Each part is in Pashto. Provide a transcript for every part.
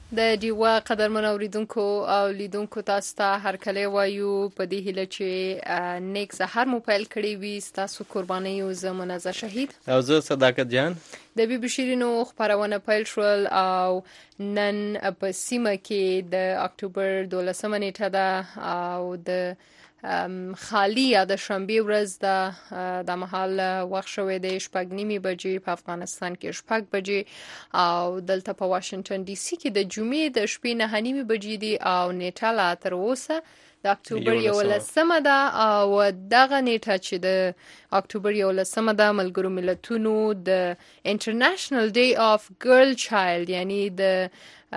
د ډیوا قدرمن اوریدونکو او لیدونکو تاسو ته هرکلی وایو په دې هیله چې نیک سحر مو پیل کړی وي. ستاسو قرباني او زه منزه شهید او زه صداقت جان. د بي بي شیرینو خبرونه پیل شول او نن په سیمه کې د اکتوبر 12 نیټه ده او د خالی یا د شنبه ورځ د محل وخت شوې د 8:30 بجې په افغانستان کې 8 بجې او دلته په واشنگټن ډي سي کې د جمعې د شپې 9:30 بجې دي او نیټه لا تر اوسه د اکتوبر 11 ده او دغه نیټه چې د اکتوبر 11 ده ملګرو ملتونو د انټرنیشنل ډے اف ګرل چایلډ یعنی د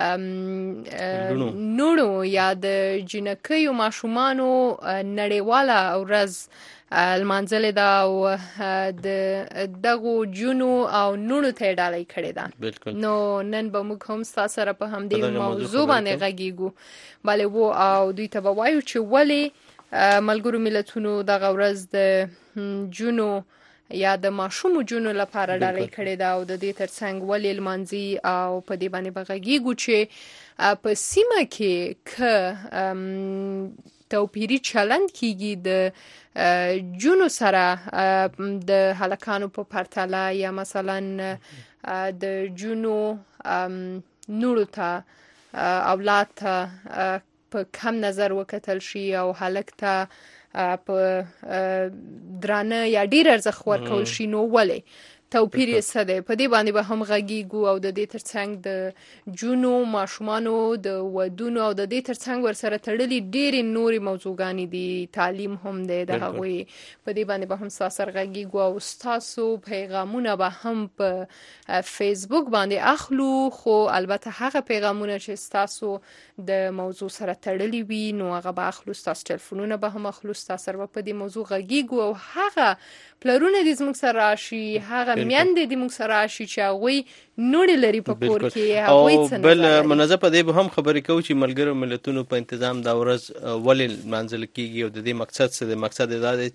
نونو یا د جنکیو ماشومانو نړیواله ورځ المنځلې ده او د دغو جنو او نونو ته ډالۍ کړې ده. نو نن به موږ هم تاسو سره په همدې موضوع باندې غږیږو بلې وو او دوی ته به وایو چې ولې ملګرو ملتونو دغه ورځ د جنو یا د ماشومو جنو لپاره ډالۍ کړې ده او د دې ترڅنګ ولې لمانځي او په دې باندې به غږیږو چې په سیمه کې توپیری چلند کیږي د جنو سره د هلکانو په پرتله یا مثلا د جنو نورو ته اولاد ته په کم نظر وکتل شي او هلک ته په درانه یا ډیر ارزښت ورکول شي. نو ولې توپیر یې څه دی؟ په دې باندې به هم غږیږو او د دې ترڅنګ د جنو ماشومانو د ودونو او د دې ترڅنګ ورسره تړلي ډېرې نورې موضوعګانې دي، تعلیم هم دی د هغوی، په دې باندې به هم ستاسو سره غږیږو او ستاسو پیغامونه به هم په فیسبوک باندې اخلو، خو البته هغه پیغامونه چې ستاسو د موضوع سره تړلي وي نو هغه به اخلو، ستاسو ټلیفونونه به هم اخلو، ستاسو سره په دې موضوع غږیږو او هغه پلرونه دې زموږ سره راشي، هغه میندې دې موږ سره راشي چې هغوی نوړې لري په کور کې، هغوی څه بل منظم په دې به هم خبرې کوو چې ملګرو ملتونو په انتظام دا ورځ ولې لمانځل کیږي او د دې مقصد څه دی. مقصد دا دی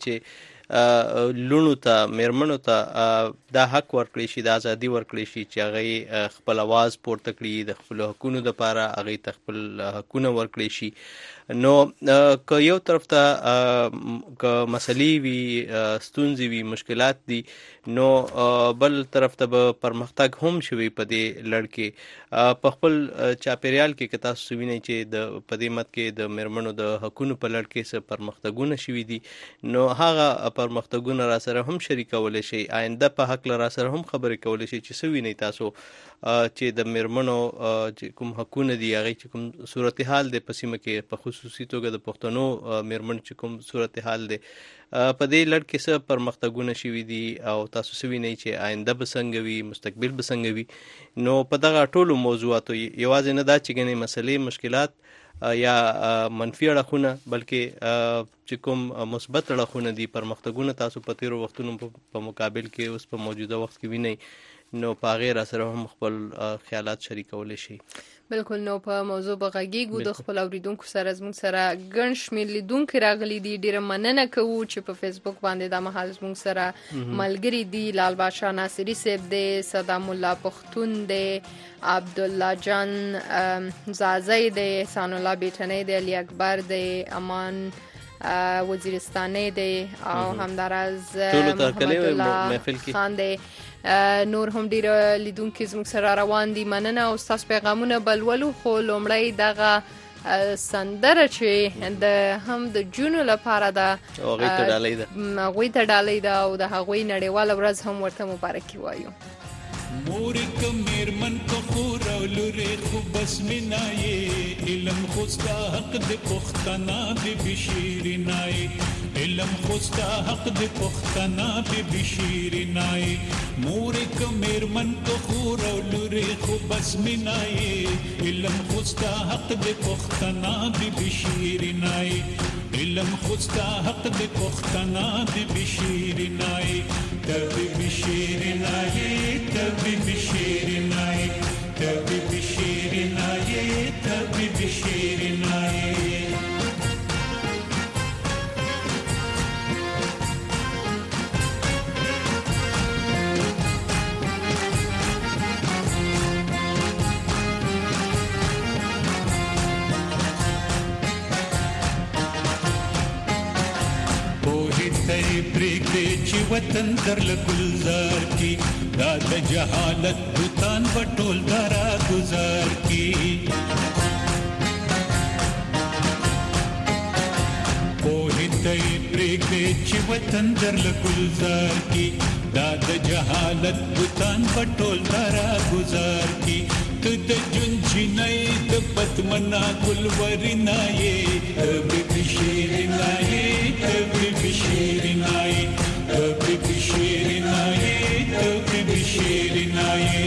چې لونو ته میرمنو ته دا حق ورکړي شي، دا ازادي ورکړي شي چې هغه خپل आवाज پورته کړي، د خپل حقوقو لپاره هغه ته خپل حقونه ورکړي شي. نو که یو طرف ته که مسلې وي، ستونزې وي، مشکلات دي، نو بل طرف ته به پرمختګ هم شوي په دې لړ کې. په خپل چاپیریال کې که تاسو وینئ چې د په دې مد کې د میرمنو د حقونو په لړ کې څه پرمختګونه شوي دي، نو هغه پرمختګونه را سره هم شریکولی شي، آینده په حق را سره هم خبرې کولی شي چې څه وینئ تاسو چې د میرمنو چې کوم حقونه دي، هغې چې کوم صورتحال دی په سیمه کې، په خصوصي توګه د پښتنو میرمن چې کوم صورتحال دی، په دې لړ کې څه پرمختګونه شوي دي او تاسو څه وینئ چې آینده به څنګه وي، مستقبل به څنګه وي. نو په دغه ټولو موضوعاتو یوازې نه دا چې ګنې مسلې، مشکلات یا منفي اړخونه، بلکې چې کوم مثبت اړخونه دي، پرمختګونه تاسو په تیرو وختونو په مقابل کې اوس په موجوده وخت کې وینئ، نو په هغې را سره هم خپل خیالات شریکولی شي. بالکل. نو په موضوع به غږیږو، د خپل اوریدونکو سره زموږ سره ګڼ شمېر لیدونکي راغلي دي. ډېره مننه کوو چې په فیسبوک باندې دا مهال زموږ سره ملګري دي. لال بادشاه ناصري صاحب دی، صدام الله پښتون دی، عبدالله جان زازی دی، احسان الله بیټنی دی، علي اکبر دی، امان وزیرستانی دی او همداراز محمد الله خان دی. نور هم ډیر لیدونکي زموږ سره روان دي. مننه او ستاسو پیغامونه بلولو. خو لومړی دغه سندره چې د هم د جنو لپاره ده، هغوی ته ډالۍ ده او د هغوی نړیواله ورځ هم ورته مبارکي وایو. مورک میرمن کو خور او لوري خو بس منای علم خوستا حق د پختنا به بشیرنای علم خوستا حق د پختنا به بشیرنای مورک میرمن کو خور او لوري خو بس منای علم خوستا حق د پختنا به بشیرنای علم خوستا حق د پختنا به بشیرنای تبي بشيرناي تبي بشيرناي تبي بشيرناي تبي بشيرناي پرېږدې چې وطن درله ګلزار کی دا د جهالت بوتان به ټول درا گزار کی پوهې ته یې پرېږدې چې وطن درله ګلزار کی دا د جهالت بوتان به ټول درا گزار کی ته د ژوند چینی د پتمنا ګلورنا یې ته بېبي شیرنا یې ته بېبي شیرنا یې ته بېبي شیرنا یې ته بېبي شیرنا یې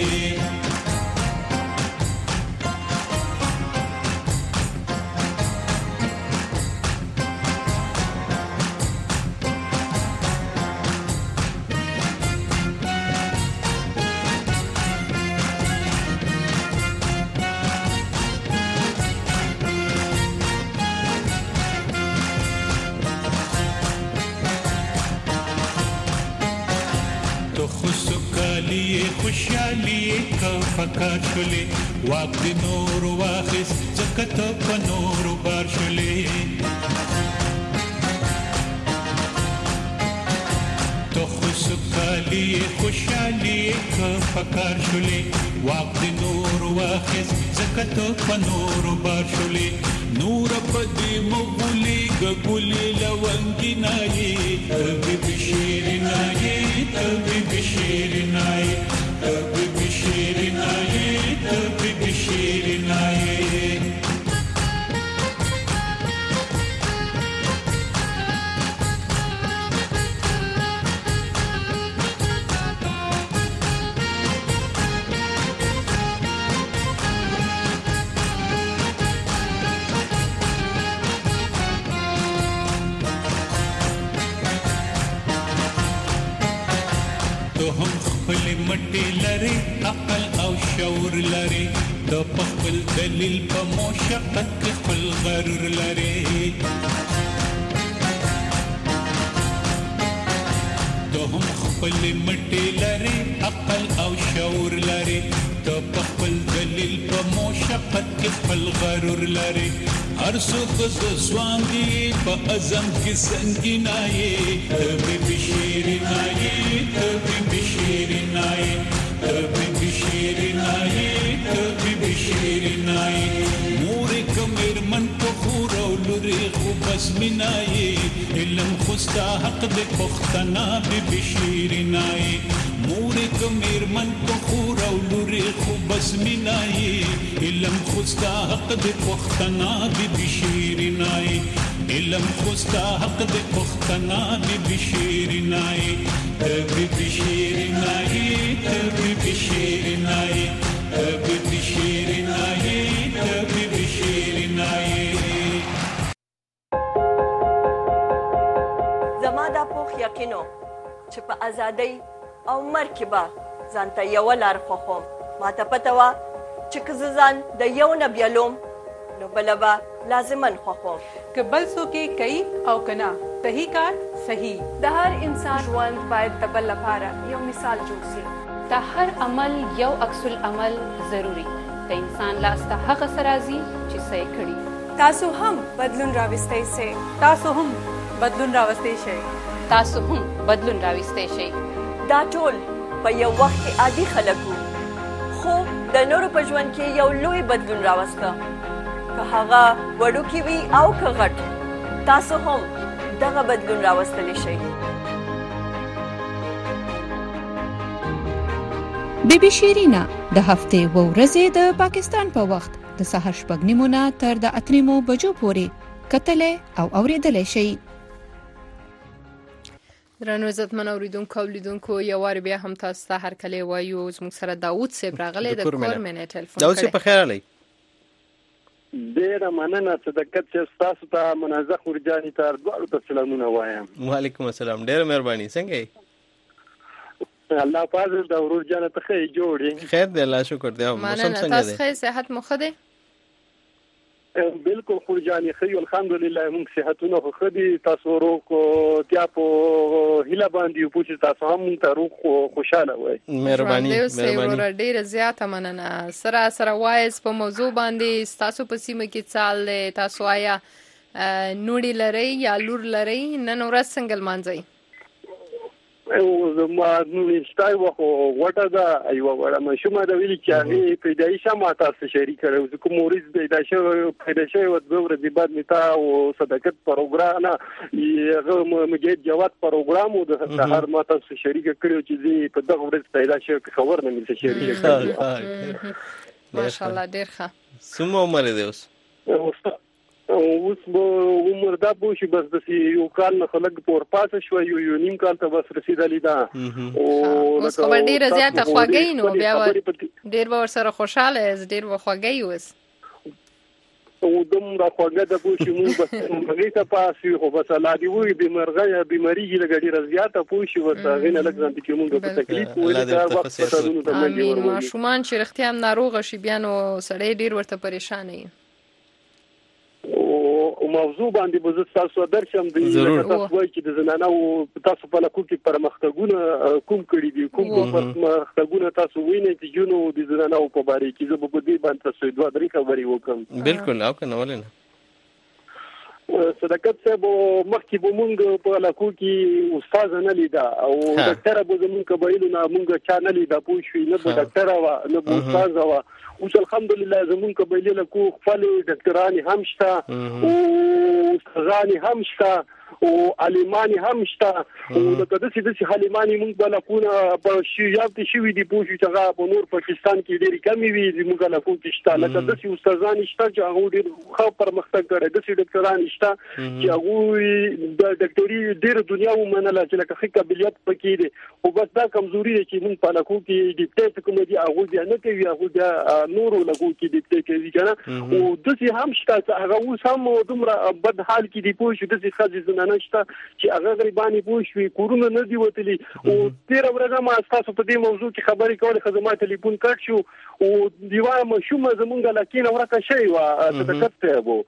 خوشحالی کا فکر شلے واق دی نور واخس زکت په نور بار شلے تو خوشحالی کا فکر شلے واق دی نور واخس زکت په نور بار شلے نور پدی مغلی گگلی لونگی نائی تبی بشیر نائی تبی بشیر نائی تبی بشیر نائی تبی بشیر نائی مټي لري عقل او شعور لري د خپل دلیل په مشقت کې خپل غرور لري د خپل مټي لري عقل او شعور لري د خپل دلیل په مشقت کې خپل غرور لري هر څوک د ځواني په اعظم کې سنگینای تبي بشیرنای تبي بشیرنای تبي بشیرنای تبي بشیرنای مور کمر من په خور او لوري خو بس مینای علم خوستا حق د پختنا به بشیرنای مور کمر من په خور او لوري خو بس مینای علم خوستا حق د پختنا به بشیرنای علم خوستا حق د پختنا به بشیرنای تبي بشیرنای تبي بشیرنای تبي بشیرنای تبي بشیرنای زما دا پوخ یقینو چې په ازادۍ او مرګ کې به ځانته یوه لار خوښوم ماته پته وه چې که زه ځان د یو نه بیلوم نو بله به لازماً خوښوم که بل څوک یې کوي او که نه صحیح کار صحیح د هر انسان ژوند باید د بل لپاره یو مثال جوړ شي د هر عمل یو عکس العمل ضروری د انسان لاس ته هغه څه راځي چې څه یې کړي تاسو هم بدلون راوستی شئ تاسو هم بدلون راوستی شئ تاسو هم بدلون راوستی شئ دا ټول په یو وخت کې عادي خلک وو خو د نورو په ژوند کې یو لوی بدلون راوسته که هغه وړوکی وي او که غټ تاسو هم دغه بدلون راوستلی شئ بیبي شیرینا د هفتې و ورځې د پاکستان په وخت د سهار 6:30 نه تر د 8:30 بجو پورې کتلې او اوریدلې شي درنو عزتمن اوریدونکو او لیدونکو یو وار بیا هم تاسو ته هرکلی وایو زموږ سره داوود صاحب راغلی د کورمنه ټلیفون داوود صاحب په خیر علي ډیره مننه صدقت چې تاسو ته منازه خورجاني تر دواړو ته سلامونه وایم وعلیکم السلام ډیره مهرباني څنګه الله فاضل د ورور جان ته خیر جوړي خیر دی الله شکر دی موسم څنګه دی تاسو خیر صحت مو ښه دی بالکل خورجاني خیر الحمدلله موږ صحتونه خو دي تاسو روغ تیا په هله باندې په چې تاسو هم ته روغ خوشاله وای مهرباني ډیره زیاته مننه سره وایس په موضوع باندې تاسو په سیمه کې چال تاسو آیا نوړي لري یا لور لري نن ورځ څنګه لمانځي او زما نشتای وخت دا ایو وړه مشومه د ویل چې هغه پیدایشه ما تاسو شریک کړو چې کوم مورید پیدایشه و د ورځې بعد میتا او صداقت پروګرام هغه مجید جواد پروګرام او د سهار ما تاسو شریک کړو چې په دغه ورځ پیدایشه خبر نه مې شریک کړو ماشاءالله ډیر ښه سمو عمر دی اوس عمر دا پوښي بس د یو کال نه خلک پور پاسه شو یو نیم کال ته بس رسیدلی دا او خبر ډیره زیاته خوږی نو بیا ډیر ور سره خوشاله ډیر وخوږی وس او دومره خوږه د پوښي مو بس مګی ته پاسي خو بس لا دی وی بیماری لګ ډیره زیاته پوښي وس غینه لګ ځان کې مونږ په تکلیف وې دا وخت ته امين ماشومان چې رختيام ناروغ شي بیا نو سړی ډیر ورته پریشان وي او موضوع باندې به تاسو درشم د تاسو وایي چې د زنانو تاسو په لکو کې پرمختګونه کوم کړی دي کوم پرمختګونه تاسو وینئ چې جنو د زنانو په اړه کې زه په دې باندې تاسو دوه درې خبرې وکم بالکل او کنه ولنه صداقت صاحب مخکې به مونږ په لکو کې استاد نه لیدا او ډاکټر به زمونږ قبایلو نه مونږ چا نه لیدا پوه شو نه به ډاکټر وا نه به استاد وا اوس الحمدلله زمونږ قبایلو لکو خپل ډاکټرانی هم شته او استادانی هم شته او علمانی هم شته او لکه داسې علمانی مونږ به لکونه په شیاب کې شوي دي پوه شو چې هغه په نور پاکستان کې ډېرې کمې وي زمونږ لکو کې شته لکه داسې استادان شته چې هغه ډېر ښه پرمختګ کړی داسې ډاکټران شته چې هغه د ډاکټري ډېر دنیا ومنله چې لکه ښه قابلیت پکې دي او بس دا کمزوري ده چې مونږ په لکو کې ډیپټیټ کوم دي هغه بیا نه کوي هغه بیا نورو لکو کې ډیپټیټ کوي کنه او داسې هم شته چې هغه اوس هم دومره بد حال کې دي پوه شو داسې ښځې نشته چې هغه غریبانی پوه شوي کورونه نه دی وتلي او تیر ورځ ما تاسو په دې موضوع کې خبرې کولې خو زما ټلیفون کټ شو او دیوه مشومه زمونږ لکینه ورکه شي وا صدقت ته وو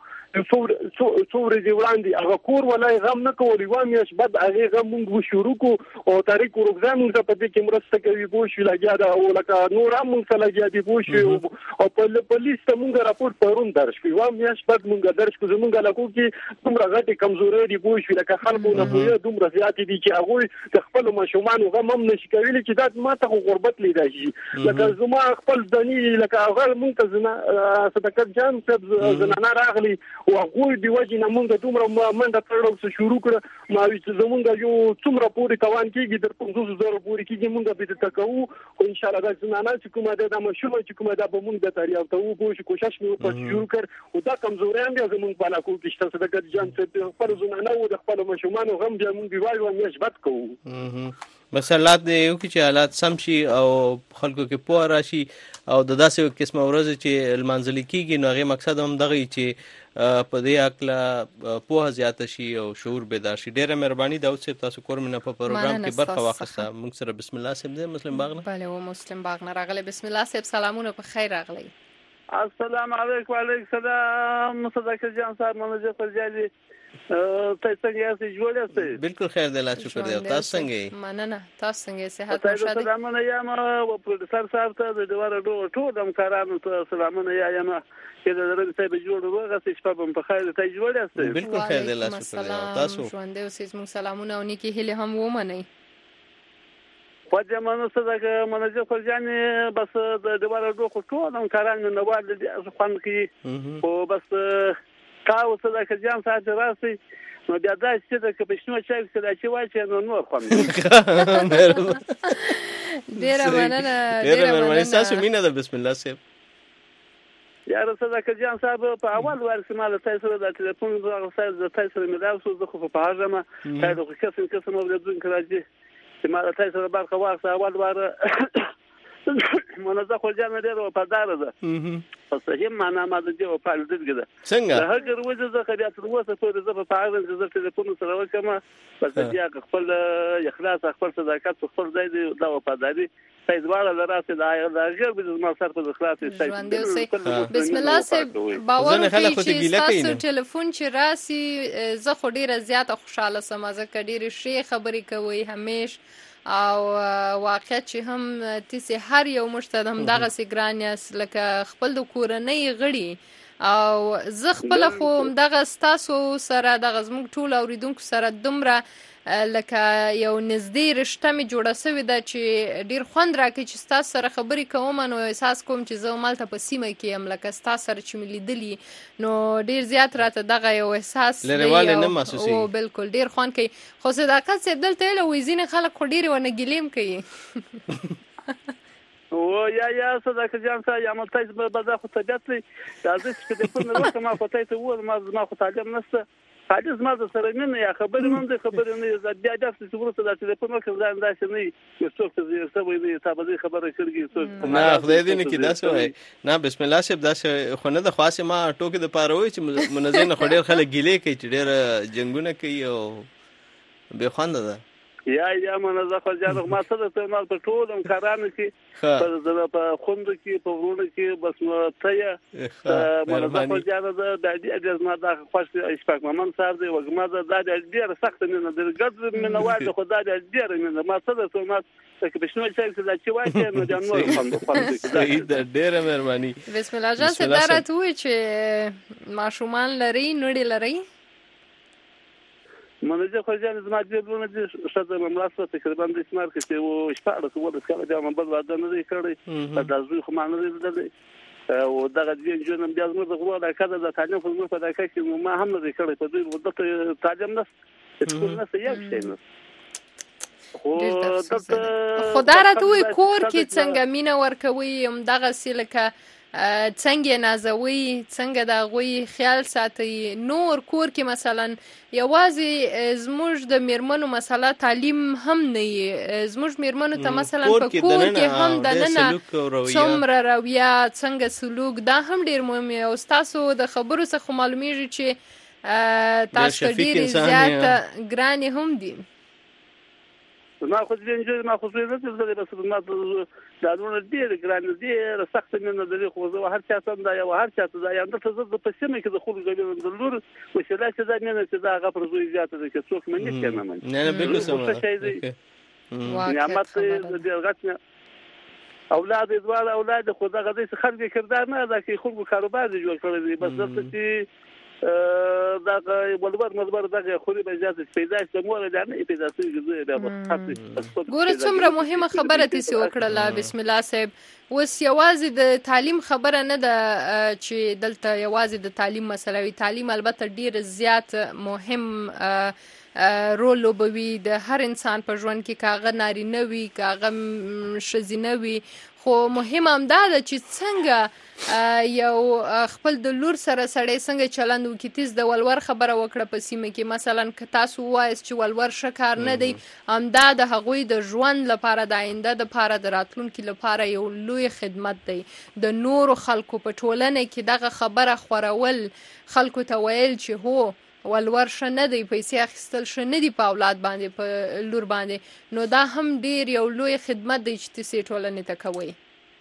څومره دی وړاندې هغه کور ولای غم نه کوي و میاش بعد هغه غم موږ شروع کو او تاریخ ورغزام موږ په دې کې مرسته کوي پوه شو لګیا دا او لکه نور هم موږ لګیا دی پوه شو او په پولیس ته موږ راپورټ پرون درش کوي و میاش بعد موږ درش کو زموږ لکو کې کومه غټي کمزوري دی پوه شو لکه خلکو نه پوهه دومره زیات دي چې هغه د خپل ماشومان غم هم نشي کوي چې دا ماته غربت لیدای شي لکه زما خپل دني لکه هغه موږ ته صدقت جان صاحب زنانه راغلي او هغه دی وجه نه مونږ دومره منډه کړو شروع کړ ما وی چې زمونږ یو څومره پورې توان کېږي در 500,000 پورې کېږي مونږ به تکو او ان شاء الله دا زنانه چې کومه د مشومه چې کومه د مونږ د تاریخ ته وو کوشش مې وکړ شروع کړ او دا کمزوري هم بیا زمونږ په علاقو کې شته صدقت جان څه خپل زنانه او د خپل مشومان غم بیا مونږ دیوال و نشبت کوو بس حالات دی یو چې حالات سم شي او خلکو کې پوهه راشي او د داسې قسمه ورځ چې المنزلي کېږي نو هغې مقصد هم دغه چې په دې هکله پوهه زیاته شي او شعور بیدار شي ډېره مهرباني داود صاحب تاسو کورمینه په پروګرام کې برخه واخیسته موږ سره بسم الله صاحب دی مسلم باغ نه بله و مسلم باغ نه راغلی بسم الله صاحب سلامونه په خیر راغلی السلام علیکم وعلیکم السلام صدقت جان صاحب منجه فرجالي تاسو څنګه یاست جوړ یاست بالکل خیر دی الله شکر دی تاسو څنګه مننه تاسو څنګه صحت مو ښه دی سلامونه یم او پروفیسور صاحب ته د دواره ټول همکارانو ته سلامونه یم چې د درنګ صاحب جوړ وروغه چې شپه په خیر ته جوړ یاست بالکل خیر دی الله شکر دی تاسو ژوند او سیس مو سلامونه او نیکی هله هم ومنئ پدمنه صدقه منجه فرجاني بس د دواره ټول همکارانو نه وړل دي خوان کې او بس تاسو صدقه جان صاحب راسي نو بیا دا چې د کپښنو چای څه چې وای چې نور خوم ډیر مننه تاسو مینه ده بسم الله صاحب یا صدقه جان صاحب په اول ورسې مال تاسو د ټلیفون زغ صاحب د تاسو ملاوسو د خو په هغه تاسو قسم ولدون کراځي چې مال تاسو برخه واخصه اول واره منځه خو جان ډیر په دار ده په صحیح معنا ماده دی او په دې ده څنګه هغه ورځ زه خبرې تر اوسه پورې زه په هغه ځای ټلیفون سره وکم بس بیا خپل اخلاص خپل صداقت خپل ځای دی دا وفاداری سیدواله لراسه دا غیر به ما سره په اخلاص بسم الله صاحب باور وکړئ تاسو ټلیفون چې راسي زه خو ډیره زیاته خوشاله سم زه ډیره شی خبرې کوي همیش او واقعیت چې هم تاسو هر یو مشتد هم دغه سګرانیاس لکه خپل د کورنۍ غړي او زه خپله خو همدغه ستاسو سره دغه زموږ ټولو اورېدونکو سره دومره لکه یو نږدې رشته مې جوړه سوې ده چې ډېر خوند راکوي چې ستاسو سره خبرې کوم، نو احساس کوم چې زه همالته په سیمه کې یم، لکه ستاسو سره چې مې لیدلي، نو ډېر زیات راته دغه یو احساس لرېوالی نه محسوسېږي. او بالکل ډېر خوند کوي. خو صداقت صاحب دلته ویله وایي ځینې خلک خو ډېرې ورنه ګیلې هم کوي. او یا صداقت جان صاحب یا ملتاز به دا خو طبیعت دی راځي چې ټلیفون وکړم ما خو ته ووایم ما خو تعلیم نشته حاجز زما د سره مینه یا خبرې مونږ خبرې نه بیا داسې چې ورته دا ټلیفون وکړم دا انداسې نه یو څوک چې سوي نه تاسو خبره کړی څوک نه خدای دې نه کې داسې وای نه بسم الله صاحب داسې خو نه د خاصه ما ټوکې د پاره وای چې منځنه خو ډېر خلک ګیلې کوي چې ډېر جنگونه کوي او به خوند ده یا منځه خو ځان ما سره ته ما په ټول امکاناتو کې په خوند کې په ورونه کې بس نو ته منځه خو ځان د دې اجازه ما دا خوښ اشفاق ممن صاحب دی وګما دا ډېر سخت نه د ګډ من وای خو دا ډېر نه ما سره ته ما چې بشنو چې چې وای نو د نور خوند دا ډېر مهرباني. بسم الله جان صدارت وای چې ماشومان لري نړۍ لري منځه خو ځان زما دې ورونه دي شته مملاسه تقریبا د اسمار کې او شپاره څو د کله دا من بل واده نه دی کړی دا زوی خو مانه دی دلته او دغه دې جنم بیا زموږ د غوړه کده د تعلیم خو موږ په دغه کې ما هم نه دی کړی په دې ودته تعلیم نه ټول نه یو شي نه خو دا راته کور کې څنګه مینه ورکوي هم دغه سلکه څنګه نازوي څنګه د غوي خیال ساتي نور کور کې مثلا یوازې زموږ د میرمنو مسله تعلیم هم نه زموږ میرمنو ته مثلا په کور کې هم د نن څومره رویه څنګه سلوک دا هم ډیر مهم او تاسو د خبرو څخه معلومیږي چې تاسو ډیر زیات ګران هم دي. ما خو دې ما خو دې نه بس ما دا نور دې ګران دې سخت نه دې خو زه هر چا څنګه یا هر چا ته یا اندته زه په سیمه کې د خلکو غوډه د لور او شلا چې دا نه چې دا غفر زوی زیاته ده چې څوک منې کنه نه بالکل سم نعمت دې غټنه اولاد دوه اولاد خو دا غدي خرج کردار نه دا کې خلکو کاروبار جوړ کړی دی بس درته چې دا ولور مدبر دغه خوري به اجازه پیدا شي مور دا نه پیدا شي دا ګوره څومره مهمه خبره تاسو وکړه بسم الله صاحب. وس یوازې د تعلیم خبره نه ده چې دلته یوازې د تعلیم مسله وي تعلیم البته ډیر زیات مهم رول لوبوي د هر انسان په ژوند کې کاغه نارینه وي کاغه ښځینه وي خو مهم هم دا ده چې څنګه یو خپل د لور سره سړی څنګه چلند وکړي تیز د ولور خبره وکړه په سیمه کې مثلا که تاسو وایست چې ولور ښه کار نه دی همدا د هغوی د ژوند لپاره د آینده دپاره د راتلونکي لپاره یو لوی خدمت دی. د نورو خلکو په ټولنه کې دغه خبره خورول خلکو ته ویل چې هو ولور ښه نه دی پیسې اخیستل ښه نه دي په اولاد باندې په لور باندې نو دا هم ډیر یو لوی خدمت دی چې تاسو ټولنې ته کوئ.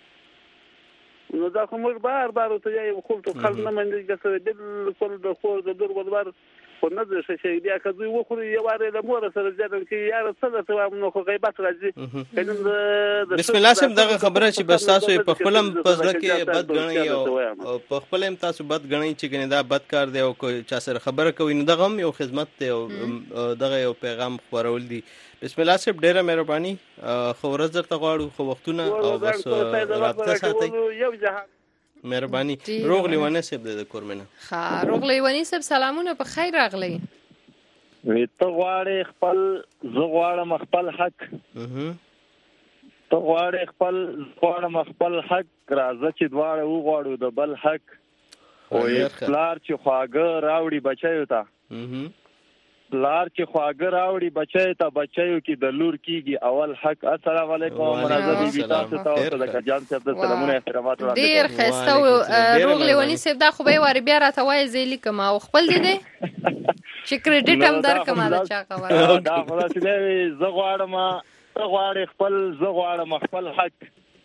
نو دا کوم بار ته یو خلک خلک نه منځ کې بالکل د خور د دور ولور خو نه د شي بیا کدوې وخوري یو واره د مور سره ځدل کې یار څه ته نو خو غیبت راځي بسم الله سم دغه خبره چې بس تاسو په خپلم پزړه کې بد غنئ او په خپلم تاسو بد غنئ چې ګنې دا بد کار دی او چا سره خبره کوي نو دغه یو خدمت دی او دغه یو پیغام خورول دی. بسم الله صاحب ډیره مهرباني خو ورځ درته غواړو خو وختونه او بس رابطه ساتي یو جهان مهرباني. روغ لیوانی صاحب د کورمنه ها روغ لیوانی صاحب سلامونه په خیر راغلی. ته غواړې خپل زه غواړم خپل حق ته غواړې خپل غواړم خپل حق راځه چې دواړه وغواړو د بل حق او پلار چې خواږه راوړي بچیو ته پلار چې خواږه راوړي بچی ته بچیو کې د لور کېږي اول حق. السلام علیکم راځه بیبي تاسو ته د جان صاحب د سلامونه احترامات وړاندې ډېر ښایسته روغ لیوني صاحب دا خو به یې وارې بیا راته وایي زه یې لیکم او خپل دی چې کریډټ هم درکړم دا چا خبره دا خو داسې دی زه غواړم ته غواړې خپل زه غواړم خپل حق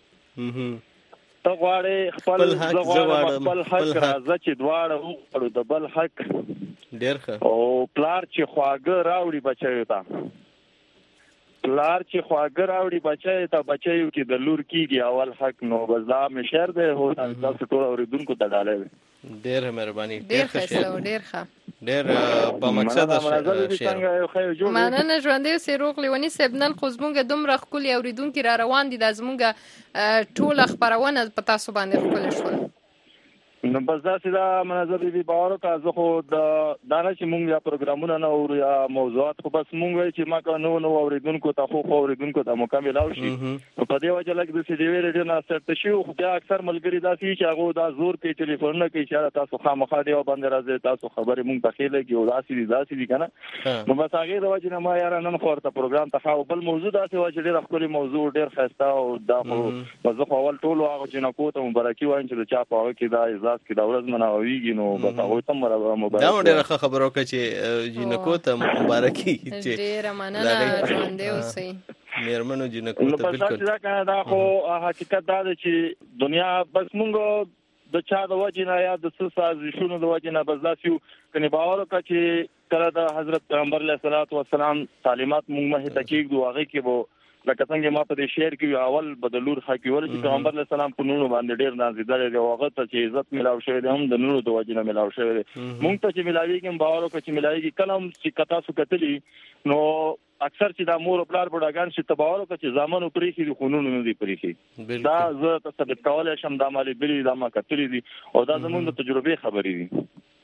ته غواړې خپل زه غواړم خپل حق راځه چې دواړه وغواړو د بل حق ډیر ښه او پلار چې خواږه راوړي بچیو ته پلار چې خواږه راوړي بچیو ته بچیو کې د لور کېږي اول حق نو بس دا مې شعر دی هو تاسو ټول اورېدونکو ته ډالۍ ډېر مهرباني. ډېر ښه او ډېر ښه. ډېر با مقصده شعر. مننه ژوندی اوسې روغ لیوني صاحب. نن خو زمونږ دومره ښکلي اورېدونکي را روان دي، دا زمونږ ټوله خپرونه په تاسو باندې ښکلې شول. نو بس داسې دا منظر بیبي باور وکړه، زه خو دا نه چې مونږ یا پروګرامونه نه اورو یا موضوعات، خو بس مونږ وایي چې ما که نو اورېدونکو ته خو اورېدونکو ته مو کم میلاو شي. نو په دې وجه لږ داسې ډېوې ریډیو نه سرته شي، خو بیا اکثر ملګري داسې وي چې هغو دا زور کوي، ټلیفونونه کوي چې تاسو خامخا ډېوه باندې راځئ، تاسو خبرې مونږ ته ښې لګي او داسې دي که نه. نو بس هغې د وجې نه ما یاره نن خو ورته پروګرام ته ښه. بل موضوع داسې وه چې ډېره ښکلې موضوع، ډېر ښایسته، او دا خو زه خو اول ټولو هغو جینکو ته مبارکي وایم چې د چا په هغه کې دا اعزاز کې دا ورځ ویږي. نو بس هغه ته مبارک. دا ډېره ښه خبره وکړه چې جینکو ته مبارکي. ډېره مننه ژوندی اوسئ مېرمنو جینکو ته. بالکل دا خو حقیقت دا دی چې دنیا بس مونږ د چا د وجې نه یا د څه سازشونو د وجې نه بس داسې یو کنې باور وکړه چې کله د حضرت پیغمبر علیه الصلاة والسلام تعلیمات مونږ مخې ته کېږدو، هغې کې به لکه څنګه ما په دې شعر کې اول به د لور حق ویل چې پیغمبر علیه السلام په نونو باندې ډېر نازېدلی دی، او هغه ته چې عزت میلاو شوی دی هم د نونو د وجې نه میلاو شوی دی. مونږ ته چې میلاوېږي هم باور وکړه چې میلاوېږي. کله هم چې که تاسو کتلي نو اکثر چې دا مور او پلار بوډاګان چې ته باور وکړه چې زامنو پرېښي دي خو نونو نه دي پرېښي. دا زه ثابت کولی شم، دا ما لیدلي دي، دا ما کتلي دي، او دا زموږ د تجربې خبرې دي.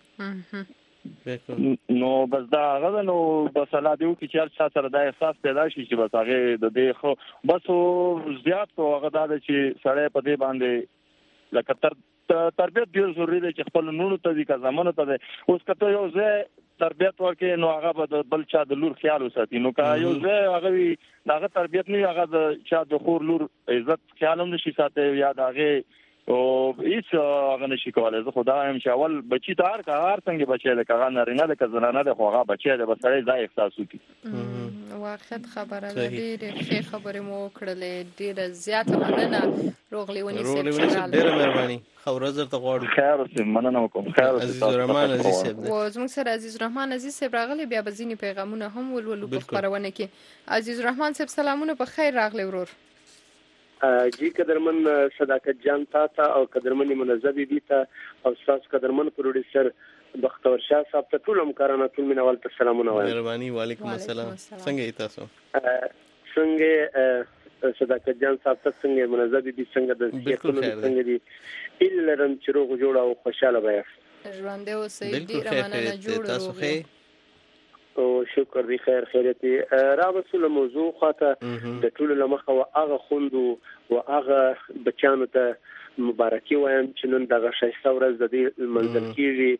نو بس دا هغه ده. نو بس الله دې وکړي چې هر چا سره دا احساس پیدا شي چې بس هغې د دې خو بس زیات خو هغه دا ده چې سړی په دې باندې لکه تربیت ډېر ضروري دی چې خپل نونو ته دي که زامنو ته دی. اوس که ته یو ځای تربیت ورکړې نو هغه به د بل چا د لور خیال وساتي. نو که یو ځای هغه وي د هغه تربیت نه وي، هغه د چا د خور لور عزت خیال هم نشي ساتي یا د هغې او هیڅ هغه نشي کولی. زه خو دا وایم چې اول بچي ته هر څنګه بچی دی، که هغه نارینه دی که زنانه دی، خو هغه بچی دی، بس سړی دا احساس وکړي. واقعیت خبره ده. ډېرې ښې خبرې مو وکړلې. ډېره زیاته مننه روغ لیوني صاحب. ډېره مهرباني. ښه ورځ درته غواړو. خیر اوسې. مننه وکړم. خیر اوسې. عزیز الرحمن عزیز صاحب دی. زموږ سره عزیز الرحمن عزیز صاحب راغلی، بیا به ځینې پیغامونه هم ولولو په خپرونه کې. عزیز الرحمن صاحب سلامونه، په خیر راغلی ورور. جی قدرمن صداقت جان تا او قدرمن منزه بیبي ته او استاد قدرمن پروډوسر بختور شاه صاحب ته ټول همکارانو ټول مینوال ته سلامونه وایم. مهرباني. وعلیکم السلام. څنګه یې تاسو؟ څنګه صداقت جان صاحب ته څنګه منزه بیبي څنګه د شیخونو څنګه دي؟ هیله لرم چې روغ جوړ او خوشاله به یاست. ژوندی اوسئ. ډېره مننه. جوړ تاسو ښه او شکر دی. خیریت دی. را وصول موضوع خاطه د ټولو لمخه او هغه خوندو او هغه بچانو ته مبارکي وایم چې نن دغه ښایسته ورځ د دې منځل کېږي.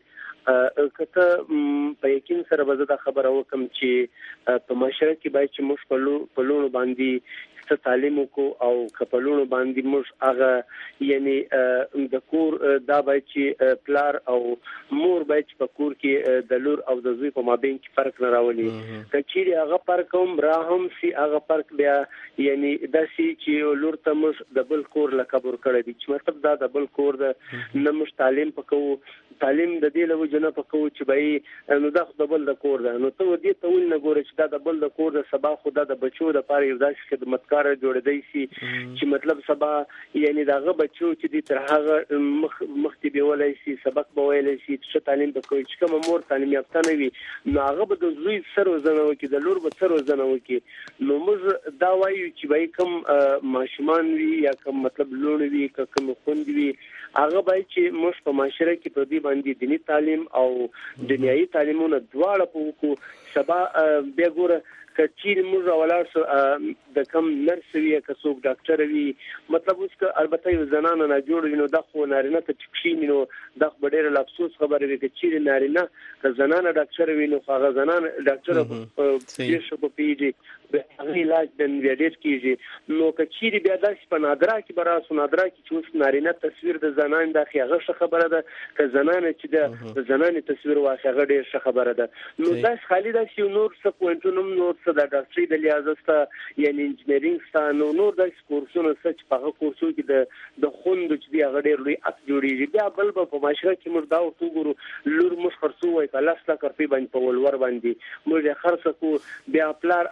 که په یقین سره به زه دا خبره وکړم چې په معاشره کې باید چې موږ په لوڼو باندې څه تعلیم وکړو، او که په لوڼو باندې موږ هغه یعنی د کور دا باید چې پلار او مور باید چې په کور کې د لور او د زوی په مابین کې فرق نه راولي. که چیرې هغه فرق هم را هم سي، هغه فرق بیا یعنی داسې چې لور ته موږ د بل کور لقب ورکړی دی، چې مطلب دا د بل کور د نه موږ تعلیم پکوو، تعلیم د دې له وجې نه پکوو چې به نو دا خو د بل د کور ده. نو ته دې ته ولې نه ګورې چې دا د بل د کور د سبا خو دا د بچو دپاره یو داسې خدمتګار جوړېدی سي چې مطلب سبا یعنی د هغه بچو چې دې تر هغه مخکې بیولی سي، سبق به ویلی سي، ښه تعلیم به کوي. چې کومه مور تعلیم یافته نه وي نو هغه به د زوی څه روزنه وکړي، د لور به څه روزنه وکړي. نو موږ دا وایو چې به کوم ماشومان وي یا کوم مطلب لوڼې وي که کوم خویندې وي، هغه باید چې موږ په معاشره کې په دې باندې دیني تعلیم او دنیایي تعلیمونه دواړه په وکړو. سبا بیا ګوره که چیرې موږ ولاړ شو د کم نرس وي که څوک ډاکټر وي، مطلب اوس که البته یو زنانه ناجوړ وي نو دا خو نارینه ته چې کښېني نو دا خو به ډېره افسوس خبره وي. که چیرې نارینه که زنانه ډاکټر وي نو خو هغه زنانه ډاکټره ډېر ښه به پوهېږي، هغه علاج بیا ډېر کېږي. نو که چیرې بیا داسې په نادرا کې به راسو، نادرا کې چې اوس نارینه تصویر د زنانې دا هغه ښه خبره ده، که زنانه چې د زنانې تصویر واخلي هغه ډېر ښه خبره ده. نو داسې خالي داسې یو نور څه پوینټونه هم نور څه د ډاکټرۍ د لحاظه شته، یعنې انجینرینګ شته، نور داسې کورسونه شته چې په هغه کورسونو کې د خوندو چې دي هغه ډېر لوی عکس جوړېږي. بیا بل به په معاشره کې موږ دا ورته وګورو، لور موږ خرڅو وایي په 10 لک روپۍ باندې په ولور باندې موږ یې خرڅه کړو، بیا پلار هغه پلار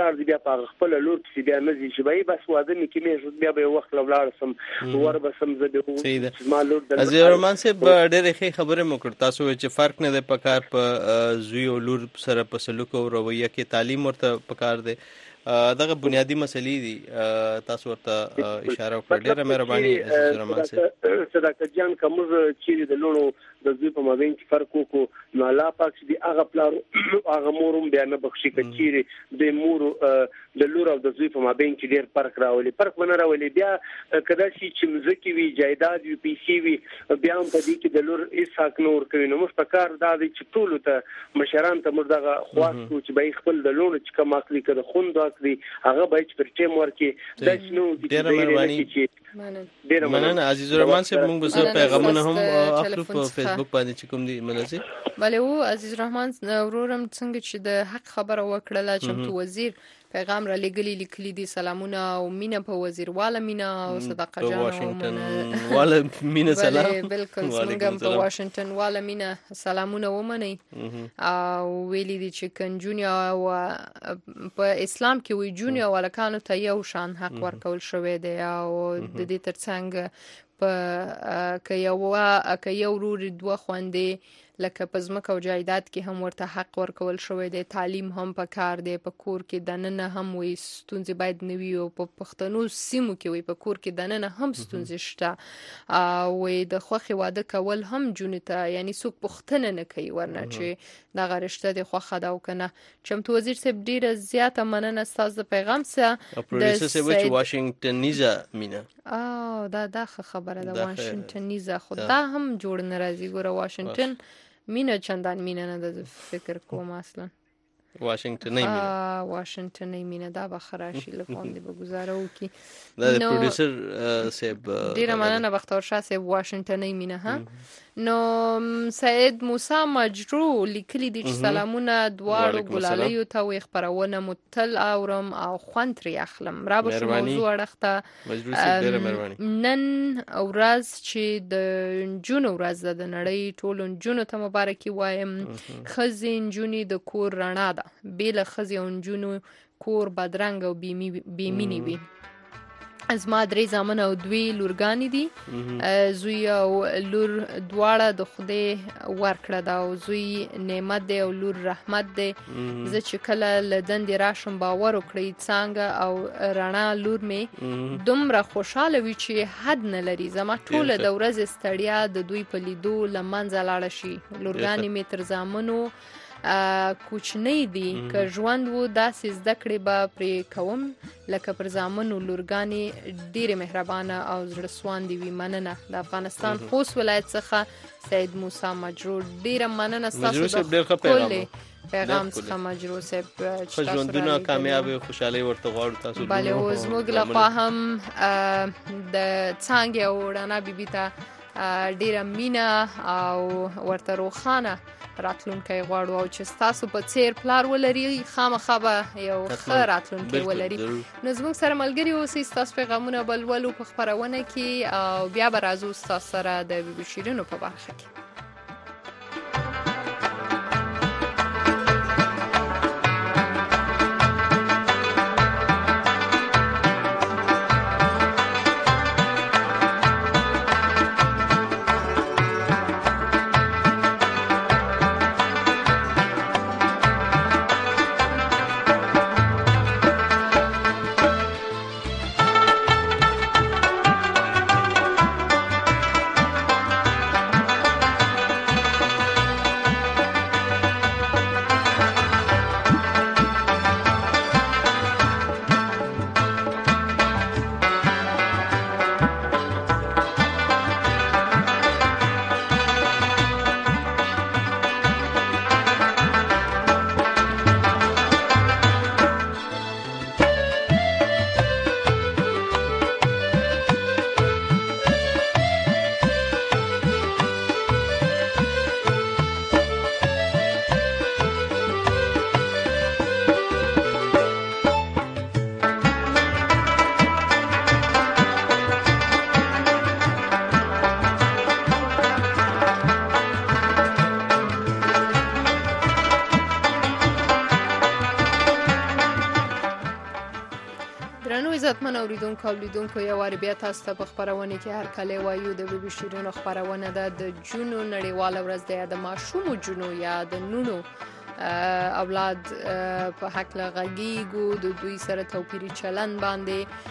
پلار دی بیا په خپل لور کې بیا نه ځي شي بس واده مې کې مې بیا به وخت لاړ سم ور به سم زده ما لور د عزیز الرحمن صاحب ډېرې ښې خبرې مو کړ تاسو چې فرق نه دی پکار په زوی او لور سره په سلوک او رویه کې تعلیم ورته پکار دی دغه بنیادی مسلې دي تاسو ورته اشاره وکړه ډېره مهرباني عزیز الرحمن صاحب صداقت جان کوم چې د لونو د زوی په مابین کې فرق وکړو نو الله پاک دې هغه پلار هغه مورم بیا نه بخشي کچېره د مور د لور او د زوی په مابین کې ډېر فرق راولي فرق نه راولي بیا کدا چې مزکی وی جایداد وی پیسې وی بیا هم په دې کې د لور هیڅ حق نه ورکوي نو مستقر دا دي چې ټول ته مشران ته مردغه خواستو چې به خپل د لونو چې کوم عقلي کړه خوند عقلي هغه به چې پر ټیم ورکي د شنو ډېر مهرباني ډېر مننه عزیز الرحمن صاحب موږ سره پیغامونه هم اخلو په فیسبوک باندې چې کوم دي منځي بله او عزیز الرحمن ورورم څنګه چې د حق خبره وکړه چې وزیر پیغام را لګلی لیکلي دي سلامونه او مینه په وزیر والا مینه او صدقه جان واشنگټن والا مینه سلام بالکل څنګه په واشنگټن والا مینه سلامونه ومني او ویلي دي چې کنجونیا او په اسلام کې وی جونیا ولکانو ته یو شان حق ورکول شوی دی او د دې ترڅنګ په که یو ورور دوه خويندې لکه په ځمکه او جایداد کې هم ورته حق ورکول شوی دی تعلیم هم په کار دی په کور کې دننه هم وي ستونزې باید نه وي او په پښتنو سیمو کې وي په کور کې دننه هم ستونزې شته او د خوښې واده کول هم جون ته یعنی څوک پښتنه نه کوي ورنه چې دغه رشته د خوښه دا وکنه چمتو وزیر صاحب ډیره زیاته مننه ستاسو د پیغام سره پروډوسر صاحب چې واشنگټنیزه مینا دا خبره ده واشنگټنیزه خدا هم جوړ ناراضي ګوره واشنگټن مینه چندان مینه نه ده فکر کوم اصلا واشنگټن مینه دا به خراشي لفون دی به گزاره وکي دا پروډوسر صاحب ډیره مننه بختور شاه صاحب واشنگټن مینه ها نو سید موسی مجرو لیکلی دي چې سلامونه دواړو ګلالیو ته وي خبرونه متل اورم او خوندري اخلم را به شو موضوع اړخته نن ورځ چې د جون ورځ د نړۍ ټول جون ته مبارکي وایم خزین جونی د کور رڼا ده بیل خزین جونو کور بدرنګ او بیمینی وي ازما درې زامن او دوی لورګانی دي زوی او لور دواړه د خدای ورکړه دا او زوی نعمت دی او لور رحمت دی زه چې کله لدن دی راشم باور وکړی څنګه او رڼا لور می دومره خوشاله وي چې حد نه لري زما ټول د ورځې ستړیا د دوی په لیدو لمنځه لاړه شي لورګانی می تر زامنو کوچنی دي که ژوند وو داسې زده کړې به پرې کوم لکه پر زامنو لورګانې ډېرې مهربانه او زړه سواندې وي مننه د افغانستان خوست ولایت څخه سید موسی مجرور ډېره مننه ستاسو د ښکلې پیغام څخه مجرور صاحب ژوندونه کامیاب او خوشحالي ورته غواړو تاسو بله اوس موږ لخوا هم د څانګې او رڼا بیبي ته ډېره مینه او ورته روښانه راتلونکی غواړو او چې ستاسو په څیر پلار ولري خامخا به یو ښه راتلونکی ولري نو زموږ سره ملګري اوسئ ستاسو پیغامونه به لولو په خپرونه کې او بیا به راځو ستاسو سره د بیبي شیرینو په برخه کې عزتمن اوریدونکو او لیدونکو یو وار بیا تاسو ته په خپرونه کې هر کله وایو د بي بي شیرینو خپرونه ده د جونو نړیواله ورځ ده د ماشومو جونو یا د نونو اولاد په حق لغږیږو د دوی سره توپیری چلن باندې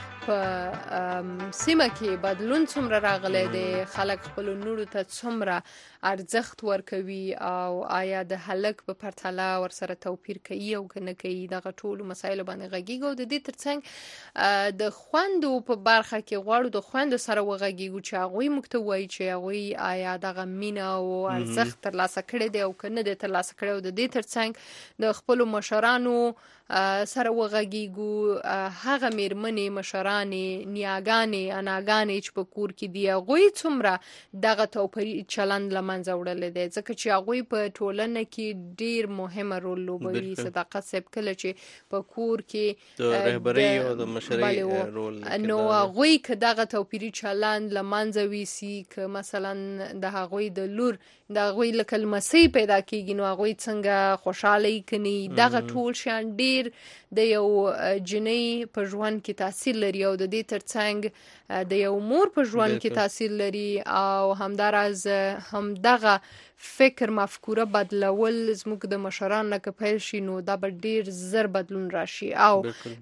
په سیمه کې بدلون څومره راغلی دی خلک خپل نورو ته څومره ارزښت ورکوي او آیا د هلک په پرتله ورسره توپیر کوي او که نه کوي دغه ټولو مسایلو باندې غږیږو د دې ترڅنګ د خویندو په برخه کې غواړو د خویندو سره وغږیږو چې هغوی موږ ته وایي چې هغوی آیا دغه مینه او ارزښت ترلاسه کړی دی او که نه دی ترلاسه کړی او د دې ترڅنګ د خپلو مشرانو سره وغږیږو هغه میرمنې مشرانې نیاګانې اناګانې چې په کور کې دي هغوی څومره دغه توپیري چلند له منځه وړلی دی ځکه چې هغوی په ټولنه کې ډیر مهمه رول لوبوي صداقت صاحب کله چې په کور کې د رهبرۍ او د مشرۍ رول نو هغوی که دغه توپیري چلند له منځه ویسي که مثلا د هغوی د لور د هغوی لکه لمسۍ پیدا کېږي نو هغوی څنګه خوشحالۍ کني دغه ټول شیان ډیر د یو جنۍ په ژوند کې تاثیر لري او د دې ترڅنګ د یو مور په ژوند کې تاثیر لري او همداراز همدغه فکر مفکوره بدلول زموږ د مشرانو نه که پیل شي نو دا به ډیر زر بدلون راشي او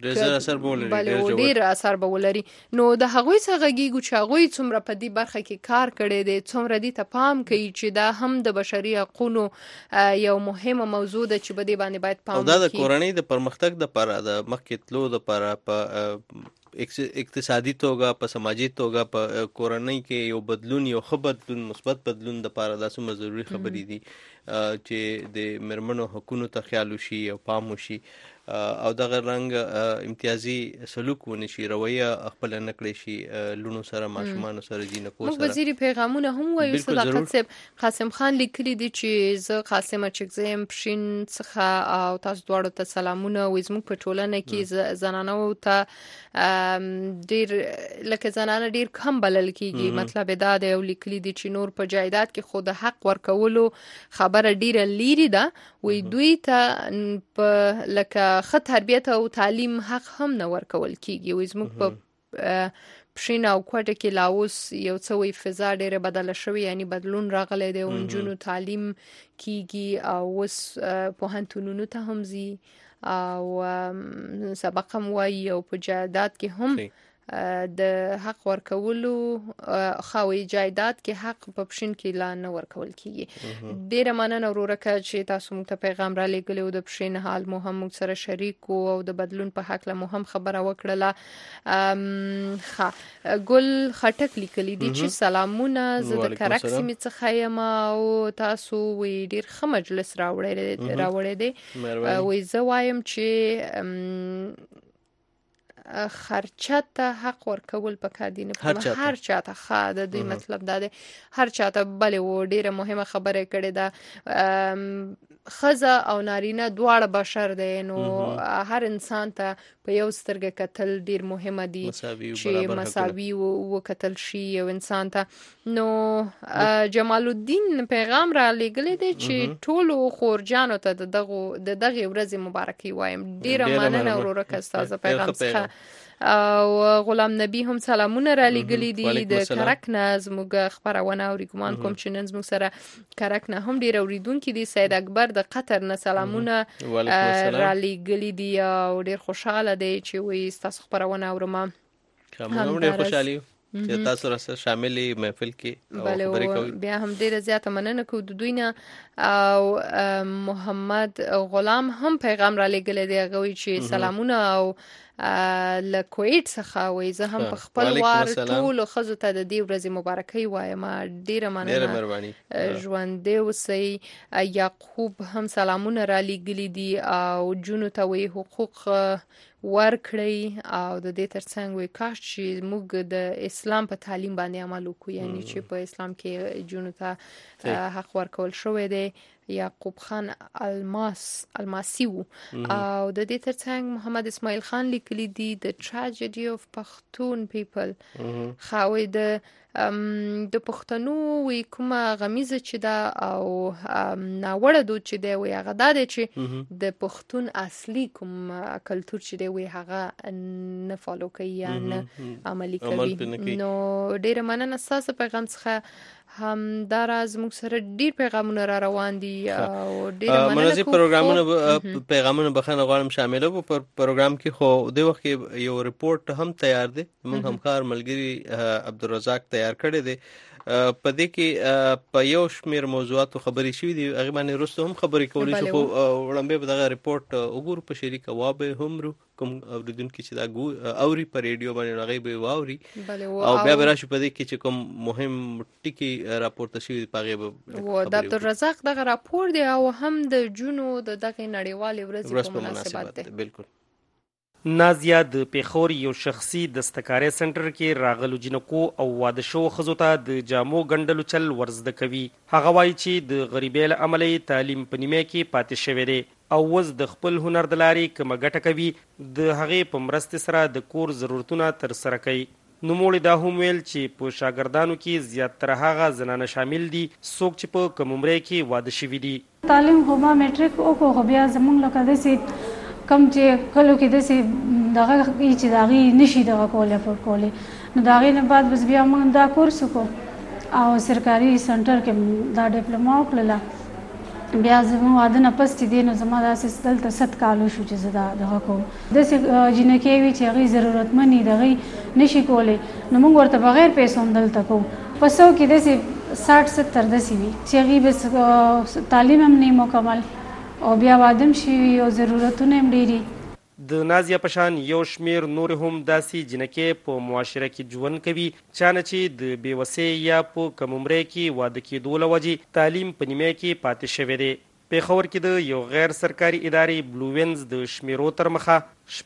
ډیر اثر به ولري نو د هغوی څخه غږیږو چې هغوی څومره په دې برخه کې کار کړی دی څومره دې ته پام کوي چې دا هم د بشري حقونو یو مهمه موضوع ده چې په دې باندې باید پام وکړي او دا د کورنۍ د پرمختګ دپاره د مخکې تلو دپاره په اقتصادي توګه په سماجي توګه په کورنۍ کې یو بدلون یو ښه بدلون مثبت بدلون دپاره دا څومره ضروري خبرې دي چې د میرمنو حقونو ته خیال وشي او پام وشي او دغه رنګ امتیازي سلوک ونشي رویه خپل نه کړی شي لونو سره ماشومانو سره جینکو سره موږ وزیري پیغامونه هم وایو صداقت صاحب قاسم خان لیکلی دی چې زه قاسمه چکزیم پښین څخه او تاسو دواړو ته سلامونه وایي زموږ په ټولنه کې زنانو ته ډیر لکه زنانه ډیر کم بلل کیږي مطلب دا دی او لیکلی دی چې نور په جایداد کې خود حق ورکولو خبره ډیره لیري ده وی دوی ته په لکه ښه تربیت او تعلیم حق هم نه ورکول کیږي وی زموږ په پښین او کوټه کې لاوس یو څه وی فضا ډیره بدله شوې یعنی بدلون راغلی دی او نجونو تعلیم کیږي او اوس پوهنتونونو ته هم ځي او سبق هم وایي او په جایداد کې هم د حق ورکولو خاوي جایداد کې حق په پښین کې لا نه ورکول کیږي ډیره مننه ورورکه چې تاسو موږ ته پیغام را لېږلی او د پښین حال مو هم موږ سره شریک او د بدلون په حق له مو هم خبره وکړله ګل خټک لیکلی دي چې سلامونه زه د کرک سیمې څخه یم او تاسو وی ډیر ښه مجلس راوړی دی وی زه وایم چې خرچه ته حق ورکول پکار دي نه هر چاته ښه د دوی مطلب دا دی هر چاته بلې و ډیره مهمه خبره کړې ده ښځه او نارینه دواړه بشر دی نو هر انسان ته په یو سترګه کتل ډیر مهمه دي چې مساوي وکتل شي یو انسان ته نو جمال الدین پیغام را لېږلی دی چې ټولو خورجانو ته د دغې ورځې مبارکي وایم ډیره مننه ورورکه ستاسو پیغام څخه او غلام نبی هم سلامونه را لېږلي دي د کرک نه زموږ خپرونه اوري ګمان کوم چې نن زموږ سره کرک نه هم ډېر اورېدونکي دي سید اکبر د قطر نه سلامونه را لېږلي دي او ډېر خوشحاله دی چې وایي ستاسو خپرونه اورم ډېر خوشحالي چې تاسو سره شاملې محفل کې خبرې کوي بیا هم ډېره زیاته مننه کوو د دوی نه او محمد غلام هم پیغام را لېږلی دی هغه وایي چې سلامونه او له کویټ څخه وایي زه هم په خپل وار ټولو ښځو ته د دې ورځې مبارکۍ وایم ډېره مننه ژوندی اوسئ یعقوب هم سلامونه را لېږلي دي او جونو ته وایي حقوق ورکړئ او د دې ترڅنګ وایي کاش چې موږ د اسلام په تعلیم باندې عمل وکړو یعنی چې په اسلام کې جونو ته حق ورکول شوی دی یعقوب خان الماسی و او د دې ترڅنګ محمد اسماعیل خان لیکلی دی د tragedy of پښتون people خاوي د د پښتنو وی کومه غمیزه چې دا او ناوړه دود چې دی وی هغه دا دی چې د پښتون اصلي کوم کلتور چې دی وی هغه نه فالو کوي یا نه عملي کوي. نو ډیره مننه ستاسو پیغام څخه هم دا راز موږ سره ډیر پیغامونه را روان دي او ډیر مناسب پیغامونه بخښنه غواړم شامل وو په پروګرام کې، خو د وخت کې یو ریپورت هم تیار دی، موږ همکار ملګری عبدالرزاق تیار کړی دی. په دې کې په یو شمیر موضوعاتو خبرې شوې دي، هغه باندې وروسته هم خبرې کولی شو، خو وړاندې به دغه ریپورت وګورو په شریک وابه هم کوم اوریدونکي چې دا اوري په ریډیو باندې هغه به واوري او بیا به راشي په دې کې چې کوم مهم ټکي راپورته شوي په هغې به و د عبدالرزاق دغه راپور دی او هم د جونو د دغې نړیوالې ورځې په مناسبت دی. بالکل. نازیه د پیښور یو شخصي دستکارۍ سنټر کې راغلو جنکو او واده شوو ښځو ته د جامو ګنډلو چل ورزده کوي. هغه وایي چې د غریبۍ له امله یې تعلیم په نیمه کې پاتې شوی دی او اوس د خپل هنر د لارې کومه ګټه کوي، د هغې په مرستې سره د کور ضرورتونه ترسره کوي. نوموړي دا هم ویل چې په شاګردانو کې زیاتره هغه زنانه شامل دي څوک چې په کم عمرۍ کې واده شوي دي. تعلیم خو ما میټریک وکړو، خو بیا زموږ لکه داسې کم چې کلو کې داسې دغه چې د هغې نشي دغه کولی افورډ کولی، نو د هغې نه بعد بس بیا موږ دا کورس وکړو او سرکاري سنټر کې دا ډیپلوما وکړله. بیا زموږ واده نه پس چې دی نو زما داسې دلته 7 کالو شو چې زه دغه کوم. داسې جینکۍ وي چې هغې ضرورتمند دي، د هغې نشي کولی، نو موږ ورته بغیر پیسو هم دلته کوو. په 100 کې داسې 60-70 داسې وي چې هغې بس تعلیم هم نه مکمل او بیا واده هم شوي او ضرورتونه هم ډېري. د نازیه په شان یو شمیر نور هم داسې جنکې په معاشره کې ژوند کوي چا نه چې د بېوسۍ یا په کم عمرۍ کې واده کېدو له وجې تعلیم په نیمه کې پاتې شوی دی. پیښور کې د یو غیر سرکاري ادارې بلو وینز د شمیرو تر مخه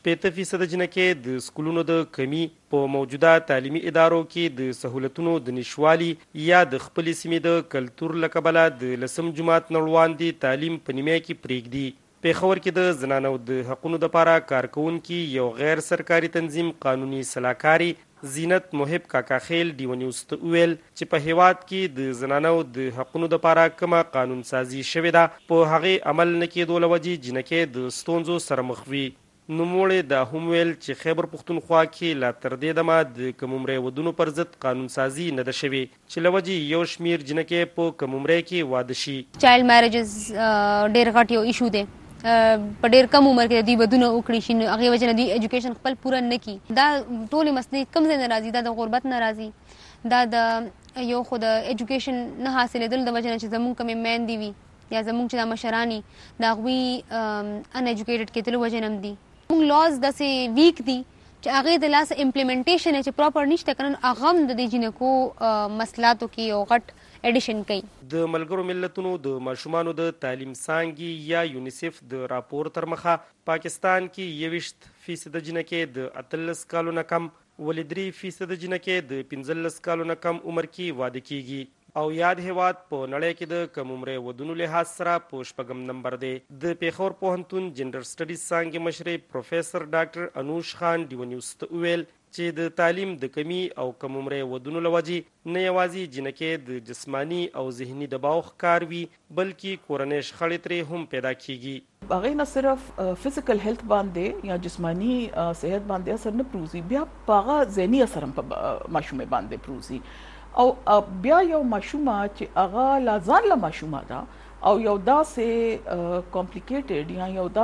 80% جنکې د سکولونو د کمی په موجوده تعلیمي ادارو کې د سهولتونو د نشوالي یا د خپلې سیمې د کلتور له کبله د 10 جماعت نه وړاندې تعلیم په نیمه کې پرېږدي. پیښور کې د زنانو د حقونو دپاره کارکوونکي یو غیر سرکاري تنظیم قانوني سلاکاري زینت محب کاکا خیل ډیو نیوز ته وویل چې په هیواد کې د زنانو د حقونو دپاره کومه قانون سازي شوې ده په هغې عمل نه کېدو له وجې جنکې د ستونزو سره مخ وي. نوموړی دا هم ویل چې خیبر پښتونخوا کې لا تر دې دمه د کم عمرۍ ودونو پر ضد قانون سازي نه ده شوې چې له وجې یو شمیر جنکې په کم عمرۍ کې واده شي. چایلډ میریجز ډېر غټ یو ایشو دی، په ډېر کم عمر کې دوی ودونه وکړي شي، هغې وجې نه دوی ایجوکیشن خپل پوره نه کړي. دا ټولې مسلې کوم ځای نه راځي؟ دا د غربت نه راځي، دا د یو خو د ایجوکیشن نه حاصلېدل د وجې نه چې زموږ کومې میندې وي یا زموږ چې دا مشران دي د هغوی ان ایجوکیټډ کېدلو وجې نه هم دي. موږ لاز داسې ویک دي چې هغې د لاسه امپلیمنټیشن یې چې پراپر نشته که نه هغه هم د دې جنکو مسلاتو کې یو غټ ایډیشن کوي. د ملګرو ملتونو د ماشومانو د تعلیم څانګې یا یونیسف د راپور تر مخه پاکستان کې 21% جنکې د 18 کالو نه کم، ولې 3% جنکې د 15 کالو نه کم عمر کې واده کیږي او یاد هیواد په نړۍ کې د کم عمرۍ ودونو لحاظ سره په 6م نمبر دی. د پیښور پوهنتون جنډر سټډیز څانګې مشرې پروفیسر ډاکټر انوش خان ډیو نیوز ته وویل چې د تعلیم د کمی او کم عمرۍ ودونو له وجې نه یوازې جنکې د جسمانی او ذهني دباو ښکار وي بلکې کورنۍ شخړې ترې هم پیدا کیږي. هغې نه صرف فزیکل هیلث باندې یا جسمانی صحت باندې اثر نه پروزي، بیا په هغه ذهني اثر هم په ماشومې باندې پروزي او بیا یو ماشومه چې هغه لا ځان له ماشومه ده او یو داسې کمپلیکیټډ یا یو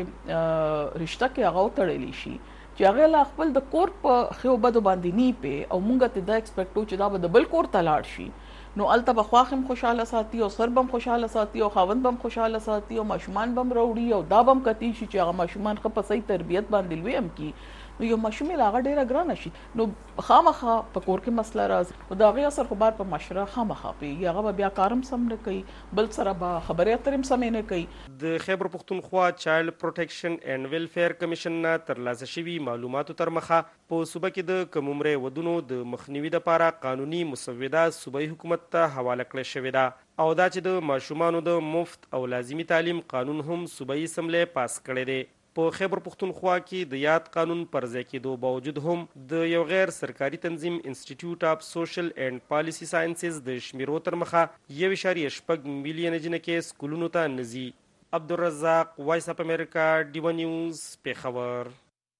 داسې رشته کې هغه وتړلی شي چې هغه لا خپل د کور په ښو بدو باندې نه پی او مونږ ته دا ایکسپیکټو چې دا به د بل کور ته لاړ شي، نو الته به خواخ هم خوشحاله ساتي او سر به هم خوشحاله ساتي او خاوند به هم خوشحاله ساتي او ماشومان به هم راوړي او دا به هم کتی شي چې هغه ماشومان ښه په صحیح تربیت باندې لوی هم کي، نو یو ماشومې لا هغه ډېره ګرانه شي، نو خامخا په کور کې مسله راځي نو د هغې اثر خو بار په معاشره خامخا پرېږي، هغه به بیا کار هم سم نه کوي، بل سره به خبرې اترې هم سمې نه کوي. د خیبر پښتونخوا چایلډ پروټیکشن اینډ ویلفیر کمیشن نه ترلاسه شوي معلوماتو تر مخه په صوبه کې د کم عمرۍ ودونو د مخنیوي دپاره قانوني مسوده صوبایي حکومت ته حواله کړې شوې ده او دا چې د ماشومانو د مفت او لازمي تعلیم قانون هم صوبایي اسمبلی پاس کړی دی. په خیبر پښتونخوا کې د یاد قانون پر ځای کېدو باوجود هم د یو غیر سرکاري تنظیم انسټیټیوټ اف سوشل اینڈ پالیسی ساینسز د شمیرو تر مخه 1.6 میلیونه جنکې سکولونو ته نه ځي. عبدالرزاق، وایس اف امریکا، ډیو نیوز، پیښور.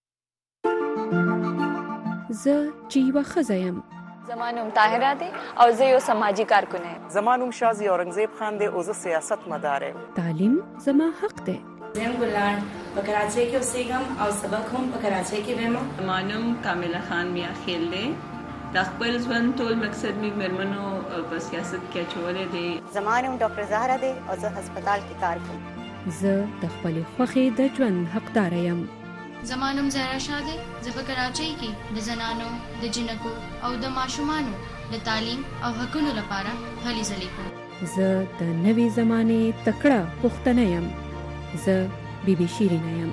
زه چې یوه ښځه یم. زما نوم طاهره دی او زه یو سماجي کارکونه یم. زما نوم شازي اورنګزیب خان دی او زه سیاست مدار یم. تعلیم زما حق دی. زم ګلان په کراچۍ کې اوسېږم او سبق هم په کراچۍ کې وایم. زما نوم کامله خان میا خیل دی. د خپل ژوند ټول مقصد می مېرمنو په سیاست کې اچولې دی. زما نوم ډاکټر زهرا دی او زه هسپتال کې کار کوم. زه د خپلې خوښې د ژوند حقدار یم. زما نوم زهرا شاه دی. زه په کراچۍ کې د زنانو، د جنکو او د ماشومانو د تعلیم او حقونو لپاره هلې ځلې کوم. زه د نوې زمانې تکړه پښتنه یم. زه بیبي شیرینه یم.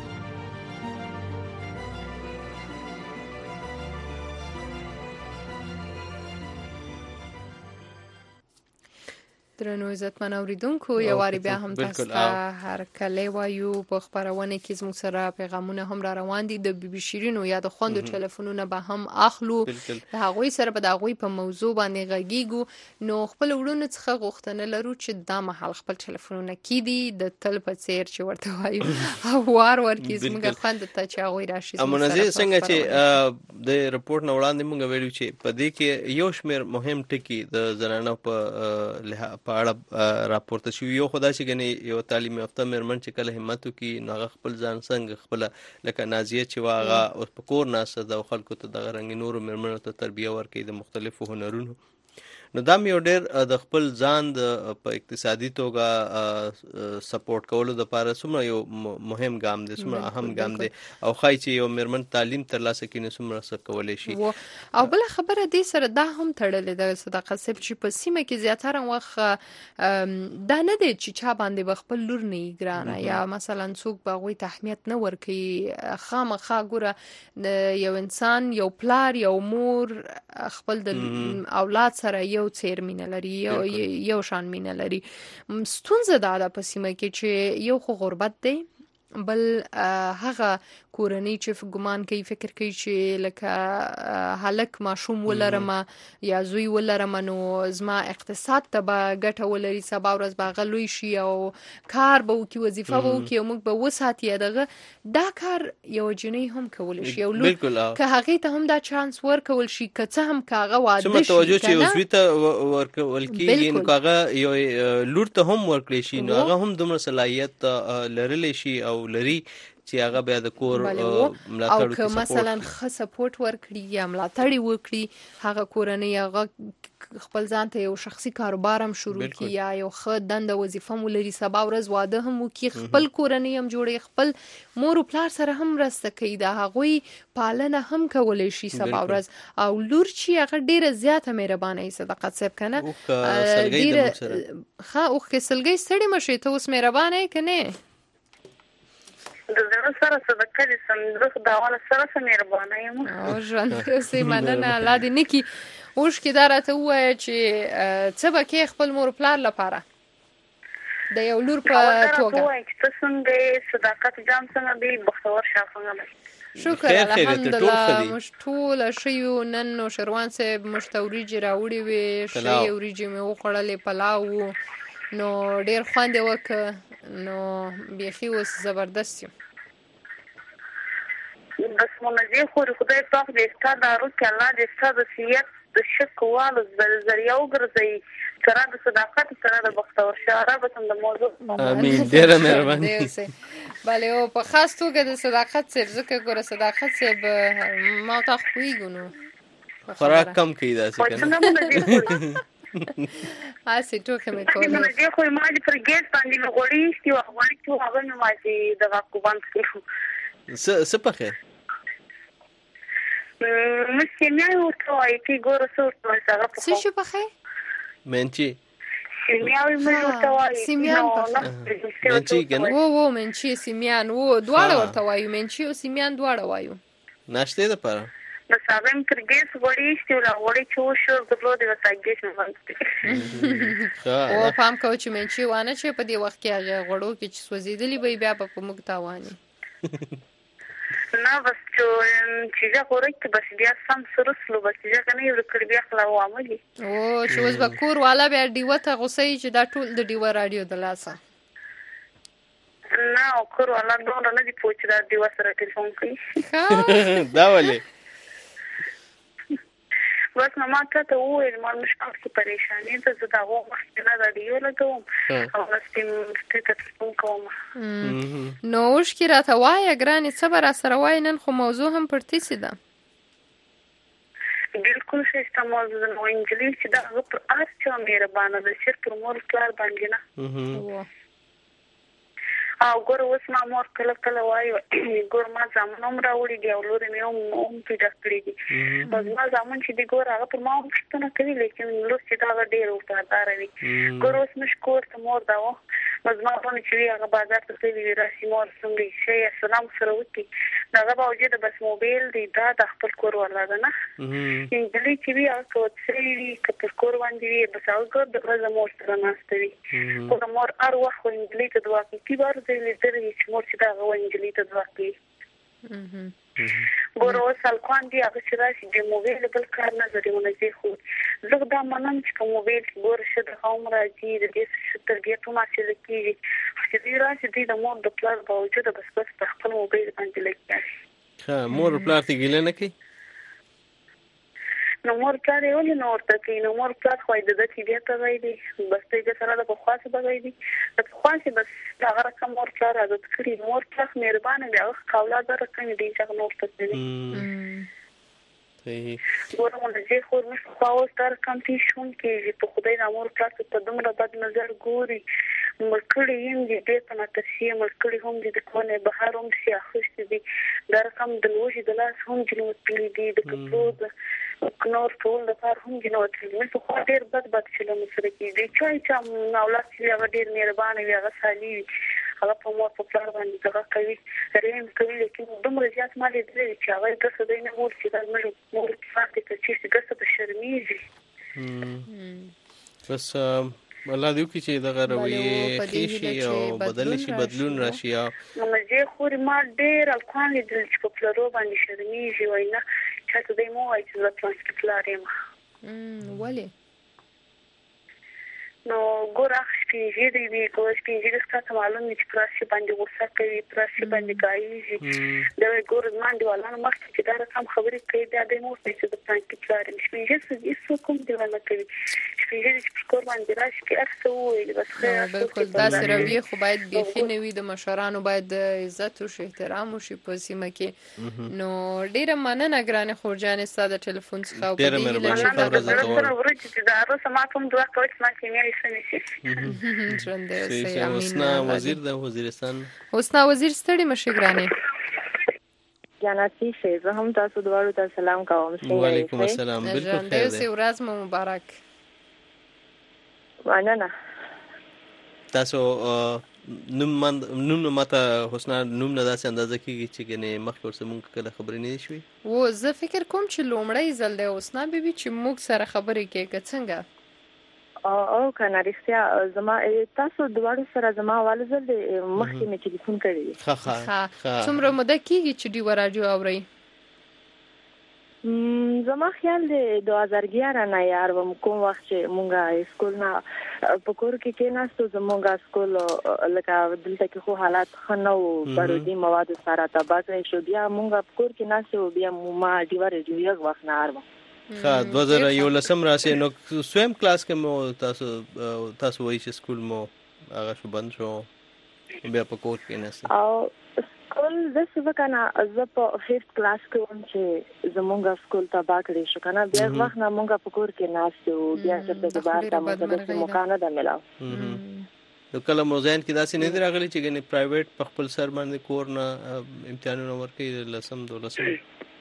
درنو عزتمن اوریدونکو، یو واری بیا هم تاسو ته هر کله وایو په خبرونه کې زموږ سره پیغامونه هم را روان دي. د بیبي شیرینو یا د خوندو ټلیفونونه به هم اخلو، د هغوی سره به د هغوی په موضوع باندې غږیږو. نو خپل وړونو څخه غوښتنه لرو چې دا مهال خپل ټلیفونونه کېدي د تل په څیر چې ورته وایو او وار ورکړي زموږ خوند ته چې هغوی راشي. امنازي څنګه چې د رپورټ نه وړاندې موږ ویلو چې په دې کې یو شمېر مهم ټکي د زنانو په اړه راپورته شوي. یو خو دا چې ګنې یو تعلیم یافته مېرمن چې کله همت وکړي نو هغه خپل ځان څنګه خپله لکه نازیه چې وه هغه اوس په کور ناسته ده او خلکو ته دغه رنګې نورو مېرمنو ته تربیه ورکوي د مختلفو هنرونو. نو دا یو ډېر د خپل ځان د په اقتصادي توګه سپورټ کولو دپاره څومره یو مهم ګام دی، څومره اهم ګام دی او ښایي چې یو مېرمن تعلیم ترلاسه کړي نو څومره څه کولی شي. او بله خبره دې سره دا هم تړلې ده صداقت صاحب چې په سیمه کې زیاتره وخت دا نه دی چې چا باندې به خپل لور نه وي ګرانه یا مثلا څوک به هغوی ته اهمیت نه ورکوي. خامخا ګوره یو انسان، یو پلار، یو مور خپل د اولاد سره یو څیر مینه لري، یو شان مینه لري. ستونزه دا ده په سیمه کې چې یو خو غربت دی، بل هغه کورنۍ چې ګمان کوي فکر کوي چې لکه هلک ماشوم ولرم یا زوی ولرم نو زما اقتصاد ته به ګټه ولري، سبا ورځ به هغه لوی شي او کار به وکړي، وظیفه به وکړي او موږ به وساتي. دغه دا کار یو جنۍ هم کولی شي، یو لور که هغې ته هم دا چانس ورکول شي، که څه هم که هغه واده شي څومره توجه چې یو زوی ته ورکول کېږي نو که هغه یو لور ته هم ورکړی شي نو هغه هم دومره صلاحیت لرلی شي او لري چې هغه بیا د کور ملاتړ او که مثلا ښه سپورټ ورکړي یا ملاتړ وکړي هغه کورنۍ، هغه خپل ځان ته یو شخصي کاروبار هم شروع کړي یا یو ښه دنده وظیفه هم ولري، سبا ورځ واده هم وکړي، خپل کورنۍ هم جوړوي، خپل مور او پلار سره هم مرسته کوي، د هغوی پالنه هم کولی شي سبا ورځ. او لور چې هغه ډېره زیاته مهربانه وي صداقت صاحب که نه ډېره ښه اوښکې سلګۍ ستړې مه شئ، ته اوس مهربانه یې که نه؟ د زړه سره صدقه دې صندوق د اول سره سره مهربانه یم. او ژوند اوسې مننه، الله دې نه کړي. اوښکې دا راته ووایه چې څه به کې خپل مور پلار لپاره د یو لور په توګه؟ ووایه چې ته څنګه یې، صداقت جام څنګه دی، بختور شه څنګه دی؟ شکر الحمدلله موږ ټوله ښه یو. نن نو شروان صاحب موږ ته وریجې راوړې وې، ښې وریجې مې وخوړلې، پلاو و نو ډېر خوند یې وکړ، نو بیخي اوس زبردست یم. بس منځي خوري خدای پاک دې ستا د روح الله دې ستا د صحت د شک والو ذریعہ وګرځي، سره د صداقت سره د بختور شه رب ته د موضوع. امين، ډېره مهرباني. بله او په خاص توګه د صداقت صاحب ځکه ګوره صداقت صاحب ما ته خویږو نو خوراک کم کوي داسې که نه هسې ټوکې مې کول. منځي خو ما دې پر ګیس باندې مې غوړي ایستي وه، غوړي چې هغه مې ما چې دغه کوبان کړي. څه پخې؟ موږ سیمیان ورته وایي، چې ګوره څه ورته وایي هغه پخوو. څه شي پخې؟ منچي. سیمیاوي موږ ورته وایي. سیمیان پخې؟ منچي که نه؟ و منچي سیمیان و دواړه ورته وایو، منچي او سیمیان دواړه وایو. ناشتې دپاره؟ بس هغه مې تر ګیس غوړي ایستي وه، غوړي چې وشور درلودې ورته ګیس مې بند کړي. او پام کوه چې منچي وانه چې په دې وخت کې هغه غوړو کې چې سوځېدلي به بیا به په موږ تاوان وي. نه بس چې جا خوري ته بس بیا سم سرسلو بس جا کنه یو کړ بیا خلا واملی او چې اوس به کور والا بیا ډیوه ته غوسې چې دا ټول د ډیوه رادیو د لاسه نه او کور والا نو نه دی پوښتنه دا ډیوه سره ټلیفون کوي دا ولې بس ما ته وویل ما مشکل کې پریشانی ده زه دا وخت نه رادیو لګوم او ستیم ته تاسو کوم نو اوس کې راته وایې ګرانې څه به را سره وایې نن خو موضوع هم پرتې سي ده بالکل ښه موضوع نو انجلي چې دا په ارچا مهربانه ده چې پر مور کار باندې نه او ګور اوس ما مور کله کله وایو ګور ما زمونم راوړي دی او لوري مې هم پیدا کړی دي بس ما زمون چې دی ګور هغه پر ما مشتنه کوي لیکن لور چې دا ډېر وفادار وي ګور اوس مشکور ته مور دا و بس ما ونه چې هغه بازار ته تللی راسي مور څنګه شي سلام سره وکي دا به وجه د بس موبایل دی دا د خپل کور ولا ده نه انګلی چې وی هغه کوڅې کپر کور باندې بس هغه د مور سره ناستوي او مور ار وخت انګلی ته دوا کوي بار لري چې مور چې دا غوښنجلې ته دوا کوي ګورو سالکوان دی هغه چې راشي د موبایل بل کار نه لري ونځي خو زه دا منم چې په موبایل ګور شه د عمر راځي د دې تربیته ما چې لکېږي چې دی راشي د مور د پلان باوجود بس په خپل موبایل باندې لګي ها مور پلان ته ګیله نه کوي نو مور کار یې ولې نور ته کوي نو مور کار خو د دې کې بیا ته وایي بس ته سره د خاصه بغوي د خاصه بس دا رقم مور کار عادت کړی مور کار مهربانه دی او قولا در کوي دي چې نور ته کوي ورونه چې خو مش خو ستار کم چې شوم کې په خدای د امر کار ته دومره بد نظر ګوري ملکړي هم دې په نتیجه ملکړي هم دې کونه بهر هم شي اخښت دي دا رقم د لوجي د لاس هم جنو تللی دي د کپلو نور ټول د کار هم جنو تللی نو خو ډېر بد چې له مسره کې دي چې اولاد چې هغه ډېر مهربانه وي هغه سالي هغه په مور په پلان باندې دا کوي ریم کوي لیکن دومره زیات مال دې چې هغه د څه دینه مور چې دا مور فاکټ چې څه په شرمېږي بس الله دې وکړي چې دغه رویه ښه شي او بدل شي بدلون راشي او مزه خوري ما ډېر الکوان دې چې په پلارو باندې شرمېږي وای نه چې ته دې مو وای چې زه پلاسټیک لارم ولې نو ګور اخشي دې وی کوم چې څه معلوم چې پراسي باندې وسه کوي پراسي باندې کوي دا ګور باندې ولا نو مخکې چې دا کوم خبرې کوي دا د مو چې د پلاسټیک لارم چې څه کوم دی ولا کوي چې کور باندې راشي کې ارسو بس خیر بالکل دا سروي خو باید بيخي نه وي د مشرانو باید عزت او احترام او شي په سیمه کې نو ډیره مننه ګرانه خورجان ستاسو ټلیفون څخه او ډیره مهرباني کوم چې دا روسه ما کوم دوه کوټ ما کې مې ژوند دې امين حسنا وزیر د وزیرستان حسنا وزیر ستړي مشه ګرانه جناتی شه زه هم تاسو دواړو ته سلام کوم وعلیکم السلام بالکل خیر دی ورځ مو مبارک مننه تاسو نوم ماته حسنا نوم نه داسې اندازه کیږي چې ګنې مخکې ورسره مونږ کله خبرې نه شوې و زه فکر کوم چې لومړی ځل دی حسنا بیبي چې موږ سره خبرې کوي څنګه او کنه رښتیا زما تاسو دواړو سره زما والزل مخکې مې ټلیفون کړی ها څومره مده کیږي چې دی ورادیو اوري زما خیال دی 2011 نه یار و کوم وخت چې مونږه سکول نه په کور کې ناستو زمونږه سکول لکه دلته کې خو حالات خنو بارودي مواد سره تباکه شو بیا مونږه په کور کې ناستو بیا ما دی ورادیو یو وخت نه ارم ها 2011 راسي نو سویم کلاس کې مو تاسو وایي چې سکول مو هغه شو بند شو بیا په کور کې نه او سکول د څه وکنه زه په 5th کلاس کې وم چې زمونږ سکول ته باکړې شو کنه بیا وخت نه مونږ په کور کې ناستو بیا چې په بار ته مونږ د مکانه د ملاو نو کله موزین کې داسې نه دی راغلی چې ګنې پرایویټ په خپل سر باندې کور نه امتحانونه ورکړي لسم دولسم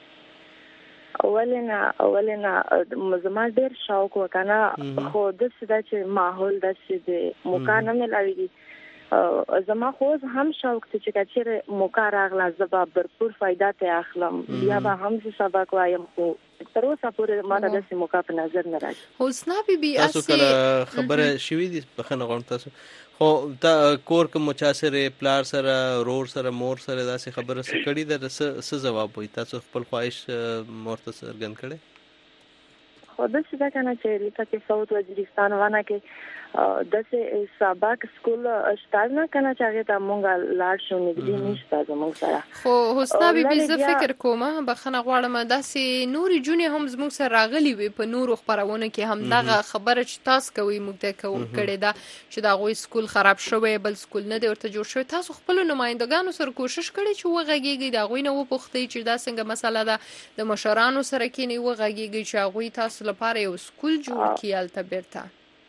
اولنا زما ډېر شوق وکنه خو د څه چې ماحول د څه د مکانه ملاوي زما خو هم شوق چې کچېره موقع راغله زبا برپور فائدہ ته اخلم بیا به هم سبق وایم خو تر اوسه پورې ما ته داسې موقع په نظر نه راځي. حسنا بیبي تاسو کله خبره شوي دي بخښنه غواړم تاسو خو تا کور کې مو چا سره پلار سره رور سره مور سره داسې خبره څه کړې ده څه جواب وایي تاسو خپل خواهش مور ته څرګند کړی؟ خو داسې ده که نه چې لکه کې ساوت وزیرستان ونه کې داسې سبق سکول شته نه که نه چې هغې ته مونږ لاړ شو نږدې نشته زموږ سره. خو حسنا بیبي زه فکر کوم بخښنه غواړم داسې نورې جونې هم زموږ سره راغلي وي په نورو خپرونو کې همدغه خبره چې تاسو کوئ موږ ته کړې ده چې د هغوی سکول خراب شوی بل سکول نه دی ورته جوړ شوی. تاسو خپلو نمایندګانو سره کوشش کړی چې وغږیږئ د هغوی نه وپوښتئ چې دا څنګه مسله ده د مشرانو سره کښېنئ وغږیږئ چې هغوی تاسو لپاره یو سکول جوړ کړي هلته بیرته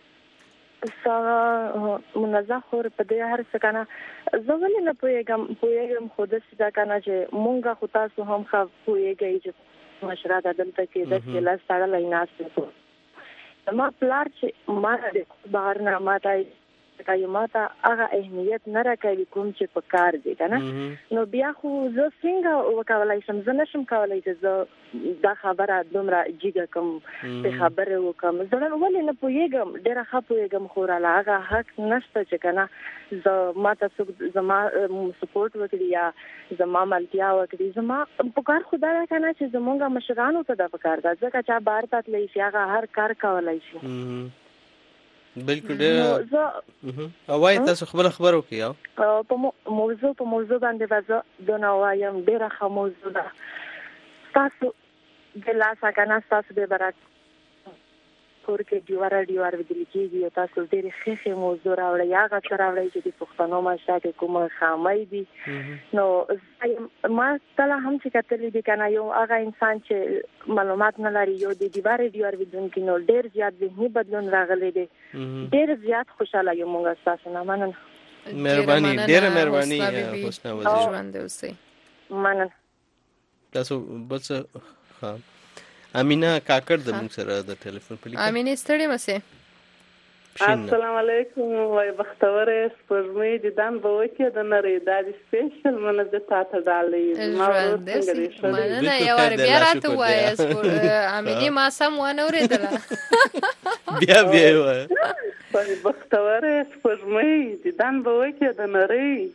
منظم خور په دې هر څه کنه زه ولې نه پوهېږم خو داسې ده که نه چې مونږ خو تاسو هم ښه پوهېږئ چې مشره ده دلته کې داسې لاس تړلی ناست یم. زما پلار چې ما نه د بهر نه ما ته هغه اهمیت نه راکوي کوم چې په کار دی که نه نو بیا خو زه څنګه وکولی شم زه نشم کولی چې زه دا خبره دومره جګه کړم چې خبرې وکړم. زه ولې نه پوهېږم ډېره ښه پوهېږم خو راله هغه حق نشته چې که نه زه ما ته څوک زما سپورټ وکړي یا زما ملتیا وکړي. زما په کار خو دا ده که نه چې زمونږ مشرانو ته دا پکار ده ځکه چې بهر ته تللی شي هغه هر کار کولی شي. بالکل ډېره وایي تاسو خپله خبره وکړئ. په موضوع باندې به زه دونه وایم ډېره ښه موضوع ده. ستاسو د لاسه که نه ستاسو د برک کور کې ډیواره ویدل کېږي او تاسو ډېرې ښې موضوع راوړئ هغه څه راوړئ چې د پښتنو معاشره کې کومه خامۍ دي. نو ما کله هم چې کتلي دي که نه یو هغه انسان چې معلومات نه لري یو د ډیواره ویدونکي نو ډېر زیات ذهني بدلون راغلی دی. ډېر زیات خوشحاله یم موږ ستاسو نه. مننه. مهرباني ډېره مهرباني حسنا وزیر. ژوندی اوسئ. مننه. تاسو بل څه امینه کاکړ د موږ سره د ټلیفون په لیکه. امینه ستړې مسې. السلام علیکم وای بختوره سپوږمۍ دیدن به وکړي د نړۍ دا د سپیشل منه د تاته ډالۍ ما مننه یو وار بیا راته ووایه امینې ما سم ونه اورېدله بیا وایه وای بختوره سپوږمۍ دیدن به وکړي د نړۍ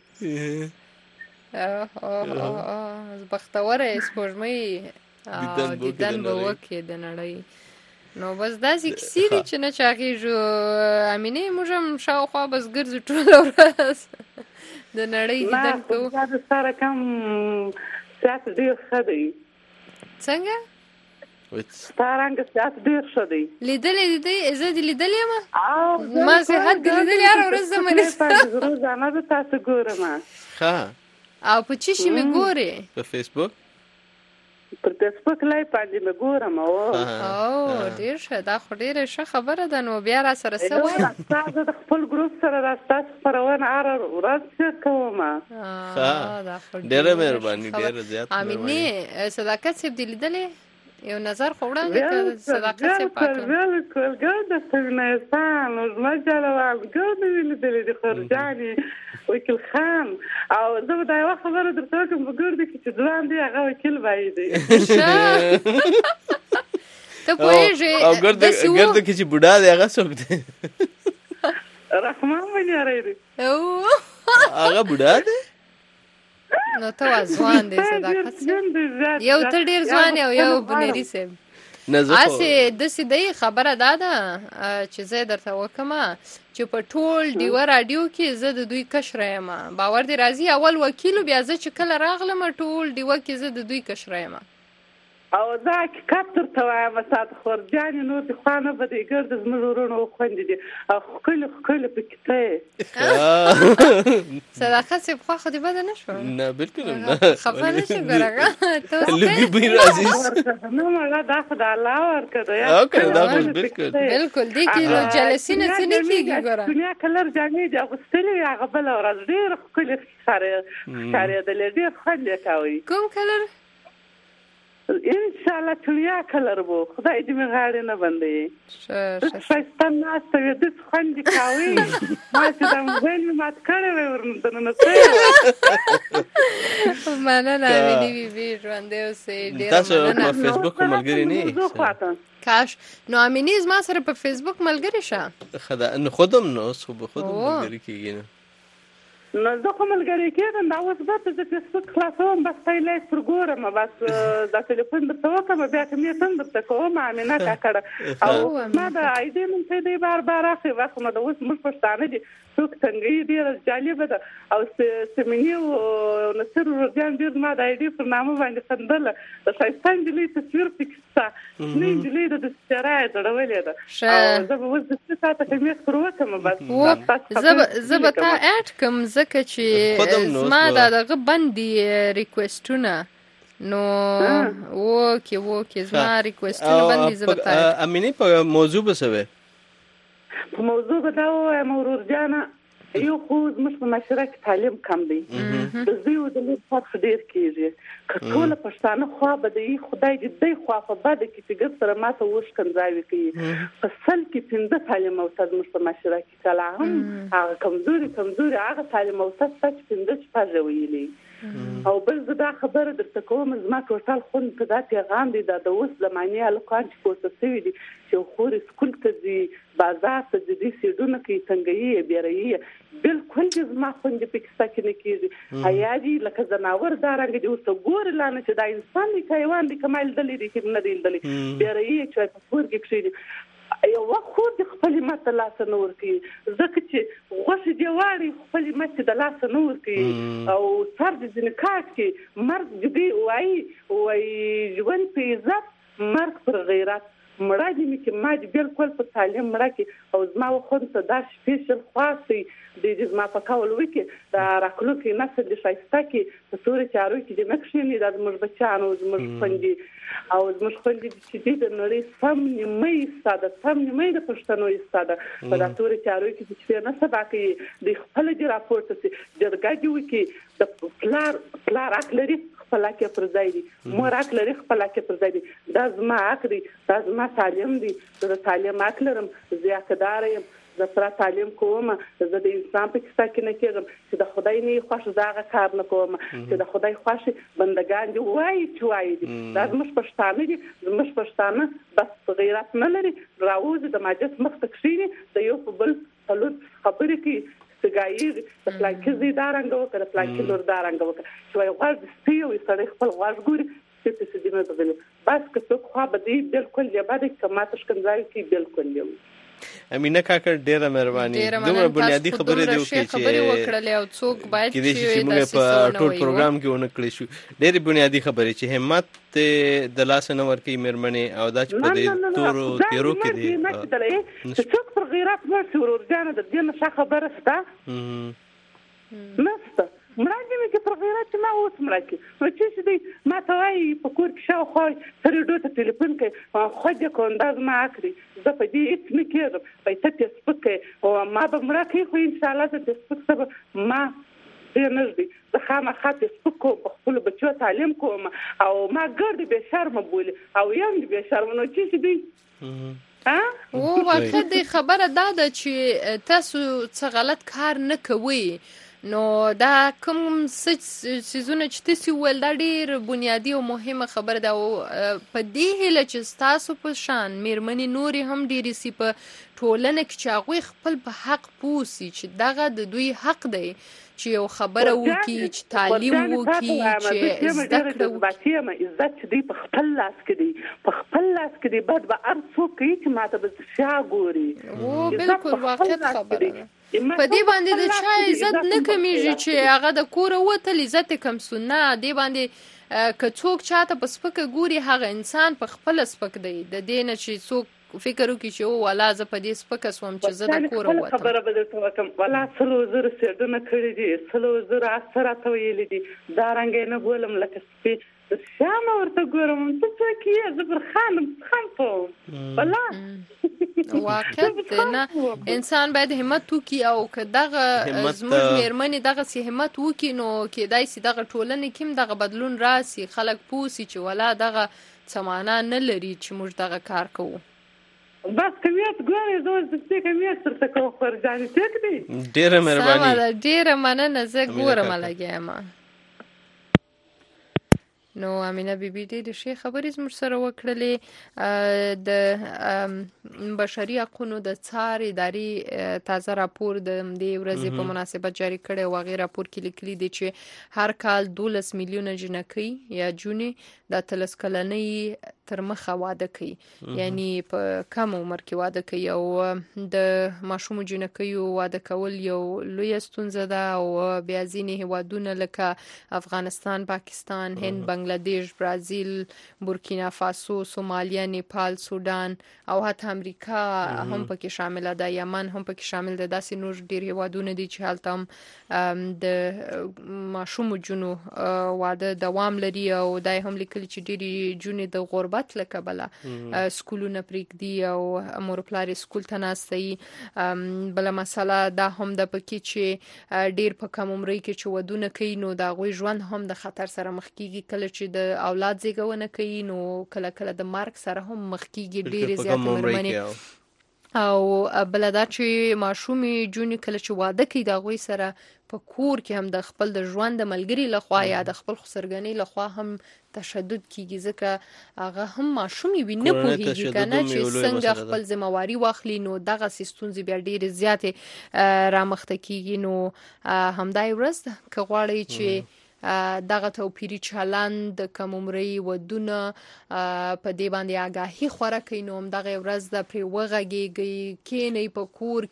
بختوره سپوږمۍ دیدن به وکړي د نړۍ. نو بس داسې کیسې دي چې نه چاغېږو امینې موږ هم شاوخوا بس ګرځو ټوله ورځ د نړۍ دیدن کوو. ما د سره کم سیاست ډېر ښه دی. څنګه؟ ستا رنګه سیاست ډېر ښه دی. لیدلی دی زه دې لیدلی یم ما صحت دې لیدلی هره ورځ زه منې روزانه زه تاسو ګورم. ښه او په څه شي مې ګورې؟ په فیسبوک پر فیسبوک لایو باندې مې ګورم. او ډېر ښه دا خو ډېره ښه خبره ده. نو بیا را سره څه وایه؟ زه د خپل ګروپ سره را ستاسو خپرونه هره ورځ شیر کوم. ډېره مهرباني ډېره زیات مهرباني. امینې صداقت صاحب دې لیدلی یو نظر خو وړاندې کړه صداقت صاحب پاکه بالکل ګرده فیمینستان او زما جلوال ګرده ویلي دي د خرجاني وکیل خان او زه به دا یوه خبره درته وکړم په ګرده کې چې ځوان دی هغه وکیل بایي دی. ته پوهېږې او ګرده کې چې بوډا دی هغه څوک دی؟ رحمان بنیاری دی. هغه بوډا دی؟ نو ته ځوان دی صداقت صاحب یو ته ډېر ځوان یو یو بنیري صاحب هسې داسې دی خبره دا ده چې زه درته وکړمه چې په ټول ډیوه راډیو کې زه د دوی کشره یم. باور دې راځي اول وکیل بیا زه چې کله راغلم ټول ډیوه کې زه د دوی کشره یم. او دا حقیقت درته وایم ساده خورجانې نور دې خوا نه به دی ګرده زموږ وروڼه خویندې دي او ښکلې ښکلې پکې ته یې. صداقت صاحب خوا خو دې بده نه شوه؟ نه بالکل هم نه خفه نه شي ګوره لږ بوی راځي. نه مړه دا خو د الله ورکړه بالکل بالکل دې کې نو جلسي نه څه نه کېږي ګوره. دنیا کلر جامې دي اغوستلې وي هغه بله ورځ ډېره ښکلې ښکارېدلې ډېر خوند یې کوي. کوم کلر؟ ان شاء الله چړیا کلر بو خدای دې مې غاړې نه بندي ښایسته ناسته وي د خوندې کاوي ما چې د موبایل مې مات کړی وی ورننه مننه مینې بیبي ژوندی اوسئ ډېره تاسو په فیسبوک ملګري نه کاش نو امینې زما سره په فیسبوک ملګري شه خودم نو خو به خودم ملګري کېږي نه نو زه خو ملګري کېدم دا اوس به زه فیسبوک خلاصوم بس هایلایټ پر ګورم بس دا ټلیفون درته وکړم بیا که مې څنګه درته کوم امینه کاکړه او ما د ایډي نوم ته دی بار بار اخلي وخت ما د اوس موږ پښتانه دي څوک څنګه ډېره جالبه ده او سمیني او نصر ورجان ډېر ما د ایډي پر نامه باندې خندله د ښایسته نجلۍ تصویر پکې شته نه نجلۍ د دستاره یې زړولې ده او زه به اوس د څه ساعته کمیس پر وکړم بس زه به تا اډ کړم ځکه چې زما دغه بندي ریکویسټونه نو وکې زما ریکویسټونه بندي زه به تا امینې په موضوع به څه وی په موضوع به دا ووایم ورور جانه یو خو زموږ په معاشره کې تعلیم کم دی د زوی او د لور فرق ډېر کېږي که ټوله پښتانه خوا به د خدای دې دی خوا په بده کې چې ګر سره ماته اوښ کنځاوې کوي په سل کې 15 تعلیم اوسه زموږ په معاشره کې کله هم هغه کمزوري هغه تعلیم اوسه چې 15 شپږ ویلي او بل زه دا خبره درته کوم زما ټوټال خوند په دا پیغام دی دا د اوس زمانې هلکان چې پورته شوي دي چې خورې سکول ته ځي بازار ته ځي دې سیډونه کوي تنګوي یې بیروي یې بلکل چې زما خوند پکې ستا کې نه کېږي حیا دي لکه ځناور دارنګه دي ورته ګورې لا نه چې دا انسان دی که حیوان دی که ما لیدلی دی که نه دی لیدلی بیروي یې چې په کور کې کښېني یو وخت خو د خپلې ماته لاسه نه ورکوي ځکه چې غوښې دې واړې خپلې ماتې د لاسه نه ورکوي او سر دې ځینې کاټ کړي مرګ دې وایي ژوند په عزت مرګ پر غیرت مړه دې مې چې ما دې بلکل په تعلیم مړه کړي او زما وخوند ته دا سپیشل خواست دی دې زما په کول وکړي دا راتلونکی نسل دې ښایسته کړي په تورې چارو کې دې نه کښېني دا زموږ بچیان او زموږ خویندې او زموږ خویندې چې دې د نړۍ سم نیمه ایسته ده سم نیمه د پښتنو ایسته ده په دا تورې چارو کې چې شپې نه سبا کوي دوی خپله دې راپورته شي جرګه دې وکړي د پلار حق لري خپل حق پر ځای دي مور حق لري خپل حق پر ځای دي دا زما حق دی دا زما تعلیم دی زه د تعلیم حق لرم زه حقداره یم زه سره تعلیم کوم زه د انسان په کیسه کې نه کېږم چې د خدای نه خوښ زه هغه کار نه کوم چې د خدای خوښ بندګان دي وایي چې وایي دي دا زموږ پښتانه دي زموږ پښتانه بس غیرت نه لري راوځي د ماجس مخ ته کښېني د یو په بل سلوت خبرې کوي سګایي د پلانکې زوی دا رنګه وکړه د پلانکې لور دا رنګه وکړه چې وایي غوږ د سپي وي سړی خپل غوږ ګوري سپي سې دې نه دغلي بس که څوک خوا به دی بلکل یبه دی که ماته ښکنځاوي کوي بلکل یو امینه کاکړ ډېره مهرباني دومره بنیادي خبرې دې وکړې چې وکړلې او څوک باید چې موږ په ټول پروګرام کې ونه کړی شو ډېرې بنیادي خبرې چې همت د لاسه نه ورکوي مېرمنې او دا چې په دې تورو تیرو کې دي څوک پر غیرت ورسي ورور جانه د دې نه ښه خبره شته نشته مړه دې مې چې پر غیرت چې ما اوس مړه کړي نو چې دی ما ته وایي په کور کې شاوخوا سړي ډو ته ټلیفون کوي خو دې کوم دا زما حق دی زه په دې هېڅ نه کېږم په ته فیسبوک کوي او ما به مړه کوي خو انشاءالله زه فیسبوک ته به ما ډېر نږدې زه خامخا فیسبوک کوم په خپلو بچو تعلیم کوم او ما ګرد بې شرمه بولي او یم دې بې شرمه نو چې دی واقع دې خبره دا ده چې تاسو څه غلط کار نه کوئ نو دا کوم سیزونه چې تاسو ول دا ډیر بنیادی او مهمه خبره ده او په دې هله چې تاسو په شان میرمنې نوري هم ډیرې سی په ټولنه کې چې هغه خپل په حق پوسی چې دغه د دوی حق دی چې یو خبره وکړي چې تعلیم وکړي چې زده کړه وکړي عزت دی په خپل لاس کې دی په خپل لاس کې دی بعد به ارڅو کوي چې ماته به شا ګوري او بالکل واقعیت خبره په دې باندې د چا عزت نه کمیږي چې هغه د کور وته عزت کم سنه دی باندې که څوک چاته په سپکه ګوري هغه انسان په خپل سپک دی د دې نه چې څوک فکر وکړي چې او ولا زه په دې سپکه سوم چې زه د کور وته خبره به درته وکم ولا 300,000 سیډونه کړی دي 300,000 اثر راته ویلي دي دا رنګ نه بولم لکه سپي شامه ورته ګورم ته څوک یې زه پر خان کوم والله واقع نه انسان باید همت وکړي او که دغه زموږ مېرمنې دغسې همت وکړي نو کیدای شي دغه ټولنې کې هم دغه بدلون راسي خلک پوه سي چې ولا دغه څه معنا نه لري چې موږ دغه کار کوو بس کمیت ګورې زه اوس د دې کمیت درته کوم خورجانې ټیک دی ډېره مهرباني سمه ده ډېره مننه زه ګورم لګیا یم نو امینه بیبي ډېرې ښې خبرې زموږ سره وکړلې د بشري حقونو د څار ادارې تازه راپور د دې ورځې په مناسبت جاري کړی او هغې راپور کې لیکلي دي چې هر کال 12 میلیونه جنکۍ یا جونې د 13 کلنۍ تر مخه واده کوي یعنی په کم عمر کې واده کوي او د ماشومو جنکیو واده کول یو لویه ستونزه ده او بیا ځینې هیوادونه لکه افغانستان پاکستان هند بنگلاديش برازیل بورکینا فاسو سومالیا نیپال سودان او حتی امریکا هم پکې شامل ده یمن هم پکې شامل ده داسې نور ډیر هیوادونه دي چې هلته هم د ماشومو جنو واده دوام لري او دای هم لیکلي چې ډیرې جونې د غربت له کبله سکولونه پرېږدي او مور پلار سکول ته ناستوي بله مسله دا هم ده پکې چې ډیر په کم عمرۍ کې چې ودونه کوي نو د هغوی ژوند هم د خطر سره مخ کېږي کله چې د اولاد زیږونه کوي نو کله کله د مرګ سره هم مخ کېږي ډیرې زیاتې مېرمنې او بله دا چې ماشومې جونې کله چې واده کوي د هغوی سره په کور کې هم د خپل د ژوند د ملګري لخوا یا د خپل خسرګنۍ لخوا هم تشدد کیږي ځکه هغه هم ماشومې وي نه پوهېږي که نه چې څنګه خپل ذمهواري واخلي نو دغسې ستونزې بیا ډېرې زیاتې رامخته کیږي نو همدا یې ورځ ده که غواړئ چې دغه توپیري چلند د کم عمرۍ ودونه په دې باندې آګاهي خوره کوي نو همدغه ورځ ده پرې وغږېږئ کښېنئ په کور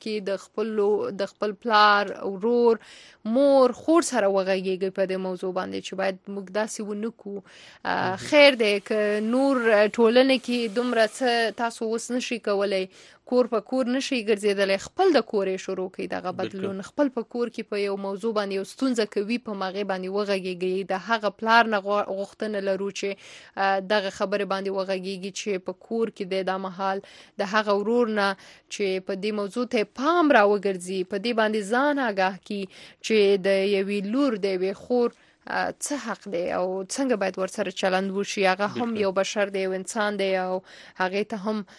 کې د خپل پلار ورور مور خور سره وغږېږئ په دې موضوع باندې چې باید موږ داسې ونه کړو خیر دی که نور ټولنې کې دومره څه تاسو اوس نشئ کولی کور په کور نشي ګرځېدلی خپل د کور یې شروع کوي دغه بدلون خپل په کور کې په یو موضوع باندې یو ستونزه کوي په هغې باندې وغږېږي د هغه پلار نه غوښتنه لرو چې دغه خبرې باندې وغږېږي چې په کور کې دی دا مهال د هغه ورور نه چې په دې موضوع ته پام راوګرځي په دې باندې ځان آګاه کړي چې د یوې لور د یوې خور څه حق دی او څنګه باید ورسره چلند وشي هغه هم یو بشر دی یو انسان دی او هغې ته هم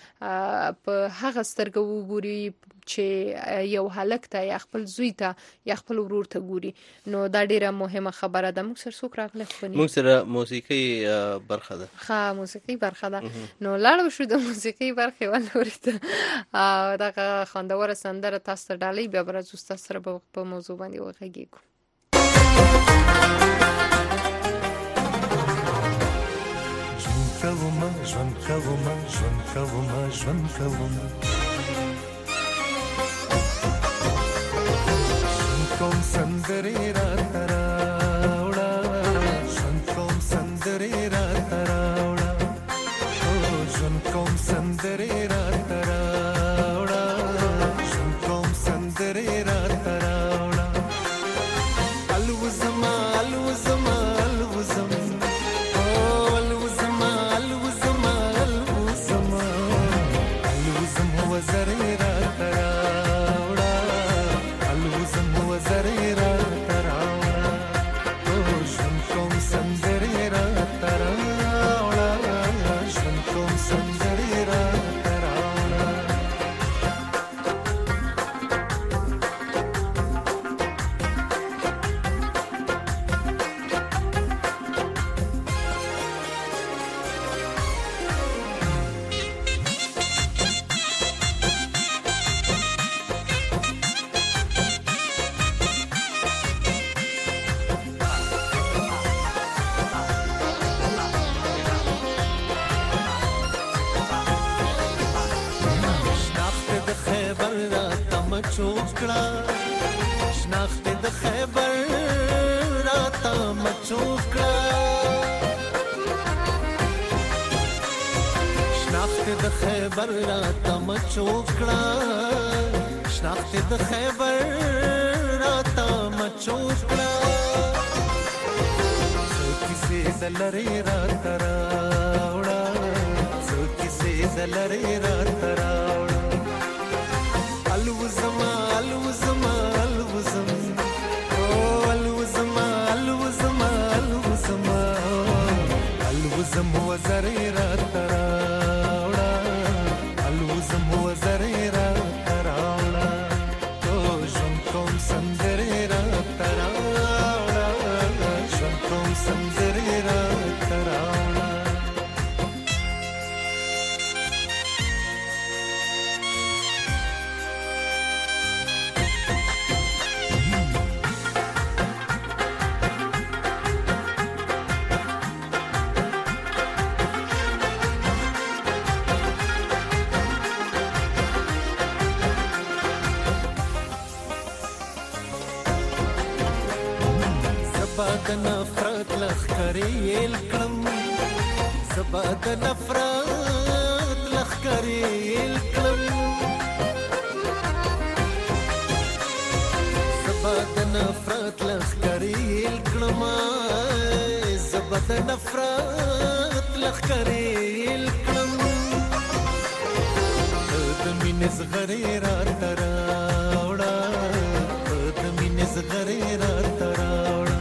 په هغه سترګه وګوري چې یو هلک ته یا خپل زوی ته یا خپل ورور ته ګوري نو دا ډیره مهمه خبره ده موږ سره څوک راغلی موږ سره موسیقي برخه ده ښه موسیقي برخه ده نو لاړو شو د موسیقي برخې ولورې ته او دغه خوندوره سندره تاسو ته ډالۍ بیا به راځو ستاسو سره به په موضوع باندې وغږېږو ژوند کومه ژوند کوم سندرې راته راوړه ژوند کوم سندرې راته راوړه ژوند کوم سندرې راته راوړه ژوند کوم سندرې راته راوړه الوزما الوزما الوزم چوکړه شناخت د خیبر راته مچوکړه شناخت د خیبر راته مچوکړه شناخت د خیبر راته مچوکړه کیسې د زلری را تراوڑا څو کیسې زلری را تراوڑا الوزما الوزما الوزم او الوزما الوزما الوزما الوزم وزری را تراوڑا الوزم وزری را تراوڑا تو ژوند کوم سندرې را تراوڑا ژوند کوم سندرې را تراوڑا زبا د نفرت لخکرې یل کړم زبا د نفرت لخکرې یل کړم زبا د نفرت لخکرې یل کړم زبا د نفرت لخکرې یل کړم د مینې زغرې را تراوړه د مینې زغرې را تراوړه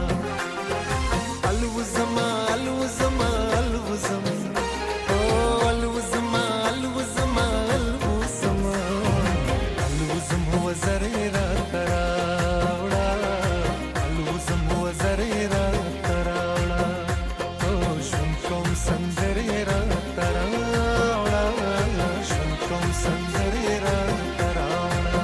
الوزما الوزما الوزم او الوزما الوزما الوزما الوزم وزرې را تراوړه الوزم وزرې را تراوړه او ژوند کوم سندرې را تراوړه ژوند کوم سندرې را تراوړه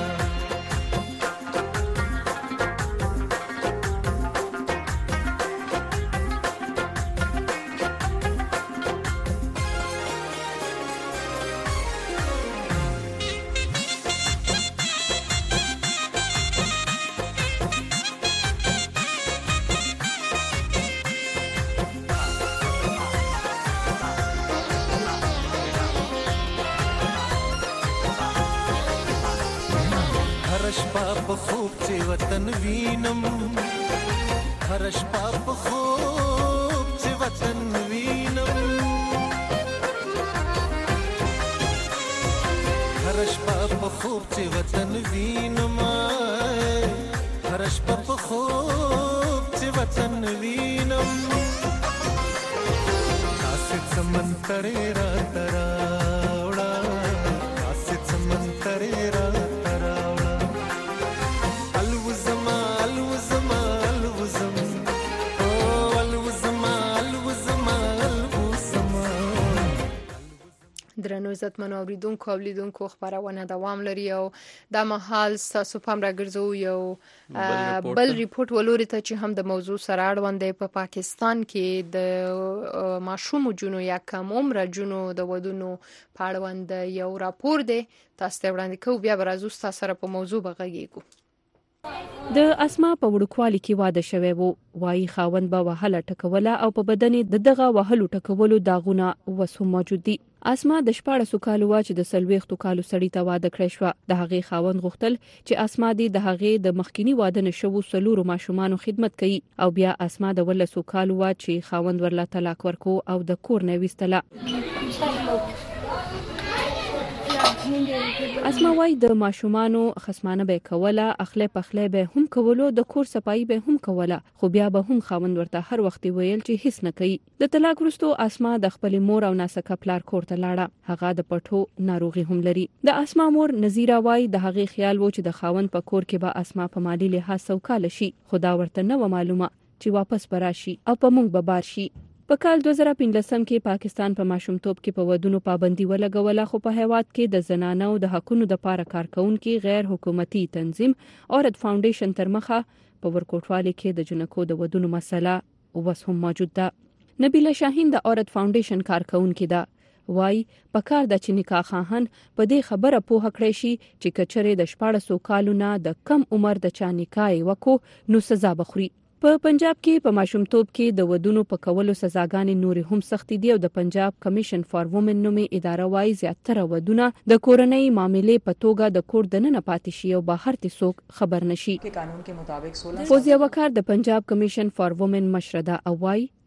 هر شپه په خوب چې وطن وینم هر شپه په خوب چې وطن وینم هر شپه په خوب چې وطن وینم هر شپه په خوب چې وطن وینم آسې سمندرې را تراوړه آسې سمندرې را تراوړه الوزما الوزما الوزم او الوزما الوزما الوزما درنو عزتمنو اوریدونکو او لیدونکو خبرونه دوام لري او د مهال تاسو پام راګرځو یو بل ریپورت ولوري ته چې هم د موضوع سره اړوند دی په پاکستان کې د ماشوم جنو یا کم عمر جنو د ودونو په اړوند یو راپور دی تاسو ته وړاندې کوو بیا به راځو تاسو سره په موضوع بغږیږو د اسما په وړوکوالي کې واده شوی وو وایي خاوند به وهله ټکوله او په بدن د دغه وهلو ټکولو داغونه وسو موجود دي اسما د 14 کالو چې د 40 کالو سړی ته واده کړی شو د هغې خاوند غوښتل چې اسما د هغې د مخکینی واده نشو سلورو ماشومانو خدمت کوي او بیا اسما د 12 کالو چې خاوند ورله طلاق ورکو او د کور نه وستله اسما وای د ماشومانو خصمانه به کوله اخله پخله به هم کولو د کور صفائی به هم کوله خو بیا به هم خاوند ورته هر وخت ویل چې هیڅ نه کوي د طلاق وروسته اسما د خپل مور او ناسکه پلار کور ته لاړه هغه د پټو ناروغي هم لري د اسما مور نذیرا وای د هغې خیال وو چې د خاوند په کور کې به اسما په مالی لحاظ سوکاله شي خدا ورته نه معلومه چې واپس براشي او په موږ به بار شي په کال 2015 کې پاکستان په ماشومتوب کې په ودونو پابندي ولګوله خو په هیواد کې د زنانو د حقوقو د پاره کارکونکو غیر حکومتي تنظیم اورد فاونډیشن تر مخه په ورکوټوالي کې د جنکو د ودونو مسله اوس هم موجود ده نبیله شاهین د اورد فاونډیشن کارکونکو ده وای په کار د چې نکاح خواهان په دې خبره پوه کړی شي چې کچره د 14 کالو نه د کم عمر د چا نکاح وکړو نو سزا بخوري په پنجاب کې په ماشومتوب کې د ودونو په کولو سزاګانې نورې هم سختې دي او د پنجاب کمیشن فار وومن نومي اداره وايي زیاتره ودونه د کورنۍ معاملې په توګه د کور دننه پاتې شي او بهر ته څوک خبر نشي قانون के मुताबिक 16 فوزیه وکړ د پنجاب کمیشن فار وومن مشرده او وايي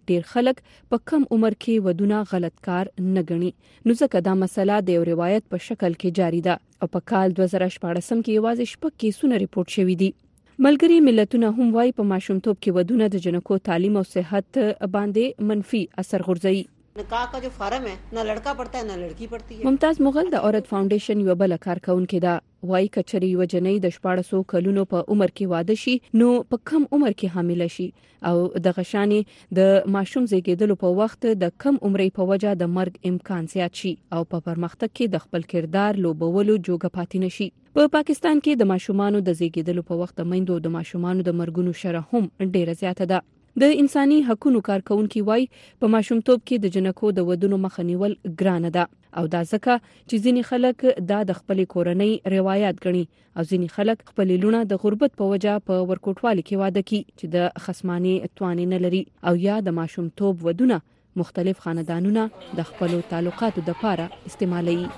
ډیر خلک په کم عمر کې ودونه غلط کار نه ګڼي. نو ځکه دا مسله د یو روایت په شکل کې جاری ده او په کال 2014 کې یوازې 6 کیسونه ریپورت شوي دي. ملګري ملتونه هم وايي په ماشومتوب کې ودونه د جنکو تعلیم او صحت باندې منفي اثر غورځوي. نکاح کا جو فارم ہے نہ لڑکا پڑھتا ہے نہ لڑکی پڑھتی ہے. ممتاز مغل د عورت فاونډیشن یو بل کارکونکې ده. وايي کچري یو جنۍ د 1400 کلونو په عمر کې واده شي نو په کم عمر کې حامله شي او د غشاني د ماشوم زیږیدلو په وخت د کم عمرې په وجه د مرګ امکان زیات شي او په پرمختګ کې د خپل کردار لوبولو جوګه پاتې نشي. په پاکستان کې د ماشومانو د زیږیدلو په وخت د میندو د ماشومانو د مرګونو شرح هم ډیره زیاته ده. د انساني حقوقو کارکونکي وای په ماشومتوب کې د جنکو د ودونو مخه نیول ګرانه ده او دا ځکه چې ځینې خلک دا د خپل کورنۍ روایت ګڼي او ځینې خلک خپل لونه د غربت په وجه په ورکوټوالي کې واده کوي چې د خصماني توان نه لري او یا د ماشومتوب ودونه مختلف خاندانونه د خپل تعلقاتو لپاره استعمالوي.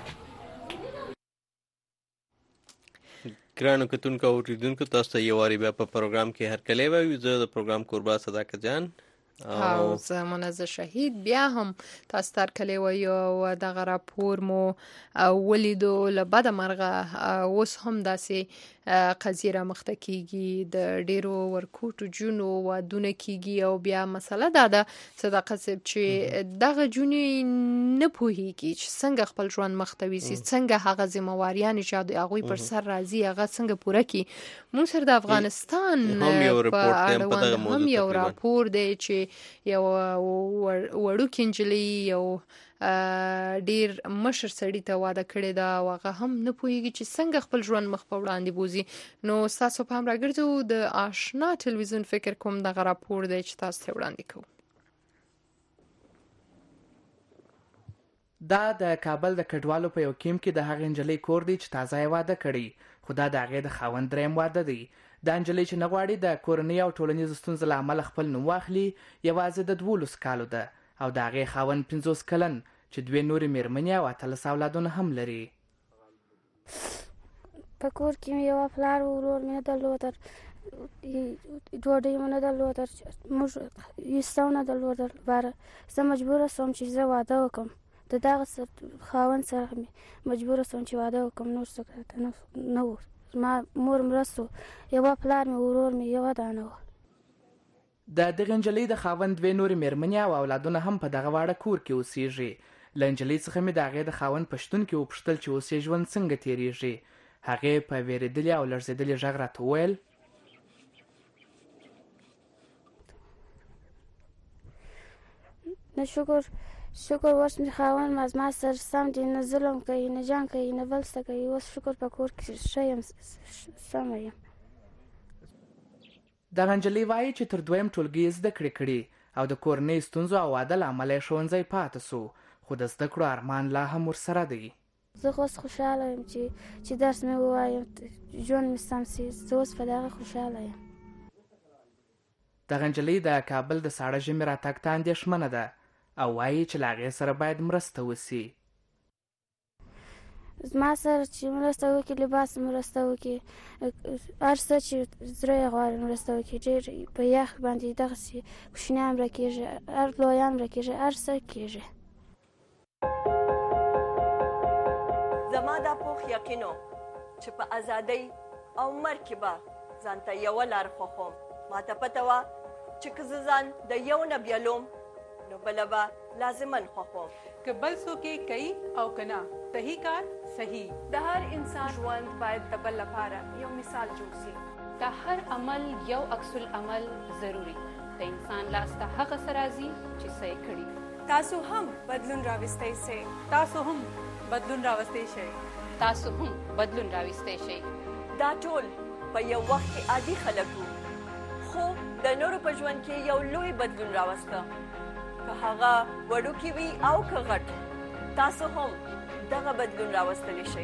ګرانو کتونکو او اوریدونکو تاسو ته یو واری بیا په پروګرام کې هرکلی وایو. زه د پروګرام کوربه صداقت جان او زه منزه شهید بیا هم تاسو ته هرکلی وایو او دغه راپور مو ولیدو له بده مرغه اوس هم داسې قضیه را مخته کیږي د ډیرو ورکوټو جونو وادونه کیږي او بیا مسله دا ده صداقت صاحب چې دغه جونې نه پوهیږي چې څنګه خپل ژوند مخته ویسي څنګه هغه ذمہواریان چې هغوی پر سر راځي هغه څنګه پوره کړي. موږ سره د افغانستان هم یو راپور دی چې یو وړوکې نجلۍ یو ډیر مشر سړی ته واده کړی دا او هغه هم نه پوهیږي چې څنګه خپل ژوند مخ په وړاندې بوزي. نو تاسو په هم راګرځو د آشنا ټلویزیون فکر کوم دغه راپور دی چې تاسو ته وړاندې کوو. دا د کابل د کډوالو په یو کیمپ کې د هغې نجلۍ کور دی چې تازه یې واده کړی خو دا د هغې د خاوند دریم واده دی. دا نجلۍ چې نه غواړي د کورنۍ او ټولنیزو ستونزو له امله خپل نوم واخلي یوازې د 12 کالو ده او د هغې خاوند 50 کلن چې 2 نورې مېرمنې او 18 اولادونه هم لري. په کور کې مې یو پلار او ورور مې نه درلودل ډوډۍ مې نه درلوده موږ هېڅ نه درلودل باره زه مجبوره شوم چې زه واده وکړم د دغه خاوند سره مې مجبوره شوم چې واده وکړم نور څه نه و. ما مور مرستو یو پلار مې ورور مې یو دانه و. د دغه نجلۍ د خاوند 2 نورې مېرمنې او اولادونه هم په دغه واړه کور کې اوسېږي. له نجلۍ څخه مې د هغې د خاوند په شتون کې وپوښتل چې اوس یې ژوند څنګه تېرېږي. هغې په وېرېدلي او لړزېدلي غږ راته وویل نه شکر اوس مې خاوند زما سره سم دی نه ظلم کوي نه جنګ کوي نه بل څه کوي اوس شکر په کور کې ښه یم سمه یم. دغه نجلۍ وایي چې تر 2م ټولګي یې زده کړې کړي او د کورنۍ ستونزو او واده له امله یې ښوونځی پاتې سو خو د زده کړو ارمان لا هم ورسره دی. زه خو اوس خوشحاله یم چې درس مې ووایم ژوند مې سم سي زه اوس په دغه خوشحاله یم. دغه نجلۍ د کابل د ساړه ژمي راتګ ته اندېښمنه ده او وایي چې له هغې سره باید مرسته وسي. زما سره چې مرسته وکړي لباس مرسته وکړي هر څه چې زړه یې غواړي مرسته وکړي. ډېر په یخ باندې دغسې کوچنیان مړه کېږي هر لویان مړه کېږي هر څه کېږي. زما دا پوخ یقین و چې په ازادۍ او مرګ کې به ځان ته یوه لار خوښوم. ما ته پته وه چې که زه ځان د یو نه بیلوم نو بله به لازمن خوښوم. که بل څوک یې کوي او که نه صحیح کار صحیح. د هر انسان ژوند باید د بل لپاره یو مثال جوړ شي. د هر عمل یو عکس العمل ضروري. د انسان لاس ته هغه څه راځي چې څه یې کړي. تاسو هم بدلون راوستی شئ. تاسو هم بدلون راوستی شئ. تاسو هم بدلون راوستی شئ. دا ټول په یو وخت کې عادي خلک وو خو د نورو په ژوند کې یو لوی بدلون راوسته. که هغه وړوکی وي او که غټ تاسو هم دغه بدلون راوستلی شئ.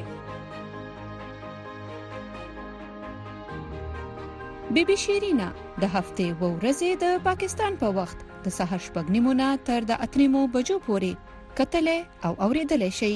بیبي شیرینا د هفتې و ورځې د پاکستان په وخت د سهار 6:30 نه تر د 8 بجو پورې کتلې او اوریدلې شي.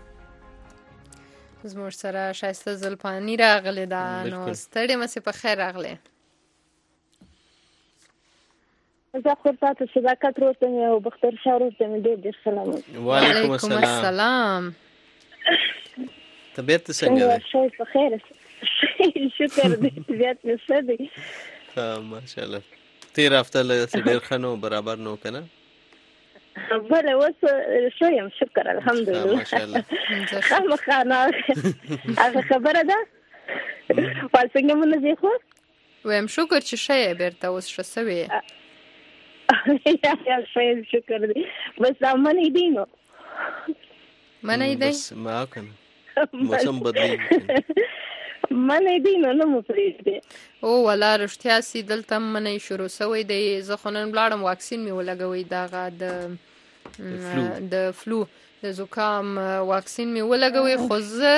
زموږ سره شایسته زلپانی راغلی ده نو ستړې مسې په خیر راغلی. زه خو تاسو صداقت وروته مې او بختر شاه وروته مې ډېر سلام. وعلیکم السلام. طبیعت څنګه ده؟ شای په خیر. شکر دې طبیعت مې ښه دی. ماشاءالله. تیر هفته له ډېر ښه نو برابر نو که نه؟ بله اوس ښه یم شکر الحمدلله. ماشاءالله. خامخا هغه خبره ده وال څنګه مو نه دی خو ویم شکر چې ښه یې بېرته اوس ښه سوې یې. ښه یم شکر دی. بس دا منی دی نو منی دی بس ما کنه موسم بدلیږي منی دی نو مو پرېږدي. او والا رښتیا سي دلته منی شروع سوی دی. زه خو نن ولاړم واکسین مې ولګوی دغه د فلو د زکام واکسین مې ولګوی خو زه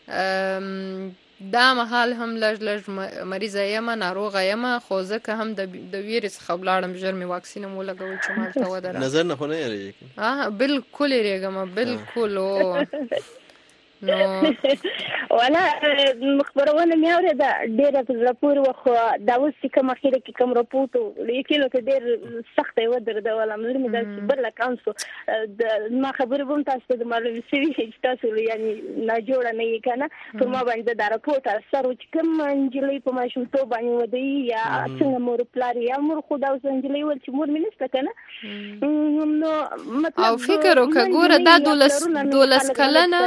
دا مهال هم لږ مریضه یم ناروغه یم خو ځکه هم د ویرې څخه ولاړم ژر مې واکسین هم ولګوی چې مالته ودرم. نظر نه خو نه یېرېږي؟ بالکل یېرېږم بالکل. نو ولا مخبرونه مې اورېده ډېره په زړه پورې وه خو دا اوس چې کوم اخره کې کوم رپورټ و لیکلو کې ډېر سخته یې ودرېدوله زړه مې داسې بل اکان شو. ما خبرې به هم تاسو ته د معلومې شوي چې تاسو یعنې ناجوړه نه یې که نه پر ما باندې دا رپورټ اثر و چې کوم نجلۍ په ماشومتوب باندې ودوي یا څنګه مور پلار یا مور خو دا اوس نجلۍ ویل چې مور مې نشته که نه نو مطلب او فکر وکړه ګوره دا 12 کلنه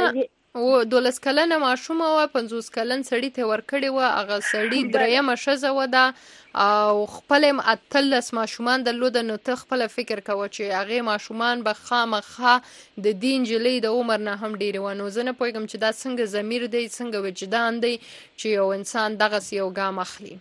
12 کلنه ماشومه وه 50 کلن سړي ته ورکړې وه هغه سړي درېیمه ښځه وه ده او خپل یې 18 ماشومان درلوده. نو ته خپله فکر کوه چې هغې ماشومان به خامخا د دې نجلۍ د عمر نه هم ډېرې وه. نو زه نه پوهېږم چې دا څنګه ضمیر دی څنګه وجدان دی چې یو انسان دغسې یو ګام اخلي.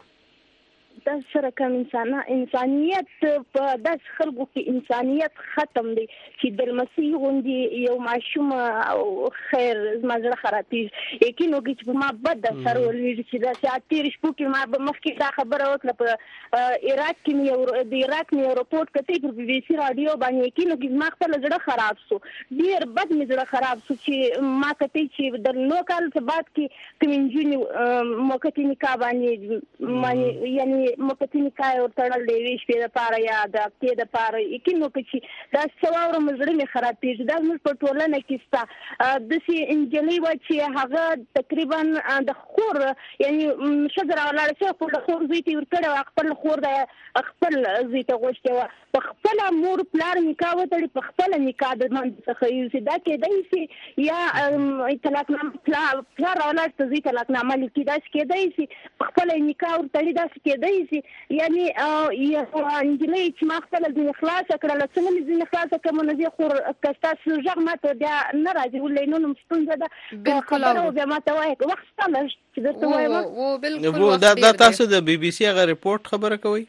دا سره کوم انسانیت په داس خلکو کې انسانیت ختم دی چې د لمسۍ غوندې یو ماشوم او خیر زما زړه خرابېږي. یقین وکړي چې په ما بد اثر ولوېږي چې داسې تېرې شپو کې ما به مخکې دا خبره وکړه په عراق کې مې د عراق مې یو رپورټ کتی پر بي بي سي راډیو باندې. یقین وکړي زما خپله زړه خراب شو ډېر بد مې زړه خراب شو چې ما کتی چې د 9 کال څه بعد کې کومې نجونې موقتي نکاح باندې یعنې موقتي نکاح ورتړل د یوې شپې دپاره یا د هفتې دپاره. یقین وکړه چې دا څه واورم زړه مې خرابېږي. دا زموږ په ټولنه کې شته داسې نجلۍ وه چې هغه تقریبا د خور یعنې ښځه راولاړه شوې خو د خور زوی ته یې ورکړې وه خپل خور د خپل زوی ته غوښتې وه په خپله مور پلار نکاح وتړي په خپله نکاح د منځ څخه یوسي. دا کېدی شي یا طلاقنامه پلار راولاړ ته زوی طلاقنامه لیکي داسې کېدی شي په خپله نکاح ورتړي داسې کېدی شي. یعنې یو نجلۍ چې ما خپله ځینې خلاصه کړله څنګه مې ځینې خلاصه کړم نو زه خو که ستاسو غږ ما ته بیا نه راځي ولې نو ستونزه ده که خبره و بیا ما ته وایه وخت شته چې درته وایم. دا تاسو د بي بي سي هغه رپورټ خبره کوئ؟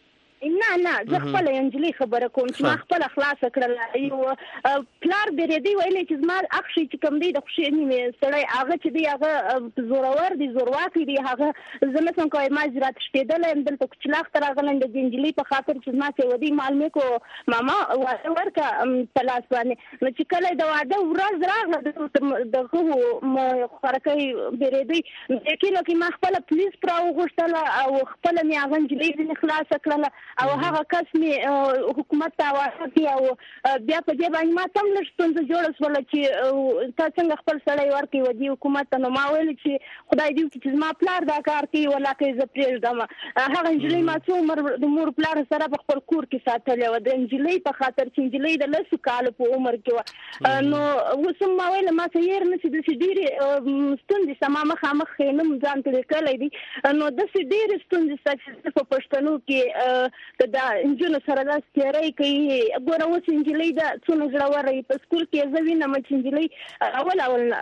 نه زه خپله یو نجلۍ خبره کوم چې ما خپله خلاصه کړله. یو پلار درېدی ویلی چې زما اخښی چې کوم دی د خوښې نیمې سړی هغه چې دی هغه زورور دی زورواکي دی هغه زه نه شم کوی ما زراعت شپېدلی یم دلته کوچلاخ ته راغلی د دې نجلۍ په خاطر چې زما چې ودی معلومې کو ماما واده ورکړه په لاس باندې. نو چې کله د واده ورځ راغله دغه خوارکۍ درېدی یقین وکړي ما خپله پولیس راوغوښتله او خپله مې هغه نجلۍ ځینې خلاصه کړله او هغه کس مې حکومت ته حواله کړي او بیا په دې باندې ما ته هم لږ ستونزه جوړه شوله چې تا څنګه خپل سړی ورکړې و دې حکومت ته. نو ما ویل چې خدای دې وکړي چې زما پلار دا کار کوي ولاکه زه پرېږدم. هغه نجلۍ ما څو عمر د مور پلار سره په خپل کور کې ساتلې وه د نجلۍ په خاطر چې نجلۍ د 10 کالو په عمر کې وه. نو اوس هم ما ویل ما ته هېر نه شي داسې ډېرې ستونزې شته ما مخامخ ښینم ځان ته لیکلی دي. نو داسې ډېرې ستونزې شته چې په پښتنو کې که دا نجونو سره داسې تېری کوي. ګوره اوس نجلۍ ده څونه زړوره وي په سکول کې زه وینم چې نجلۍ اول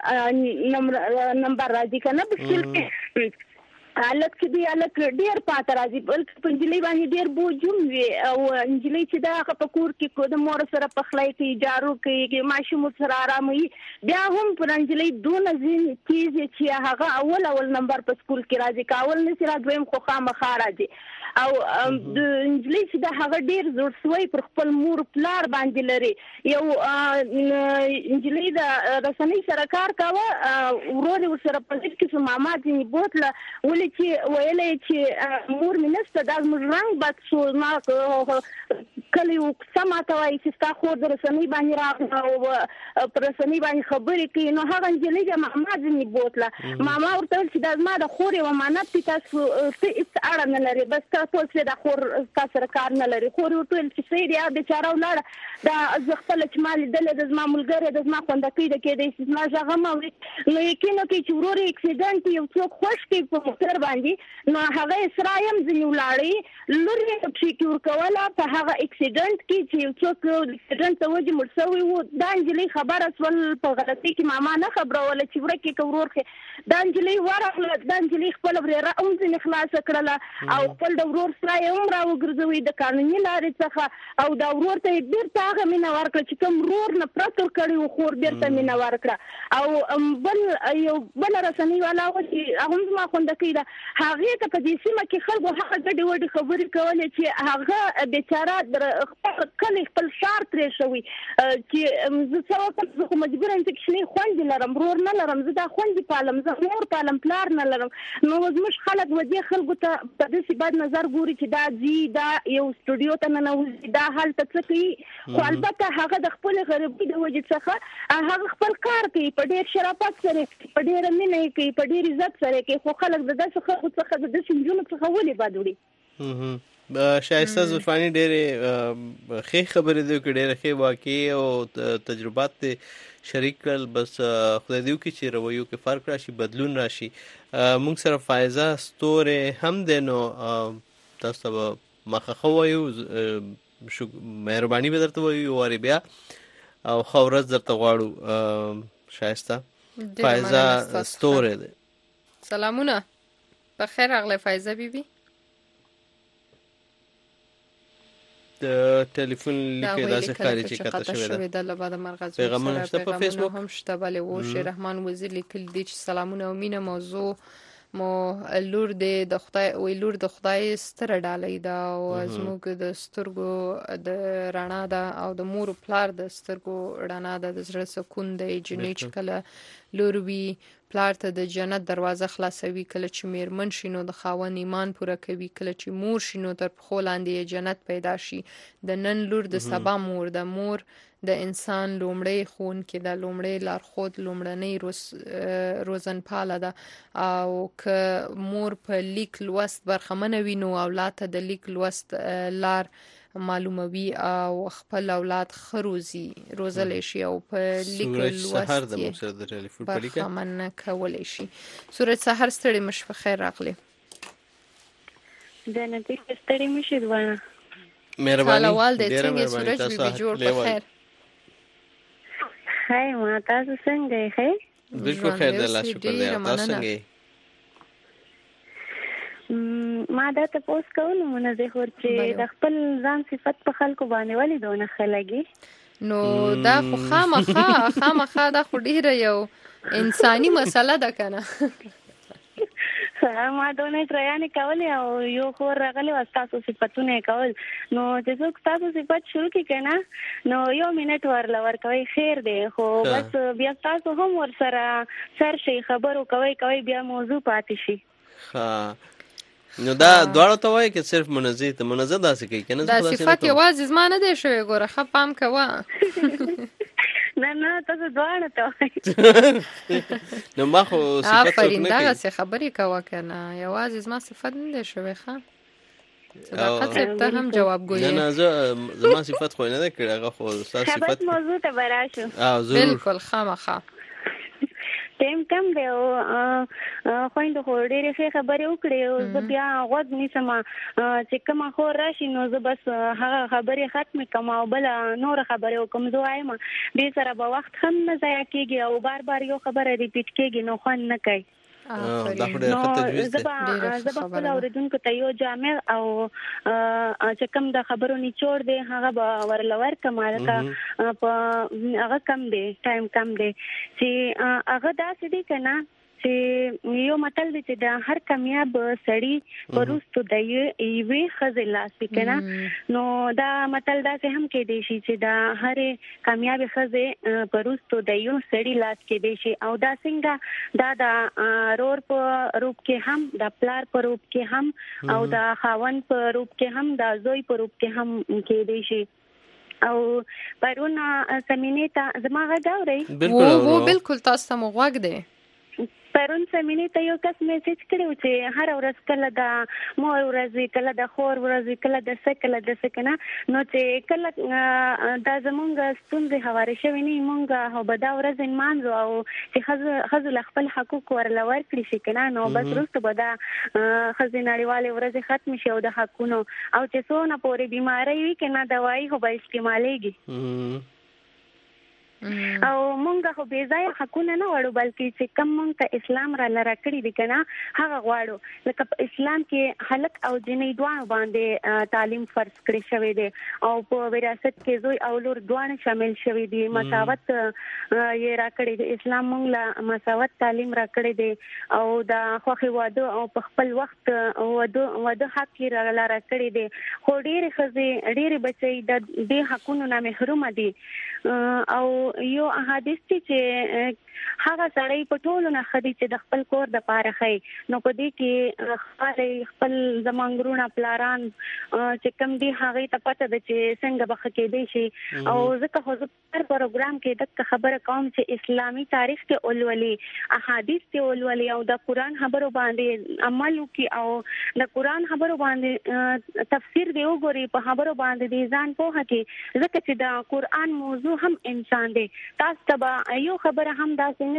نمبر راځي که نه په سکول کې هلک چې دی هلک ډېر پاته راځي بلکې په نجلۍ باندې ډېر بوج هم وي او نجلۍ چې ده هغه په کور کې د مور سره پخلی کوي جارو کوي ماشوم سره آراموي بیا هم پر نجلۍ دونه ځینې تیز چې هغه اول نمبر په سکول کې راځي که اول نسي را دویم خو خامخا راځي. او د نجلۍ چې ده هغه ډېر زوړ سوی پر خپل مور پلار باندې لري. یو نجلۍ د رسنۍ سره کار کاوه ورور یې ورسره په ځای کې ماما ځینې بوتله ولې کولې چې ویلې چې مور مې نشته دا زموږ رنګ بد شو ما کله یو سما ته وایي چې ستا خور د رسنۍ باندې راغله او پر رسنۍ باندې خبرې کوي نو هغه نجلۍ د ماما ځینې بوتله ماما ورته ویل چې دا زما د خور یو امانت دی تاسو هېڅ اړه نه لري بس تاسو چې دا خور تاسو سره کار نه لري خور ورته ویل چې صحیح دی بیچاره ولاړه دا زه خپله چې ما لیدلې د زما ملګری د زما خوندکۍ د کېدی چې زما غږ هم اوري نو یقین وکړئ چې ورور یې اکسیډنټ یو څوک خوښ کړي په موټر باندې نو هغه اسرا هم ځینې ولاړې لور یې پښې کې ورکوله په هغه اکسیډنټ کې چې یو څوک اکسیډنټ ته وجې مړ شوی و دا نجلۍ خبره شول په غلطۍ کې ماما نه خبروله چې ورک یې که ورور دا نجلۍ ورغله دا نجلۍ خپله ورېره هم ځینې خلاصه کړله او خپل د ورور سره یې هم راوګرځوي د قانوني لارې څخه او دا ورور ته یې بېرته هغه مینه ورکړه چې کوم ورور نفرت ورکړی و خور بېرته مینه ورکړه او یو بله رسنۍ والا و چې هغه هم زما خوندکۍ ده هغې ته په دې سیمه کې خلکو هغه ګډې وډې خبرې کولې چې هغه بیچاره خپل کلی خپل ښار ترې شوي چې زه څه وکړم زه خو مجبوره یم چې کوچنۍ خویندې لرم ورور نه لرم زه دا خویندې پالم زه مور پالم پلار نه لرم نو زموږ خلک و دې خلکو ته په داسې بد نظر ګوري چې دا ځي دا یو سټوډیو ته ننوځي دا هلته څه کوي خو البته هغه د خپلې غریبۍ د وجې څخه هغه خپل کار کوي په ډېر شرافت سره په ډېره مینه یې کوي په ډېر عزت سره یې کوي خو خلک د داسې خلکو څخه د داسې نجونو څخه ولې بد وړي شایسته زلفاني ډېرې ښې خبرې دي وکړې ډېرې ښې واقعې او تجربات دې شریک کړل بس خدای دې وکړي چې رویو کې فرق راشي بدلون راشي موږ سره فایزه ستورې هم دی نو تاسو ته به مخه وایو مهرباني به درته وایو وارې بیا او ښه ورځ درته غواړو شایسته فایزه ستورې دی سلامونه بخیر راغلی فایزه بیبي د ټلیفون لیکه داسې ښکاري چې کته شوې ده له بعد مرغزو پیغامونه شته په فیسبوک هم شته بلې و شیر رحمان وزیر لیکل دي چې سلامونه او مینه موضوع مو لور د خدای وی لور د خدای ستر ډالۍ ده او زموږ د سترګو د رڼا ده او د مور پلار د سترګو رڼا ده د زړه سکون دی جنې چې کله لور وی پلار ته د جنت دروازه خلاصوي کله چې میرمن شینو د خاوند ایمان پوره کوي کله چې مور شینو تر پخو لاندې جنت پیدا شي د نن لور د سبا مور د مور د انسان لومړی ښوونکې ده لومړی لارښود لومړنۍ روزنپاله ده او که مور په لیک لوست برخمنه وي نو اولاد ته د لیک لوست لار معلوموي او خپل اولاد خروزي روزلی شي او په لیک لوست برخمنه کولی شي سورج سحر ستړي مش په خیر راغلی د نبی ستړي مشي دوانه مهرباني ډېره مهرباني تاسو جوړ په خیر هاي ما تاسو څنګه یې بالکل خیر دی الله شکر دی تاسو څنګه یې ما دا تاسو کوم نه زه خور چې د خپل ځان صفت په خلکو باندې ولې دونه خلګي نو دا خو خامخا دا خو ډیره یو انساني مسله ده کنه ما دونه تريانې کولې او یو خور راغلی و تاسو صفاتونه کول نو چې څوک تاسو صفات شروع کی کنه نو یو منټ ورکوي خیر دی خو بس بیا تاسو هم ور سره سر شي خبرو کوي بیا موضوع پاتې شي نو دا دواړه ته وایي چې صرف منزه داسې کوي کنه دا صفات یوازې زما نه دی شوی ګوره ښه پام کوه نه تاسو دواړه ته وایي نو ما خو صفات څوک نه کوي دغسې خبرې کوه کنه یوازې زما صفت نه دی شوی ښه صداقت صاحب ته هم جواب ګویې نه زما صفت خو نه دی کړی هغه خو ستا صفت موضوع ته به راشو بالکل خامخا ټیم کم دی او خویندو خو ډېرې ښې خبرې وکړې او زه بیا غوږ نیسم چې کومه خور راشي نو زه بس هغه خبرې ختمې کړم او بله نوره خبرې وکړم زه وایم دې سره به وخت هم نه ضایع کېږي او بار یو خبره ریپیټ کېږي نو خوند نه کوي زه به خپل اورېدونکو ته یو جامع او چې کوم د خبرو نچوړ دی هغه به ورله ورکړم هغه کم دی ټایم کم دی چې هغه داسې دی که نه چې یو متل دی چې د هر کامیاب سړی پروستو د یوې ښځې لاس وي کنه، نو دا متل داسې هم کې دی شي چې د هر کامیاب ښځې پروستو د یو سړي لاس کې دی شي، او دا څنګه دا د رور په روپ کې هم، د پلار په روپ کې هم، او د خاوند په روپ کې هم، د زوی په روپ کې هم کې دی شي. او پرون سمینې ته زما غږ اورئ؟ بالکل تاسو ته مو غوږ دی. پرون سمینې ته یو کس میسج کړی چې هر ورځ کله د مور ورځ، کله د خور ورځ، کله د څه کله د څه کنه، نو چې کله دا زمونږ ستونزې هوارې شوې نه مونږ هو به دا ورځ نمانځو او چې ښځو خپل حقوق ورله ورکړي شي کنه، نو بس وروسته به دا ښځې نړیوالې ورځې ختم شي او د حقونو، او چې څونه پورې بیماری وي کنه دوايي خو به استعمالیږي. او مونږ خو بې ځایه حقونه نه غواړو، بلکې چې کم مونږ ته اسلام را لره کړي دي کنه هغه غواړو. لکه په اسلام کې هلک او جنۍ دواړو باندې تعلیم فرض کړی شوی دی، او په وراثت کې زوی او لور دواړه شامل شوی دي. مساوات یې را کړی دی، اسلام مونږ له مساوات تعلیم را کړی دی، او د خوښي واده او په خپل وخت واده حق یې را لره کړی دی. خو ډېرې ښځې ډېرې بچي د دې حقونو نه محرومه دي. او یو احادیث چې هغه سړی په ټولو نه خدي چې د خپل کور د پاره خي، نو په دې کې خپل زمانګرونه پلاران چې کم دي هغه ته پته ده چې څنګه بخ کې دي شي. او ځکه خو په پروګرام کې د خبره کوم چې اسلامي تاریخ کې اولولي، احادیث کې اولولي، او د قران خبرو باندې عمل وکي، او د قران خبرو باندې تفسیر دی وګوري، په خبرو باندې دي ځان پوهه کې، ځکه چې د قران موضوع هم انسان دی. تاسو ته یو خبره هم داسې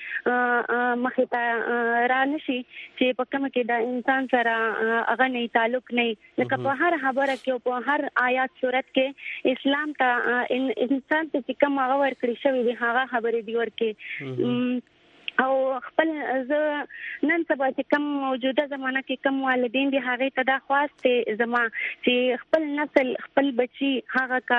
نشي مخې ته را نشي چې په کومه کې د انسان سره هغه نه تعلق نه، لکه په هر خبره کې او په هر آیات صورت کې اسلام ته انسان ته چې کوم هغه ورکړي شوی دی هغه خبرې دی ورکې. او خپل نن سبا چې کوم موجوده زمانہ کې کوم والدین دي هغه ته دا خواسته زما چې خپل نسل خپل بچي هغه کا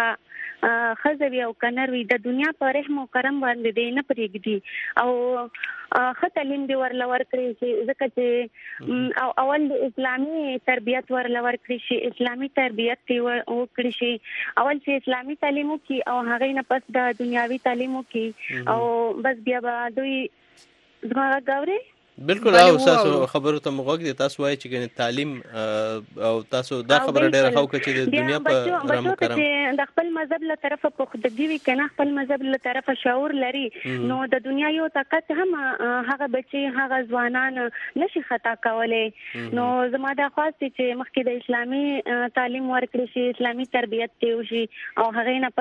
خزوی او کنروي د دنیا په رحم او کرم باندې دی نه پرېږدي، او ښه تعلیم دی ورله ورکړي چې ځکه چې او اول اسلامي تربیت ورله ورکړي شي، اسلامي تربیت دی وکړي شي، اول چې اسلامي تعلیم وکړي او هغه نه پس د دنیاوي تعلیم وکړي، او بس بیا به دوی زما غوړي. بالکل. او تاسو خبرو ته موږ دي تاسو وایي چې تعلیم او تاسو دا خبره ډیره خو چې د دنیا په رحم کرم د خپل مذهب له طرفه په خودګي وي کنه، خپل مذهب له طرفه شعور لري، نو د دنیا یو طاقت هم هغه بچي هغه ځوانان نشي خطا کولای. نو زما دا خواست چې مخکې د اسلامي تعلیم ورکړي شي، اسلامي تربیت دی وشي، او هغه نه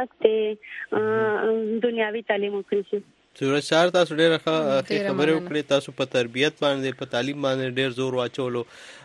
پس دنیاوي تعلیم وکړي شي. سورج سار تاسو ډېر ښه خبرې وکړې، تاسو په تربیت باندې په تعلیم باندې ډېر زور واچولو،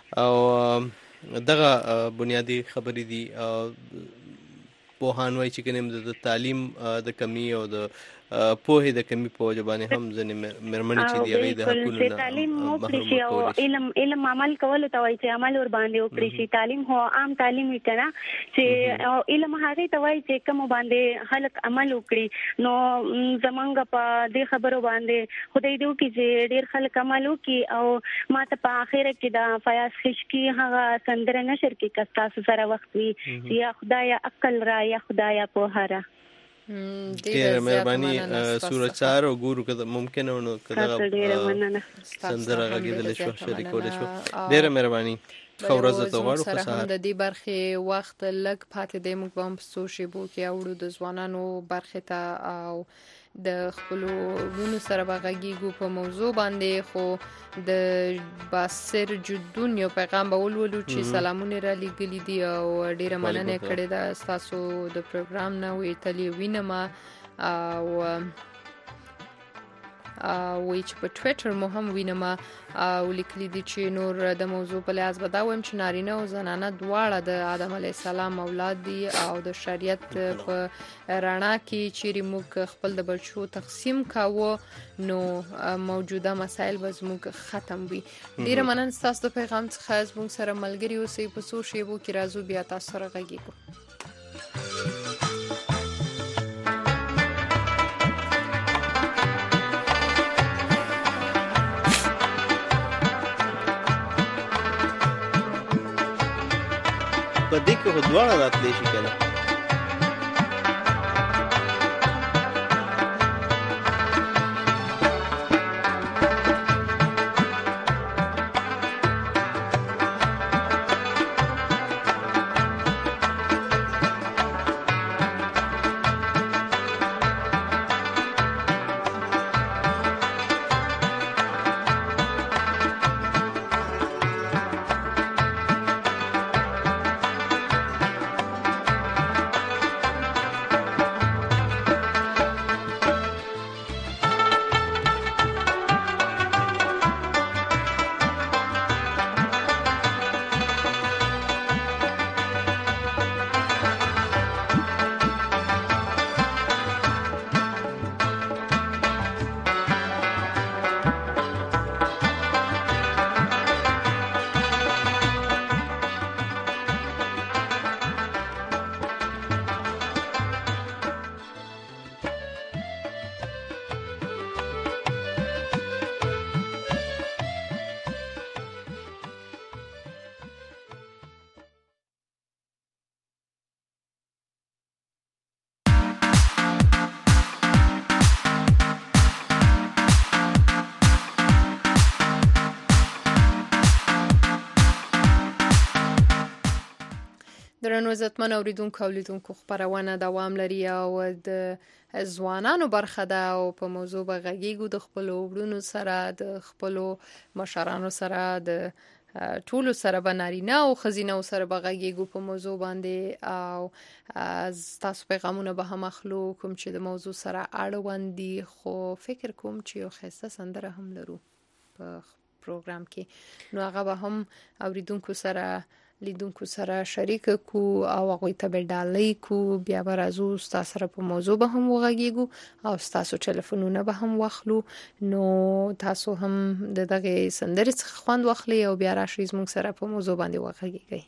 او دغه بنیادی خبرې دي. پوهان وایي چې کنه د تعلیم د کمی او د پوهې د کمی په وجه باندې هم ځنې مېرمنې چې دی هغه د حقوقو نه تعلیم وکړي شي، او علم عمل کول ته وایي چې عمل ور باندې وکړي شي. تعلیم هو عام تعلیم وي کنه، چې علم هغه ته وایي چې کوم باندې خلک عمل وکړي. نو زمونږ په دې خبرو باندې خدای دې وکړي چې ډېر خلک عمل وکړي، او ما ته په اخر کې د فیاض خشکی هغه سندره نشر کې کستا سره وخت وي چې یا خدایا عقل را یا خدایا په هره. ډیره مهرباني سورج سار، او ګورو که ممکنه ونه کدا سندره غږیدل شو شریکول شو. ډیره مهرباني. خو ورځ ته غواړو خو سهار د دې برخه وخت لګ پاتې دی، موږ هم په سوشي بو کې اوړو د ځوانانو برخه ته او د خپل ونو سره بغږیږو په موضوع باندې. خو د باسر جدون یو پیغام به ولولو چې سلامونه را لګلی دي، او ډیره مننه کړې ده تاسو د پروګرام نه وی تلی وینم، او وی چې په ټویټر مو هم وینم او لیکلي دي چې نور د موضوع په لحاظ به دا وایم چې نارینه او زنانه دواړه د آدم علیه السلام اولاد دي، او د شریعت په رڼا کې چیرې موږ خپل د بچو تقسیم کاوه نو موجوده مسایل به زموږ ختم وي. ډیره مننه ستاسو د پیغام څخه. زموږ سره ملګري اوسئ، په څو شیبو کې راځو بیا تاسو سره غږیږو. په دې کې خو دواړه راتلی شي که نه. درنو عزتمن اوریدونکو او لیدونکو خبرونه دوام لري او د ځوانانو برخه ده او په موضوع به غږیږو د خپل وړونو سره د خپل مشرانو سره د ټولو سره به نارینه او ښځینه سره به غږیږو په موضوع باندې او تاسو پیغامونه به هم اخلو کوم چې د موضوع سره اړوند دي خو فکر کوم چې یو ښایسته سندره هم لرو په پروګرام کې نو هغه به هم اوریدونکو سره لیدونکو سره شریک کو او هغوی ته به ډالۍ کو بیا به راځو ستاسو سره په موضوع به هم وغږیږو او ستاسو ټلیفونونه به هم واخلو نو تاسو هم د دغه سندرې څخه خوند واخلئ او بیا راشئ زموږ سره په موضوع باندې وغږیږئ.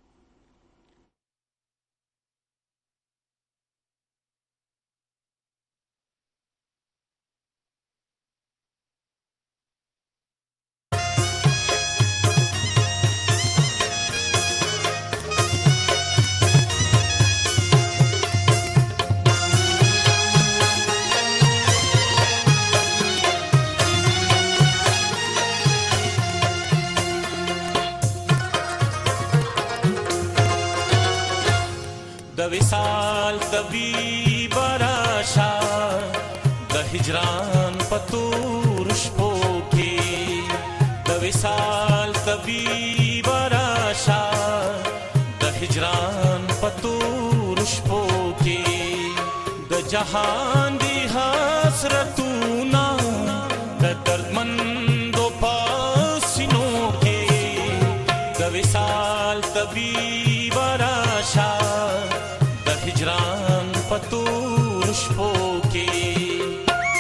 وصال طبيب راشا د هجران پتور شپو کې د وصال طبيب راشا د هجران پتور شپو کې د جهان دی حسرتونا د دردمندو پاسینو کې د وصال طبيب راشا هجران پتور شپو کې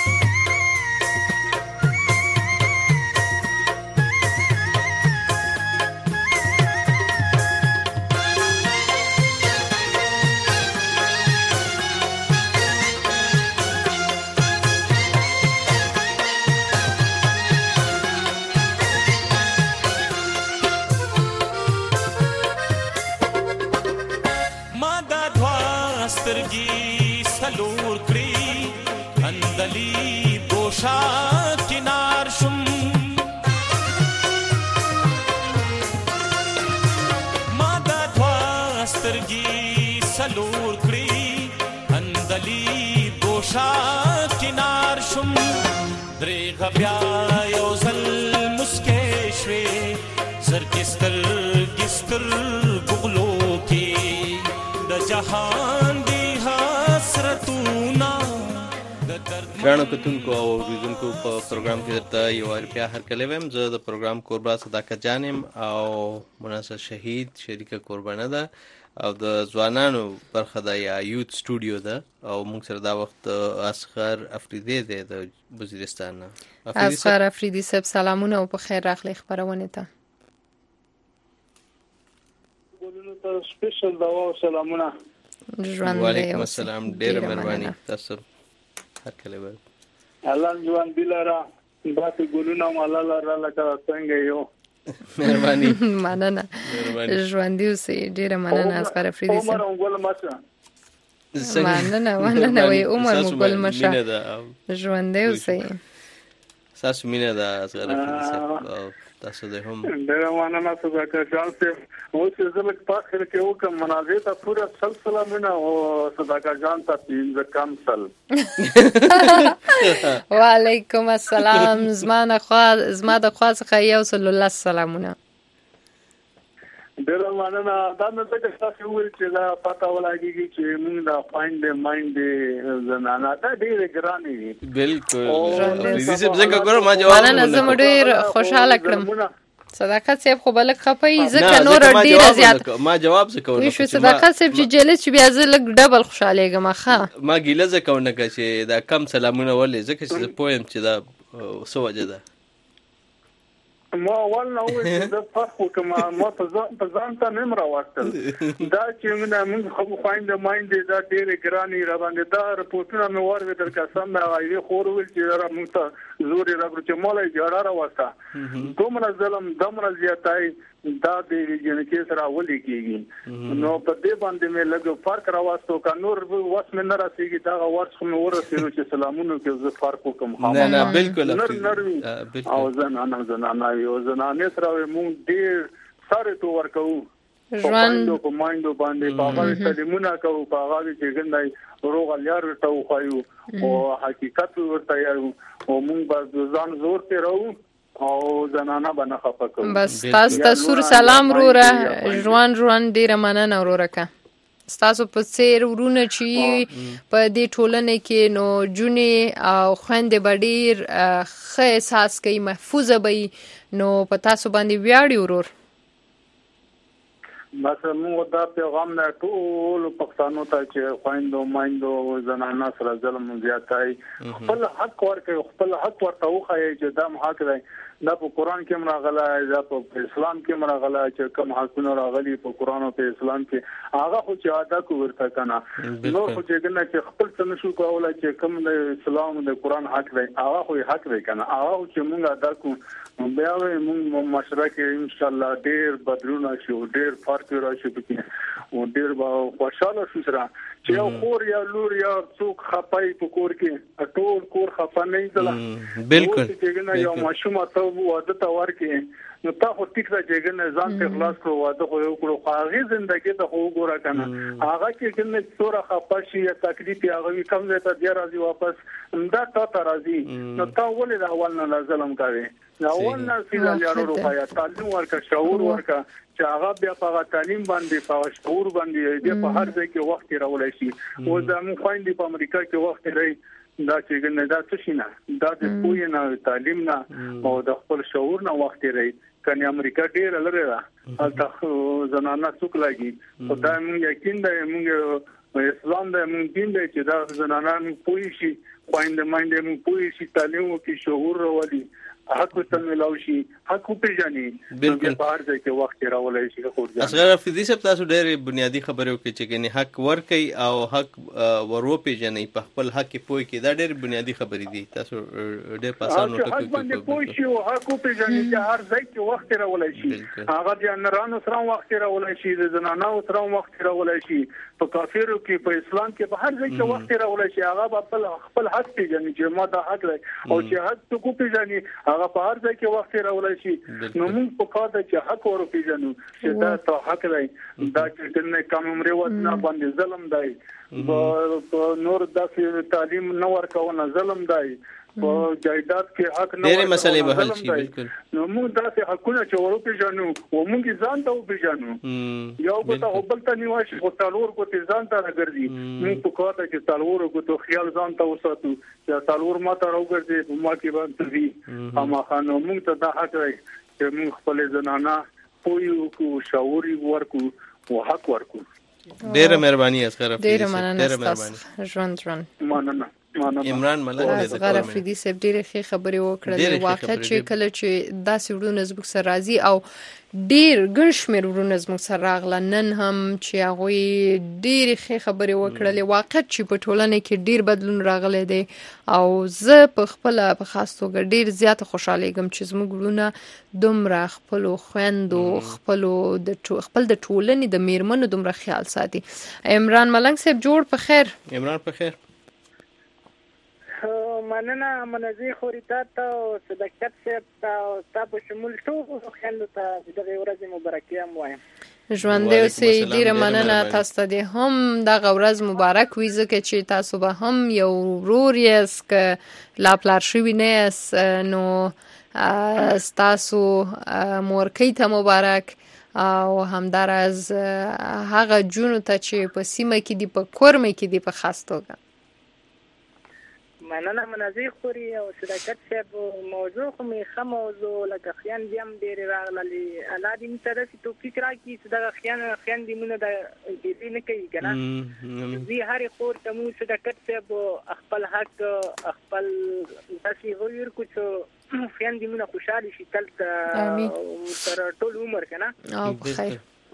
سترګي سلور کړی اندلی دوشا کنار شم ما دا دوا سترګي سلور کړی اندلی دوشا کنار شم درې غبیا یو زل مسکې شوي زرکستر گستر بغلو کې د جهان ګرانو کتونکو او اوریدونکو په پروګرام کې درته یو وار بیا هرکلی وایم. زه د پروګرام کوربه صداقت جان یم او مناصر شهید شریکه کوربانه ده او د ځوانانو برخه ده یا یوت سټوډیو ده او موږ سره دا وخت اصغر افریدی دی د وزیرستان نه. اصغر افریدی صاحب سلامونه او په خیر راغلی خبرونه ته. ګلونو ته سپیشل دوا او سلامونه. وعلیکم السلام ډیر مهرباني تاسو هرکلی وایم. الله ژوند دلاره باقي ګلونه مالاله را لکه څنګه یو مهرباني مننه ژوندي اوسئ. ډیره مننه اصغر افریدي عمر صاحب. ګل مشه مننه وی عمر مګل مشه ژوندي اوسئ. تاسو مینه ده اصغر افریدي صاحب تاسو د هم ډیره مننه صدقه جان صاحب. اوس زه لږ په اخر کې وکم مناظره ته پوره سلسله منه او صدقه جان ته پینځه کم سل. وعلیکم السلام. زما د خوا څخه یو سل الله سلامونه. ډیره مننه. دا نه څه تاسو ویل چې دا پتا ولګي چې موږ دا فایند مایند زنانه دا ډیره ګرانه دي. بالکل افریدي صاحب زه ګورم ما جواب مننه. زه ډیر خوشاله کړم. صداقت صاحب خو بلک خپي ځکه نور ډیره زیات ما جواب زکو نه شو. صداقت صاحب چې جلس چې بیا زه لګ ډبل خوشالهګم. ښه ما ګیله زکو نه چې دا کم سلامونه ولې ځکه چې پویم چې دا سو وجه ده. ما اول نو چې د فرق کوم ما په ځان ته نیم راوستل دا چې موږ خو فایند مایند دا ډېر ګراني را باندې دا رپورټونه مې ورغېدل قسم دا غوي خور ویل چې را موږ ته زور راغلو چې مولای جوړه راوسته دومره ظلم دومره زیاتای دا د جنکې سره ولې کېږي. نو په دې باندې مې لږ فرق راوستو کا نور وس مې نه راسيږي دا ورڅ مې ورسېږي چې سلامونه کې زه فرق وکم. نه بالکل او زنانه یو زنانه سره موږ ډېر سره تو ورکو ژوند په مایندو باندې په هغه تعلیمونه کوو په هغه چې ګندای روغ لیار ته وخایو او حقیقت ورته یو او موږ به ځان زور ته راو او زنانه باندې خفقو. بس تاسو ته سور سلام وروره. ژوند ډیره مننه وروره. کا تاسو په څیر ورونه چې په دې ټولنه کې نو جونې او خويندې بډیر ښه احساس کوي محفوظه وي نو په تاسو باندې ویاړي ورور. بس موږ دا پیغام نه ټول پښتنو ته چې خويندو مایندو زنانه سره ظلم زیاتای خپل حق ورکړي خپل حق ورته وخایي چې دا حق دی. دا په قران کې راغلی دا په اسلام کې راغلی چې کوم حقونه راغلي په قران او په اسلام کې هغه خو چې ادا کو ورته کنه نور خو چې ګنه چې خپل څه نشو کولای چې کوم د اسلام د قران حق دی هغه خو حق دی کنه هغه چې موږ ادا کو بیا موږ مشرکه ان شاء الله ډیر بدلون شي ډیر فرق راشي پکې او ډیر خوشاله شو سره چې یو خور یا لور یا څوک خپای په کور کې ټول کور خپه نه ځله. بالکل یو ماشوم ته واده تا ورکې نو تا خو ټیک دا چې ګنه ځان ته خلاص کړو واده خو یو کړو خو هغه ژوندۍ ته خو ګوره کنه هغه کې ګنه څوره خپه شي یا تکلیف هغه کم ځای ته دی راځي واپس دا تا راځي نو تا ولې دا اول نه ظلم کوي اول نه سیده یارو روپیا تعلیم ورکا شعور ورکا چې هغه بیا په تعلیم باندې په شعور باندې دې په هر ځای کې وخت راولای شي او زموږ خويندې په امریکا کې وخت لري دا چې ګنه دا څه شي نه دا د پوهې نه تعلیم نه او د خپل شعور نه وخت لري کني امریکا ډیر لري دا البته زنانه څوک لګي خدای موږ یقین دی موږ اسلام د موږ دین دی چې دا زنانه پوهې شي خويندې مایندې موږ پوهې شي تعلیم او کې شعور راولي حق ته ملوشي حق په ځاني بالکل په هر ځای کې وخت راولای شي خو اصغر افریدي صاحب تاسو ډېر بنیادی خبرو کې چې کني حق ورکي او حق ورو پیژنې په خپل حق پوي کې دا ډېر بنیادی خبرې دي تاسو ډېر پاسانو ټکو کې باندې پوي شي او حق په ځاني چې هر ځای کې وخت راولای شي هغه د نرانو سره وخت راولای شي د زنانو سره وخت راولای شي په کافرو کې په اسلام کې په هر ځای کې وخت راولای شي هغه خپل حق پیژني چې ما دا حق لري او چې حق کو پیژني هغه په هر ځای کې وخت راولای شي نو موږ په کار د چې حق ورو پیژنو چې دا ته حق دی دا چې څنګه کوم مریوت نه باندې ظلم دی نور داسې تعلیم نه ورکونه ظلم دی په جایداد کې حق نه ډېرې مسلې به حل شي بالکل نو موږ داسې حقونه چې ورو پیژنو او موږ ځان ته پیژنو یو کو ته بل ته نیواشي او تلور کو ته ځان ته راګرځي موږ په کار ته چې تلور کو ته خیال ځان ته وساتو چې تلور ما ته راوګرځي ما کې باندې وي اما خانو موږ ته دا حق دی چې موږ خپل زنانه پویو کو شعوري ورکو او حق ورکو. ډېر مهرباني اصغر افریدي ډېر مننه ژوند مننه عمران ملنګ غره افریدي صاحب ډېرې ښې خبرې وکړلې. واقع چې کله چې داسې وروڼه زموږ سره راځي او ډېر ګڼ شمېر وروڼه زموږ سره راغله نن هم چې هغوی ډېرې ښې خبرې وکړلې. واقع چې په ټولنه کې ډېر بدلون راغلی دی او زه په خپله په خاص توګه ډېر زیاته خوشحالېږم چې زموږ وروڼه دومره خپلو خویندو خپل د ټولنې د میرمنو دومره خیال ساتي. عمران ملنګ صاحب جوړ په خیر. عمران په خیر. مننه منځي خوري ته او صداقت صاحب ته او تاسو شمول ټول خویندو ته دغه ورځ مبارکي هم وایم. ژوندی اوسئ. ډېره مننه تاسو ته دې هم دغه ورځ مبارک وي ځکه چې تاسو به هم یو ورور یاست که لا پلار شوي نه یاست نو ستاسو مورکۍ ته مبارک او همداراز هغه جونو ته چې په سیمه کې دي په کورمه کې دي په خاص توګه. مننه منځي خوري او صداقت صاحب موضوع خو می ښه موضوع لکه خیان دې هم ډېرې راغللې الله دې موږ ته داسې توفیق راکړي چې دغه خیان دې مونږ د کیسې نه کوي که نه دوی هرې خور ته مونږ صداقت صاحب خپل حق خپل داسې ورکړو چې خیان دې مونږ خوشحاله شي تل تر ټول عمر که نه او بخیر.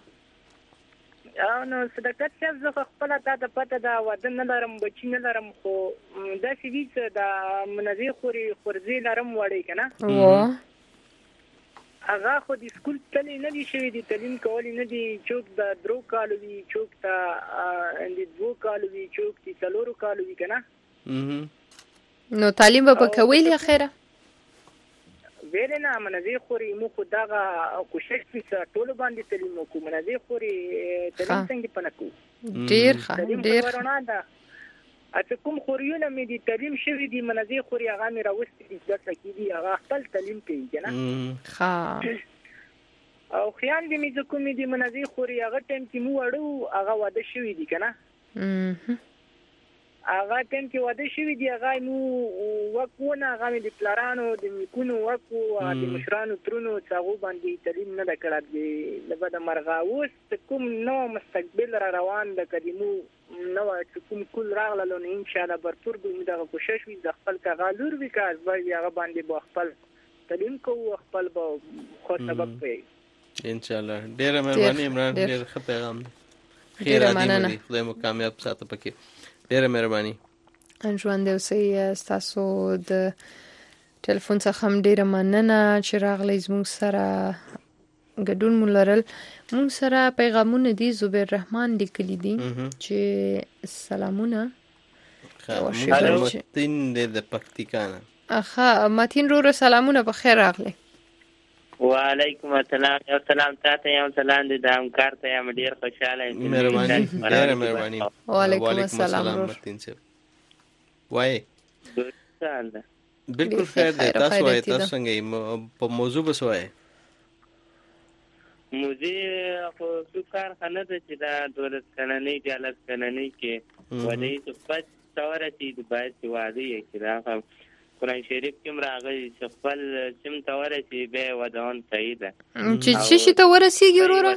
نو صداقت صاحب زه خپل تا ته پته ده واده نه لرم بچي نه لرم خو داسې وي چې د منځي خوري خورځې لرم وړی که نه هغه خو د سکول تللی نه دي شوي دي تعلیم کولی نه دي چوک د 3 کالو وي چوک ته د 2 کالو وي چوک د 4 کالو وي که نه نو تعلیم به په کولی اخره ویلې نه منځي خوري مو خو دغه کوشش چې ټولو باندې تعلیم وکړو منځي خوري تعلیم څنګه پنه کوو ډېر ښه ډېر ښه. اته کوم خوريونه مې دي تعلیم شوي دي منځي خوري هغه مې راوستي دي چې څه دي هغه خپل تعلیم کوي که نه ښه او خیال دې مې کوم دي منځي خوري هغه ټیم کې مو وړو هغه واده شوي دي که نه هغه ټیم کې واده شوي دي هغه مو وکونه هغه مې د پلارانو د نیکونو وکو د مشرانو ترونو چې هغو باندې تعلیم نه ده کړی د بده مرغه اوس کوم نو مستقبل را روان ده که د مو نو چې کوم کل راغللو نو انشاءالله برپور به مو دغه کوشش وي د خپل که هغه لور وي که ازبر وي هغه باندې به خپل تعلیم کوو خپل به خو سبق کوي انشاءالله. ډېره مهرباني عمران ډېر ښه پیغام دی. خیر عادي دی خدای مو کامیاب ساته پکې. ډېره مهرباني. ژوندی اوسئ. ستاسو د ټلیفون څخه هم ډېره مننه چې راغلی زموږ سره ګډون مو لرل. موږ سره پیغامونه دي. زبیر رحمان لیکلي دي چې سلامونه. متین دی د پکتیکا نه. متین وروره سلامونه په خیر راغلی. وعلیکم السلام. یو سلام تاته یو سلام د همکار ته یم ډېر خوشحاله یم. مهرباني ډېره مهرباني. وعلیکم السلام متین صاحب وایي بالکل خیر دی. تاسو وایي تاسو څنګه په موضوع به څه وایي؟ موضوع خو څه کار ښه نه ده چې دا 12 کلنۍ 14 کلنۍ کې واده یې څه ته ورسېد باید چې واده یې کړي. دا قرآن شریف کې هم راغلی چې خپل سیم ته ورسېږي بیا یې ودهون صحیح ده. چې څه شي ته ورسېږي وروره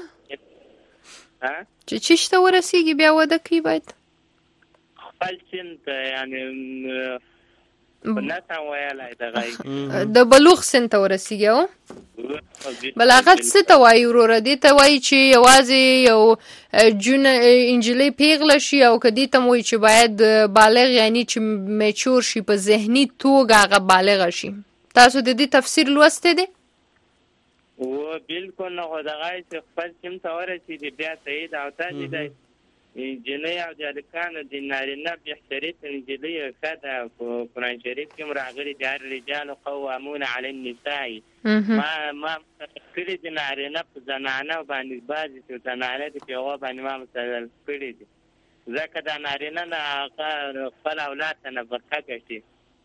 چې څه شي ته ورسېږي بیا واده کوي باید خپل سیم ته یعنې په نسم ویلی دغه د بلوغ سن ته ورسېږي او بلاغت څه ته وایي وروره؟ دې ته وایي چې یوازې یو نجلۍ پیغله شي او که دې ته هم وایي چې باید بالغ یعنی چې میچور شي په ذهني توګه هغه بالغه شي. تاسو د دې تفسیر لوستی دی؟ بالکل نه خو دغه چې خپل سیم ته ورسېږي بیا صحیح ده. او تاسې دی نجلۍ او د هلکانو د نارینه بهتري ته نجلۍ ښه ده. په قرآن شریف کې هم راغلي دي الرجال قوامون علی النساء. ما کړي دي نارینه په زنانه باندې بعضې چې زنانه دي په هغو باندې ما مسلل کړي دي ځکه دا نارینه نه هغه خپل اولاد ته نفقه ګټي.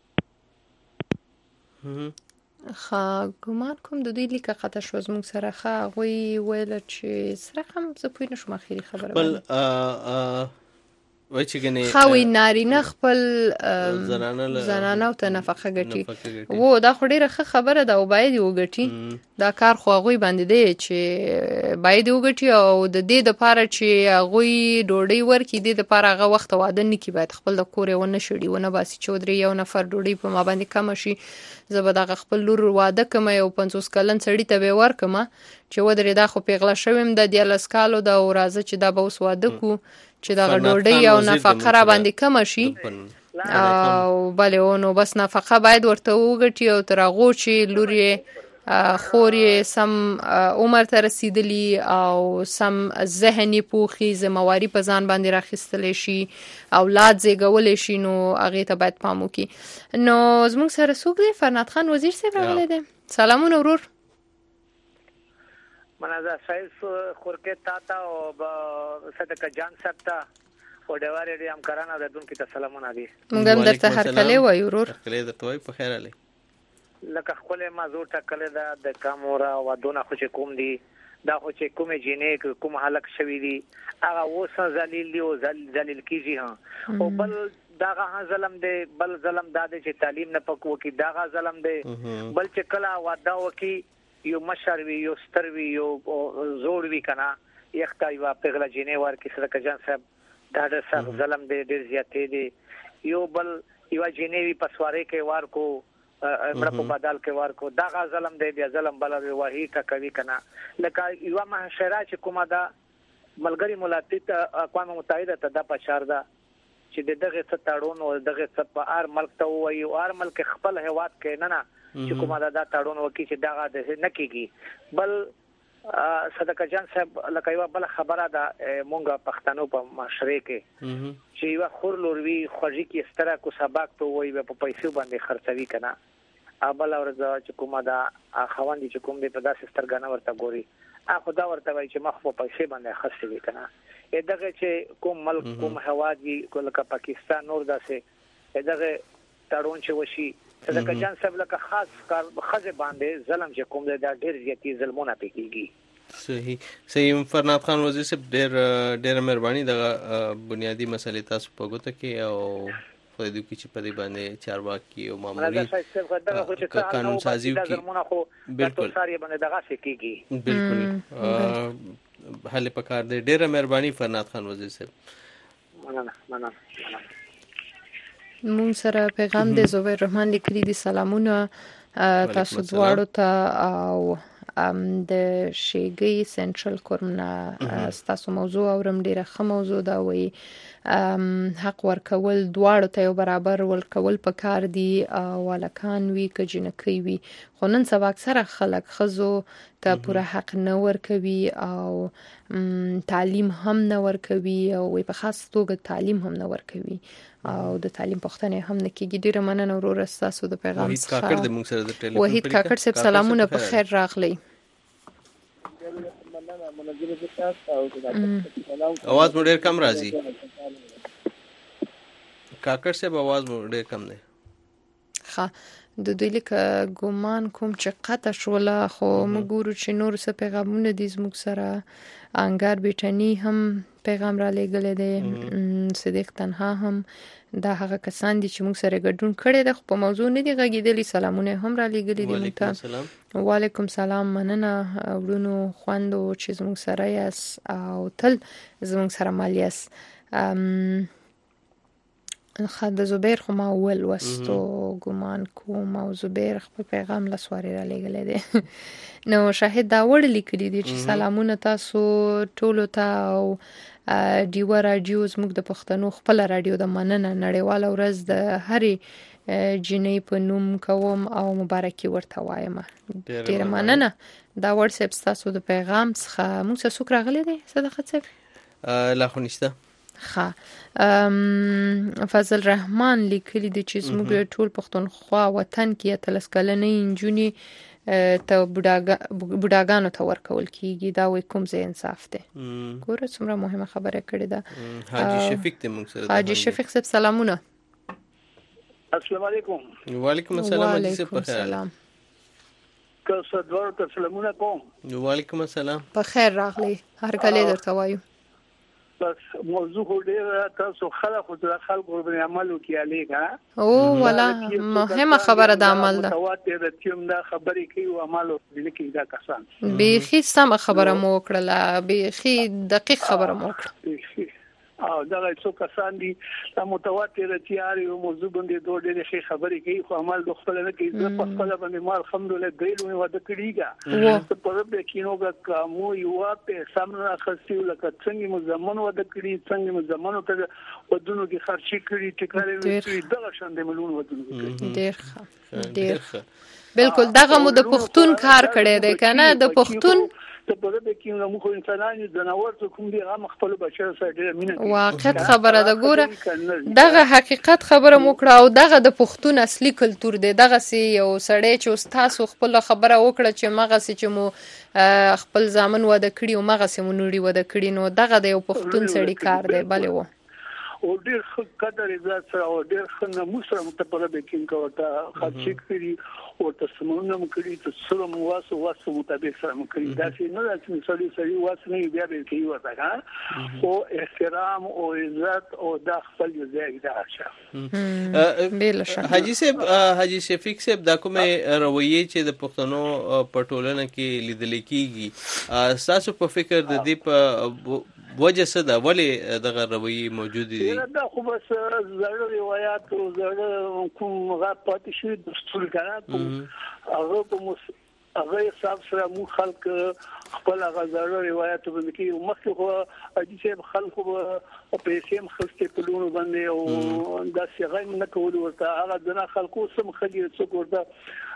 ګمان کوم د دوی لیکه قطع شوه زموږ سره. ښه هغوی ویله چې سره هم زه پوه نه شوم اخري خبره خپل وای چې ګنې خوي نارینه خپل زنانه ته نفقه ګټي وو دا خو ډیره ښه خبره ده او باید وګټي دا کار خو هغوی باندې دی چې باید وګټي او د دې دپاره چې هغوی ډوډۍ ورکړي دې دپاره هغه وخت واده نه کړي باید خپل د کور یې ونه شړي ونه باسي چې ودرې یو نفر ډوډۍ په ما باندې کمه شي زه به دغه خپل لور واده کړم یو 50 کلن سړي ته به یې ورکړم چې ودرې دا خو پیغله شوې یم د 11 کالو ده او راځه چې دا به اوس واده کړو چې دغه ډوډۍ او نفقه را باندې کمه شي او بلې نو بس نفقه باید ورته وګټي او تر هغو چې لور یې خور یې سم عمر ته رسیدلی او سم ذهن یې پوخي ذمواري په ځان باندې راخیستلی شي اولاد زیږولی شي نو هغې ته باید پام وکړي نو زموږ سره څوک دی فرناد خان وزیر صاحب راغلی دی سلامونه ورور منازه سایز خورکه تا تا او صدقه جان صاحب تا او ډوارې دې همکارانو د دونکو ته سلامونه دي موږ هم درته هرکلی وایو ورور هرکلی درته وایو په خیر علي لکه خپل موضوع ټاکلې ده د کامورا ودونه خو چې کوم دي دا خو چې کومه جینې کوم حلق شوی دي هغه اوس ذلیل دی او ذلیل کیږي ها او بل داغه ظلم دی بل ظلم دا دی چې تعلیم نه پکو کی داغه ظلم دی بل چې کلا واده وکي یو مشر وی یو ستر وی یو زوړ وی کنا یختا یو پیغله جینې ور کې سره جان صاحب دا د سر ظلم دی ډیر زیاتې دی یو بل یو جینې وی پسواره کې وار کو امر په بدل کې ورکو دا غا ظلم دی بیا ظلم بل وحی ټکوي کنا لکه یو محشره چې کومه دا ملګری ملاتړ اقوام متحده ته د پچار دا چې دغه څه تاړون او دغه څه په ار ملک ته وایي او ار ملک خپل هواد کې نه چې کومه دا تاړون وکي چې دا غا نه کیږي بل صدقه جان صاحب لکه یو بل خبره ده مونږه پښتنو په معاشره کې چې یو خور لوروي خوږی کې ستره کو سبق ته وایي په پیسو باندې خرڅوي کنا ابل اورځه چې کومه دا خوندې چې کوم دې په داسې سترګانه ورته ګوري اخو دا ورته وایي چې مخ په پیسې باندې خرڅوي کنا دغه چې کوم ملک کوم هوادي لکه پاکستان نور داسې دغه تړون چې وشي صدقه جان صاحب لکه خاص کار خزه باندې ظلم چې کوم دا ډیر زیاتی ظلمونه پکېږي صحیح فرناد خان وزیر صاحب ډیر مهرباني د بنیادی مسلې تاسو په ګوته کې او خو دې کې چې په دې باندې چارواکي او معمولی قانون سازي وکړي بالکل ساري باندې دغه کېږي بالکل حل پکار دی ډیر مهرباني فرناد خان وزیر صاحب مننه مون سره پیغام د زوبیر رحمان لیکلي دي سلامونه تاسو دواړو ته او د شیګي سنټرل کورمنا تاسو موضوع اورم ډیره ښه موضوع دا وي حق ورکول دواړو ته یو برابر ورکول پکار دي ولکان وی ک جنکی وی خو نن سبا اکثره خلک خزو ته پوره حق نه ورکوي او تعلیم هم نه ورکوي او په خاص توګه تعلیم هم نه ورکوي او د تعلیم پوښتنه هم نه کیږي ډیره مننه ورور تاسو د پیغام وحید کاکړ د موږ سره د ټلیفون وحید کاکړ صاحب سلامونه په خیر راغلی आवाज مو ډیر کم راځي کاکړ صاحب आवाज مو ډیر کم دی ها د دوی لیک ګومان کوم چې قطع شوله خو موږ ګورو چې نور څه پیغامونه دي زموږ سره انګار بیٹنی هم پیغام را لېږلی دی صدیق تنها هم دا هغه کسان دي چې موږ سره ګډون کړي د په موضوع نه دي غږیدلی سلامونه هم را لېږلي دي موږ وعلیکم سلام مننه ورونو خوندو چې زموږ سره یاست او تل زموږ سره مال یاست خد زبیر خو ما اول وستو ګمان کوم او زبیر خپل پیغام لسواري را لېږلی دی نو شاهد دا وړ لیکلي دي چې سلامونه تاسو ټولو ته او ډیو رادیو زموږ د پښتنو خپل رادیو د مننه نړیواله ورځ د هرې جنې په نوم کوم او مبارکي ورته وایم ډیره مننه دا واتساپ تاسو د پیغام څخه موږ څه څوک راغلی دی صدقه صاحب لا خو نشته فضل رحمان لیکلی دی چې زموږ ټول پښتونخوا وطن کې تلس کلنې انجونی ته بوډاګانو ته ورکول کیږي دا وای کوم ځای انصاف دی ګوره څومره مهمه خبره کړې ده حاجی شفیق ته موږ سره حاجی شفیق صاحب سلامونه السلام علیکم وعلیکم السلام حاجی صاحب په خیر که څه ته سلامونه کوم وعلیکم السلام په خیر راغلی هر کله درته وایو بس موضوع ډېر تاسو خلکو باندې عمل وکړي الیګا او ولا مهمه خبره د عمل ده متواتر تیم دا خبرې کوي او عمل وکړي دا کسان بیخي سم خبره مو وکړه بیخي دقیق خبره مو وکړه او دا څو کسان دي د متواتر تیاری او موضوع باندې دوه ډېرې خبرې کوي خو عمل د خپل نه کوي زه په خپل باندې ما الحمدلله ګریلو ودا کړیګا په دې کې نو کومو یو په سامنا خستی لکه څنګه مو زمون ودا کړی څنګه مو زمونو ته ودونو کې خرچي کړی ټکرې دغه شان د ملون ودونو ډېر بالکل دغه مو د پښتون کار کړی دی کنه د پښتون ته په دې کې نو موږ انسانانو جناور ته کوم دی هغه خپل بشر سره ډېر مینه واقعیت خبره ده ګوره دغه حقیقت خبره مو کړه او دغه د پښتون اصلي کلچر دی دغه سي یو سړی چې تاسو خپل خبره وکړه چې مغه سي چې مو خپل ځامن وده کړی او مغه سي مو نوړي وده کړی نو دغه د یو پښتون سړی کار دی بلې و او ډېر ښه قدر عزت سره او ډېر ښه نموس سره متپره بیکینګ کوته خرچي کړی او تسمونه مکړي ته سره واسو مطابق سره مکړي دا چې نه چې سړي واسو نه بیا به کوي ورته او احترام او عزت او د خپل ځای دا شه بل شه حاجی شفیق صاحب دا کومه رویه چې د پښتنو په ټولنه کې لیدل کیږي تاسو په فکر د دې په وجه څه ده ولې دغه رویه موجود دي دا خو بس زړه روایت او زړه کوم غاپات شي دستور کنه هغه په هغه حساب سره مو خلک خپل هغه زړه روایت باندې کې مخکې خو اجي چې خلکو په پیسې مخسته په لونو باندې او دا څنګه نه کول ورته هغه د خلکو سم خلک څوک ورته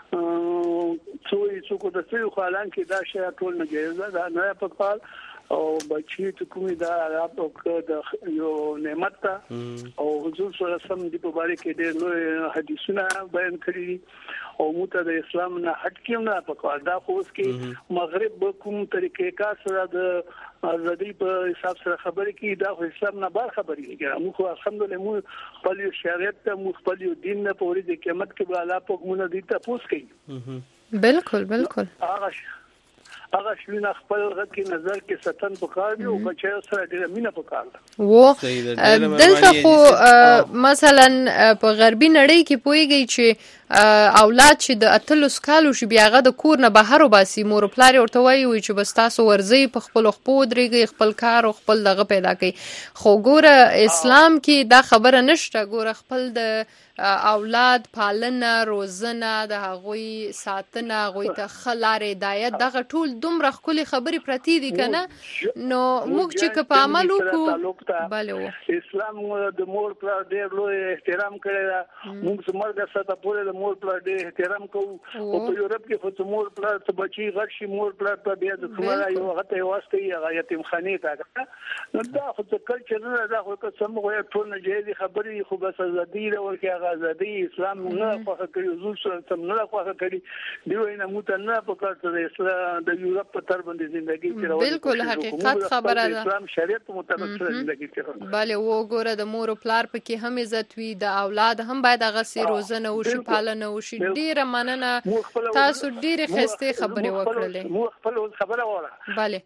څوک د څو خلان کې دا شی ټول نه جایز ده نه په کال او بچی ته کومي دا راپک د یو نعمت ته او حضور صلی الله علیه وسلم د په اړه کې ډېر لوی حدیثونه بیان کړی او موږ د اسلام نه هټ کېم نه پکار دا خو اس کې مغرب کوم طریقې کا سره د ازادي په حساب سره خبرې کی دا خو اسلام نه بار خبرې کیږي موږ الحمدلله موږ خپل شریعت ته موږ خپل دین نه پوری د قیامت کې به الله پاک مونږ دې ته پوس کوي بالکل هغه شوینه خپل غږی نظر کې ستن پکار دی او بچي سره ډېر مینه پکار ده و دلته خو مثلا په غربي نړۍ کې پويږي چې اولاد چې د اتلس کالو شي بیاغه د کور نه بهر وباسي مور پلار ورته وایي چې بس تاسو ورزي په خپل خپو درېږي خپل کار او خپل دغه پیدا کوي خو ګوره اسلام کې دا خبره نشته ګوره خپل د اولاد پالنه روزنه د هغوی ساتنه هغوی ته خلاره هدایت دغه ټول دومره خولي خبرې پرتی دي کنه نو موږ چې په عمل وکړو بله اسلام د مور پر ډېر لوی احترام کړی موږ سمرګ سره پورې د مور پر ډېر احترام کوو او په یورپ کې خو مور پر ته بچي غشي مور پر ته بیا د څومره یو هغه واسطه یې یتیم خانه تا نو دا خو کلچر نه دا خو سم غوې ټول نه جهدي خبرې خو بس ازادي ورکه ازادي اسلام نه خوښ کړی حضور صلی الله علیه وسلم نه خوښ کړی دی وینا موته نه پکړه د اسلام د یورپ په تر باندې ژوندۍ کړو بالکل حقیقت خبره ده اسلام شریعت مطابق سره ژوندۍ کړو bale وګوره د مور او پلار پکې هم عزت وي د اولاد هم باید هغه سي روزنه او شي پالنه او شي ډیره مننه تاسو ډیره خسته خبرې وکړلې مو خپل خبره وره bale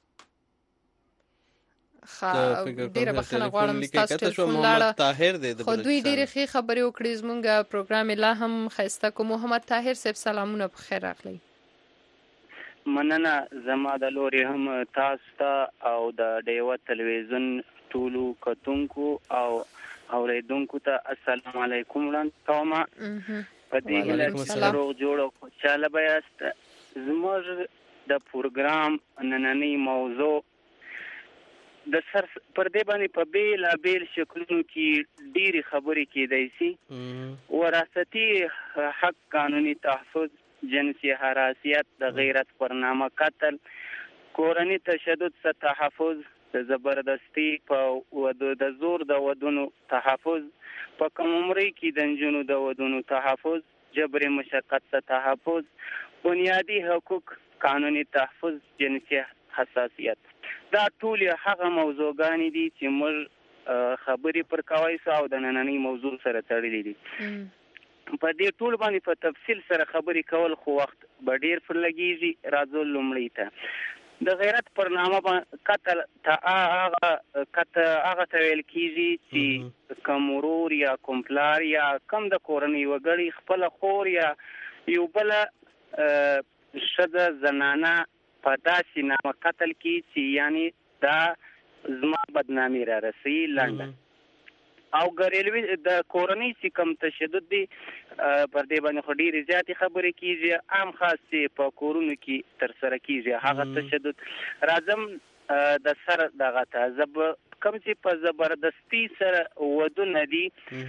ډیره بخښنه غواړم تاسو ته محمد طاهر دی خو دوی ډیره ښه خبرې وکړې زمونږ پروګرام لا هم خسته کو محمد طاهر صاحب سلامونه په خیر راغلی مننه زما د لوري هم تاسو ته او د ډیوه تلویزیون ټولو کتونکو او اوریدونکو ته السلام علیکم ورحمت الله په دې هیله روغ جوړ او خوشاله بیاست زموږ د پروګرام نننی موضوع د سر پر دې باندې په بیل بیل شکلونو کې ډېری خبرې کېدای شي وراثتي حق قانوني تحفظ جنسي حراسیت د غیرت پر نامه قتل کورني تشدد څخه تحفظ د زبردستی په د زور د ودونو تحفظ په کوم عمري کې د نجونو د ودونو تحفظ جبر مشقت څخه تحفظ بنیادی حقوق قانوني تحفظ جنسي حساسیت دا ټول هغه موضوعګانې دي چې موږ خبرې پر کوي او د نننۍ موضوع سره تړلې دي په دې ټول باندې په تفصیل سره خبرې کول خو وخت به ډېر پر لګیږي راځو لومړی ته د غیرت پر نامه قتل هغه ته ویل کیږي چې کوم ورور یا کوم پلار یا کوم د کورنۍ وګړي خپل خور یا یو بل ښځه زنانه په داسې نامه قتل کی چې یعنی دا زما بدنامي را رسي لنډه او ګریلوي د کورنۍ چې کوم تشدد دی پر دې باندې خو ډېرې زیاتې خبرې کیږي عام خاص چې په کورونو کې ترسره کیږي هغه تشدد. راځم د سر دغه ته کوم چې په زبردستي سره ودونه دي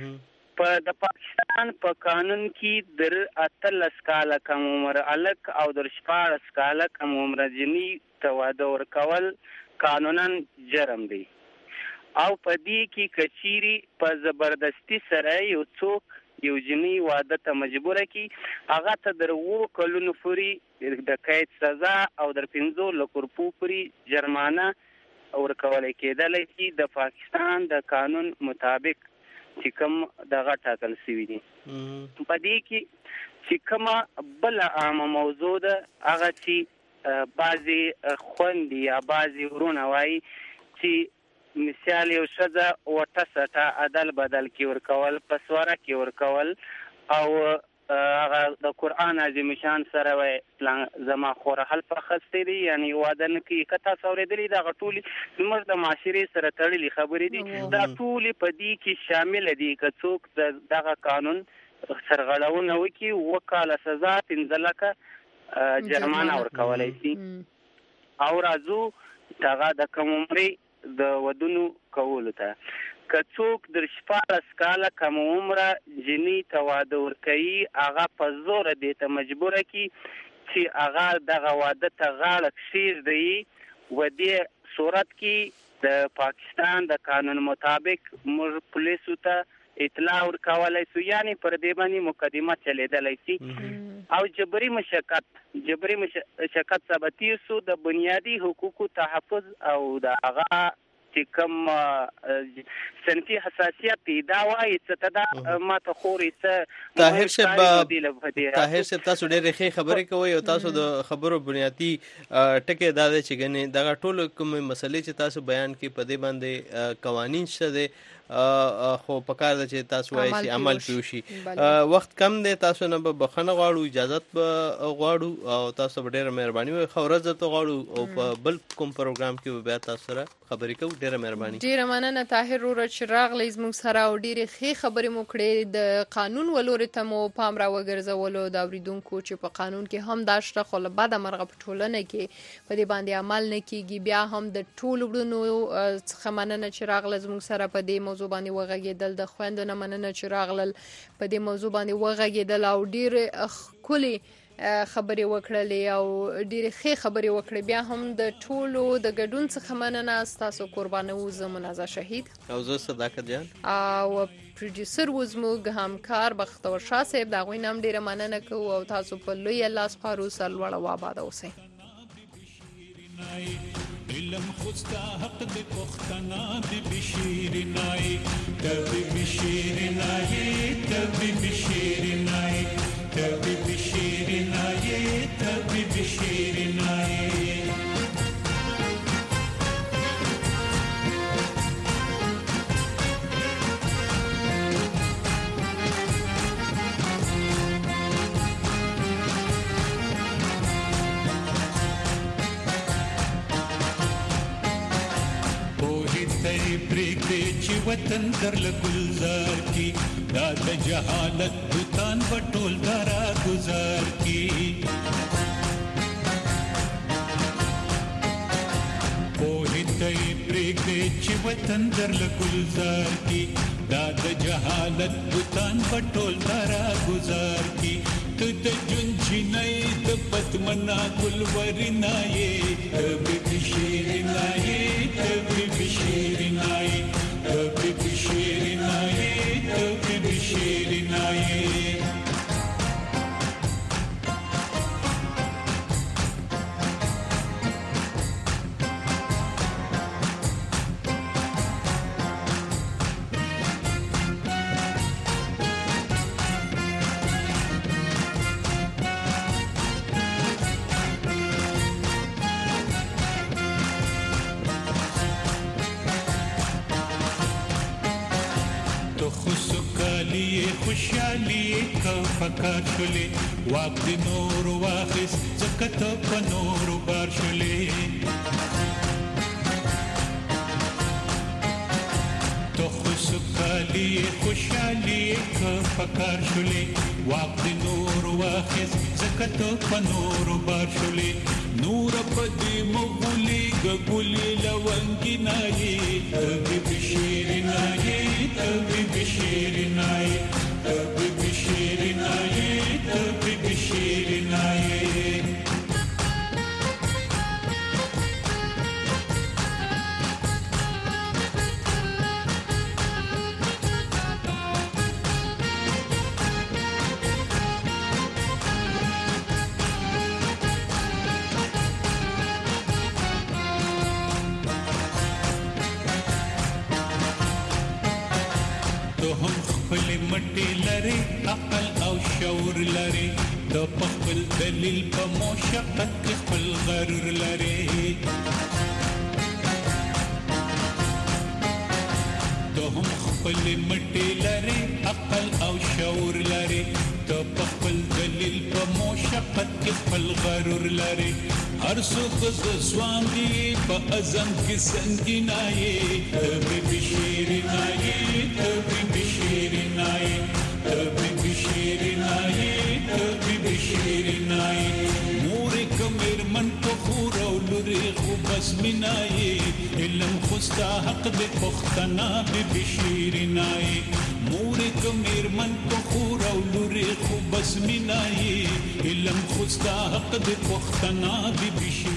په د پاکستان په قانون کې در 18 کاله کم عمر الک او در 14 کاله کم عمر جنی ته واده ورکول قانونا جرم دی او په دې کې کچيري په زبردستی سره یو څوک یو جنی واده ته مجبور کی هغه ته در 2 کلونو پورې د قید سزا او در 15 لک روپو پورې جرمانه ورکول کېدل چې د پاکستان د قانون مطابق چې کوم دغه ټاکل شوی دی. په دې کې چې کومه بل عامه موضوع ده هغه چې بعضی خوندې یا بعضی ورونه وایي چې مثال یو ښځه وټه عدل بدل کې ورکول پسوره کې ورکول او هغه د قرآن عظیم شان سره وایي زما خوره حلفه خسته دي یعنی واده نه کوي که تاسو اورېدلي دغه ټولې زموږ د معاشرې سره تړلې خبرې دي دا ټولې په دې کې شامله دي که څوک دغه قانون سرغړونه وکړي 2 کاله سزا 15 لکه جرمانه ورکولی شي او راځو هغه د کم عمرې د ودونو کولو ته که څوک در 14 کاله کم عمره جنی ته واده ورکوي هغه په زوره دې ته مجبوره کي چې هغه دغه واده ته غاړه کښېږدي و دې صورت کې د پاکستان د قانون مطابق موږ پولیسو ته اطلاع ورکولی سو یعنی پر دې باندې مقدمه چلیدلی سي او جبري مشقت ثبتي سو د بنیادي حقوقو تحفظ او د هغه چې کوم صنفي حساسیت دا وایي چې دا ماته خورې څه طاهر صاحب تاسو ډېرې ښې خبرې کوئ او تاسو د خبرو بنیادي ټکي دا دی چې ګنې دغه ټولو کومې مسلې چې تاسو بیان کړي په دې باندې قوانین شته دی خو پکار ده چې تاسو وایي چې عمل پیوشي وخت کم دی تاسو نه به بخښنه غواړو اجازت به غواړو او تاسو به ډېره مهرباني وي ښه ورځ درته غواړو او په بل کوم پروګرام کې به بیا تاسو سره خبرې کوو. ډېره مهرباني. ډېره مننه طاهر وروره چې راغلی زموږ سره او ډېرې ښې خبرې مو کړې د قانون ولورې ته مو پام راوګرځولو د اورېدونکو چې په قانون کې هم دا شته خو له بده مرغه په ټولنه کې په دې باندې عمل نه کېږي. بیا هم د ټولو وروڼو څخه مننه چې راغله زموږ سره په دې موضوع باندې وغږېدل د خویندو نه مننه چې راغلل په دې موضوع باندې وغږېدل او ډېرې ښکلې خبرې وکړلې او ډېرې ښې خبرې وکړې. بیا هم د ټولو د ګډون څخه مننه ستاسو قربانه وو زه منازه شهید او زه صداقت جان او پروډیوسر وو زموږ همکار بختور شاه صاحب د هغوی نه هم ډېره مننه کوو او تاسو په لوی الله سپارو سرلوړه او آباده اوسئ. علم خوستا حق د پختنا د بشیرنای د بشیرنای د بشیرنای د بشیرنای د بشیرنای چې وطن در لګلزار کی دا د جهالت بوتان پټول درا گزار کی په دې چې وطن در لګلزار کی دا د جهالت بوتان پټول درا گزار کی ته د جون جنې د پتمنا ګلورینای د بشیرنای د بشیرنای د بشیرنای د بشیرنای تو خوشحالی خوشحالی کا فکر شولې واک د نور واخس زکات په نور بار شولې تو خوشحالی خوشحالی کا فکر شولې واک د نور واخس زکات په نور بار شولې نور په دې مغولي ګولي لونګي ناي تبي بشير ناي تبي بشير ناي تبي بشير ناي تبي بشير ناي مټي لري عقل او شعور لري د خپل دلیل په مشقت کې خپل غرور لري دوهم خپل مټي لري عقل او شعور لري د خپل دلیل په مشقت کې خپل غرور لري هر څوک د ځوان دی په اذن کې سنگینای تبي بشیر نای تبي بشیر نای تبي بشیر نای تبي بشیر نای مور کمر من په خور او لوري خو بس منای علم خوستا حق د پختنا به بشیر نای مور کمر من په خور او لوري خو بس منای علم خوستا حق د پختنا به بشیر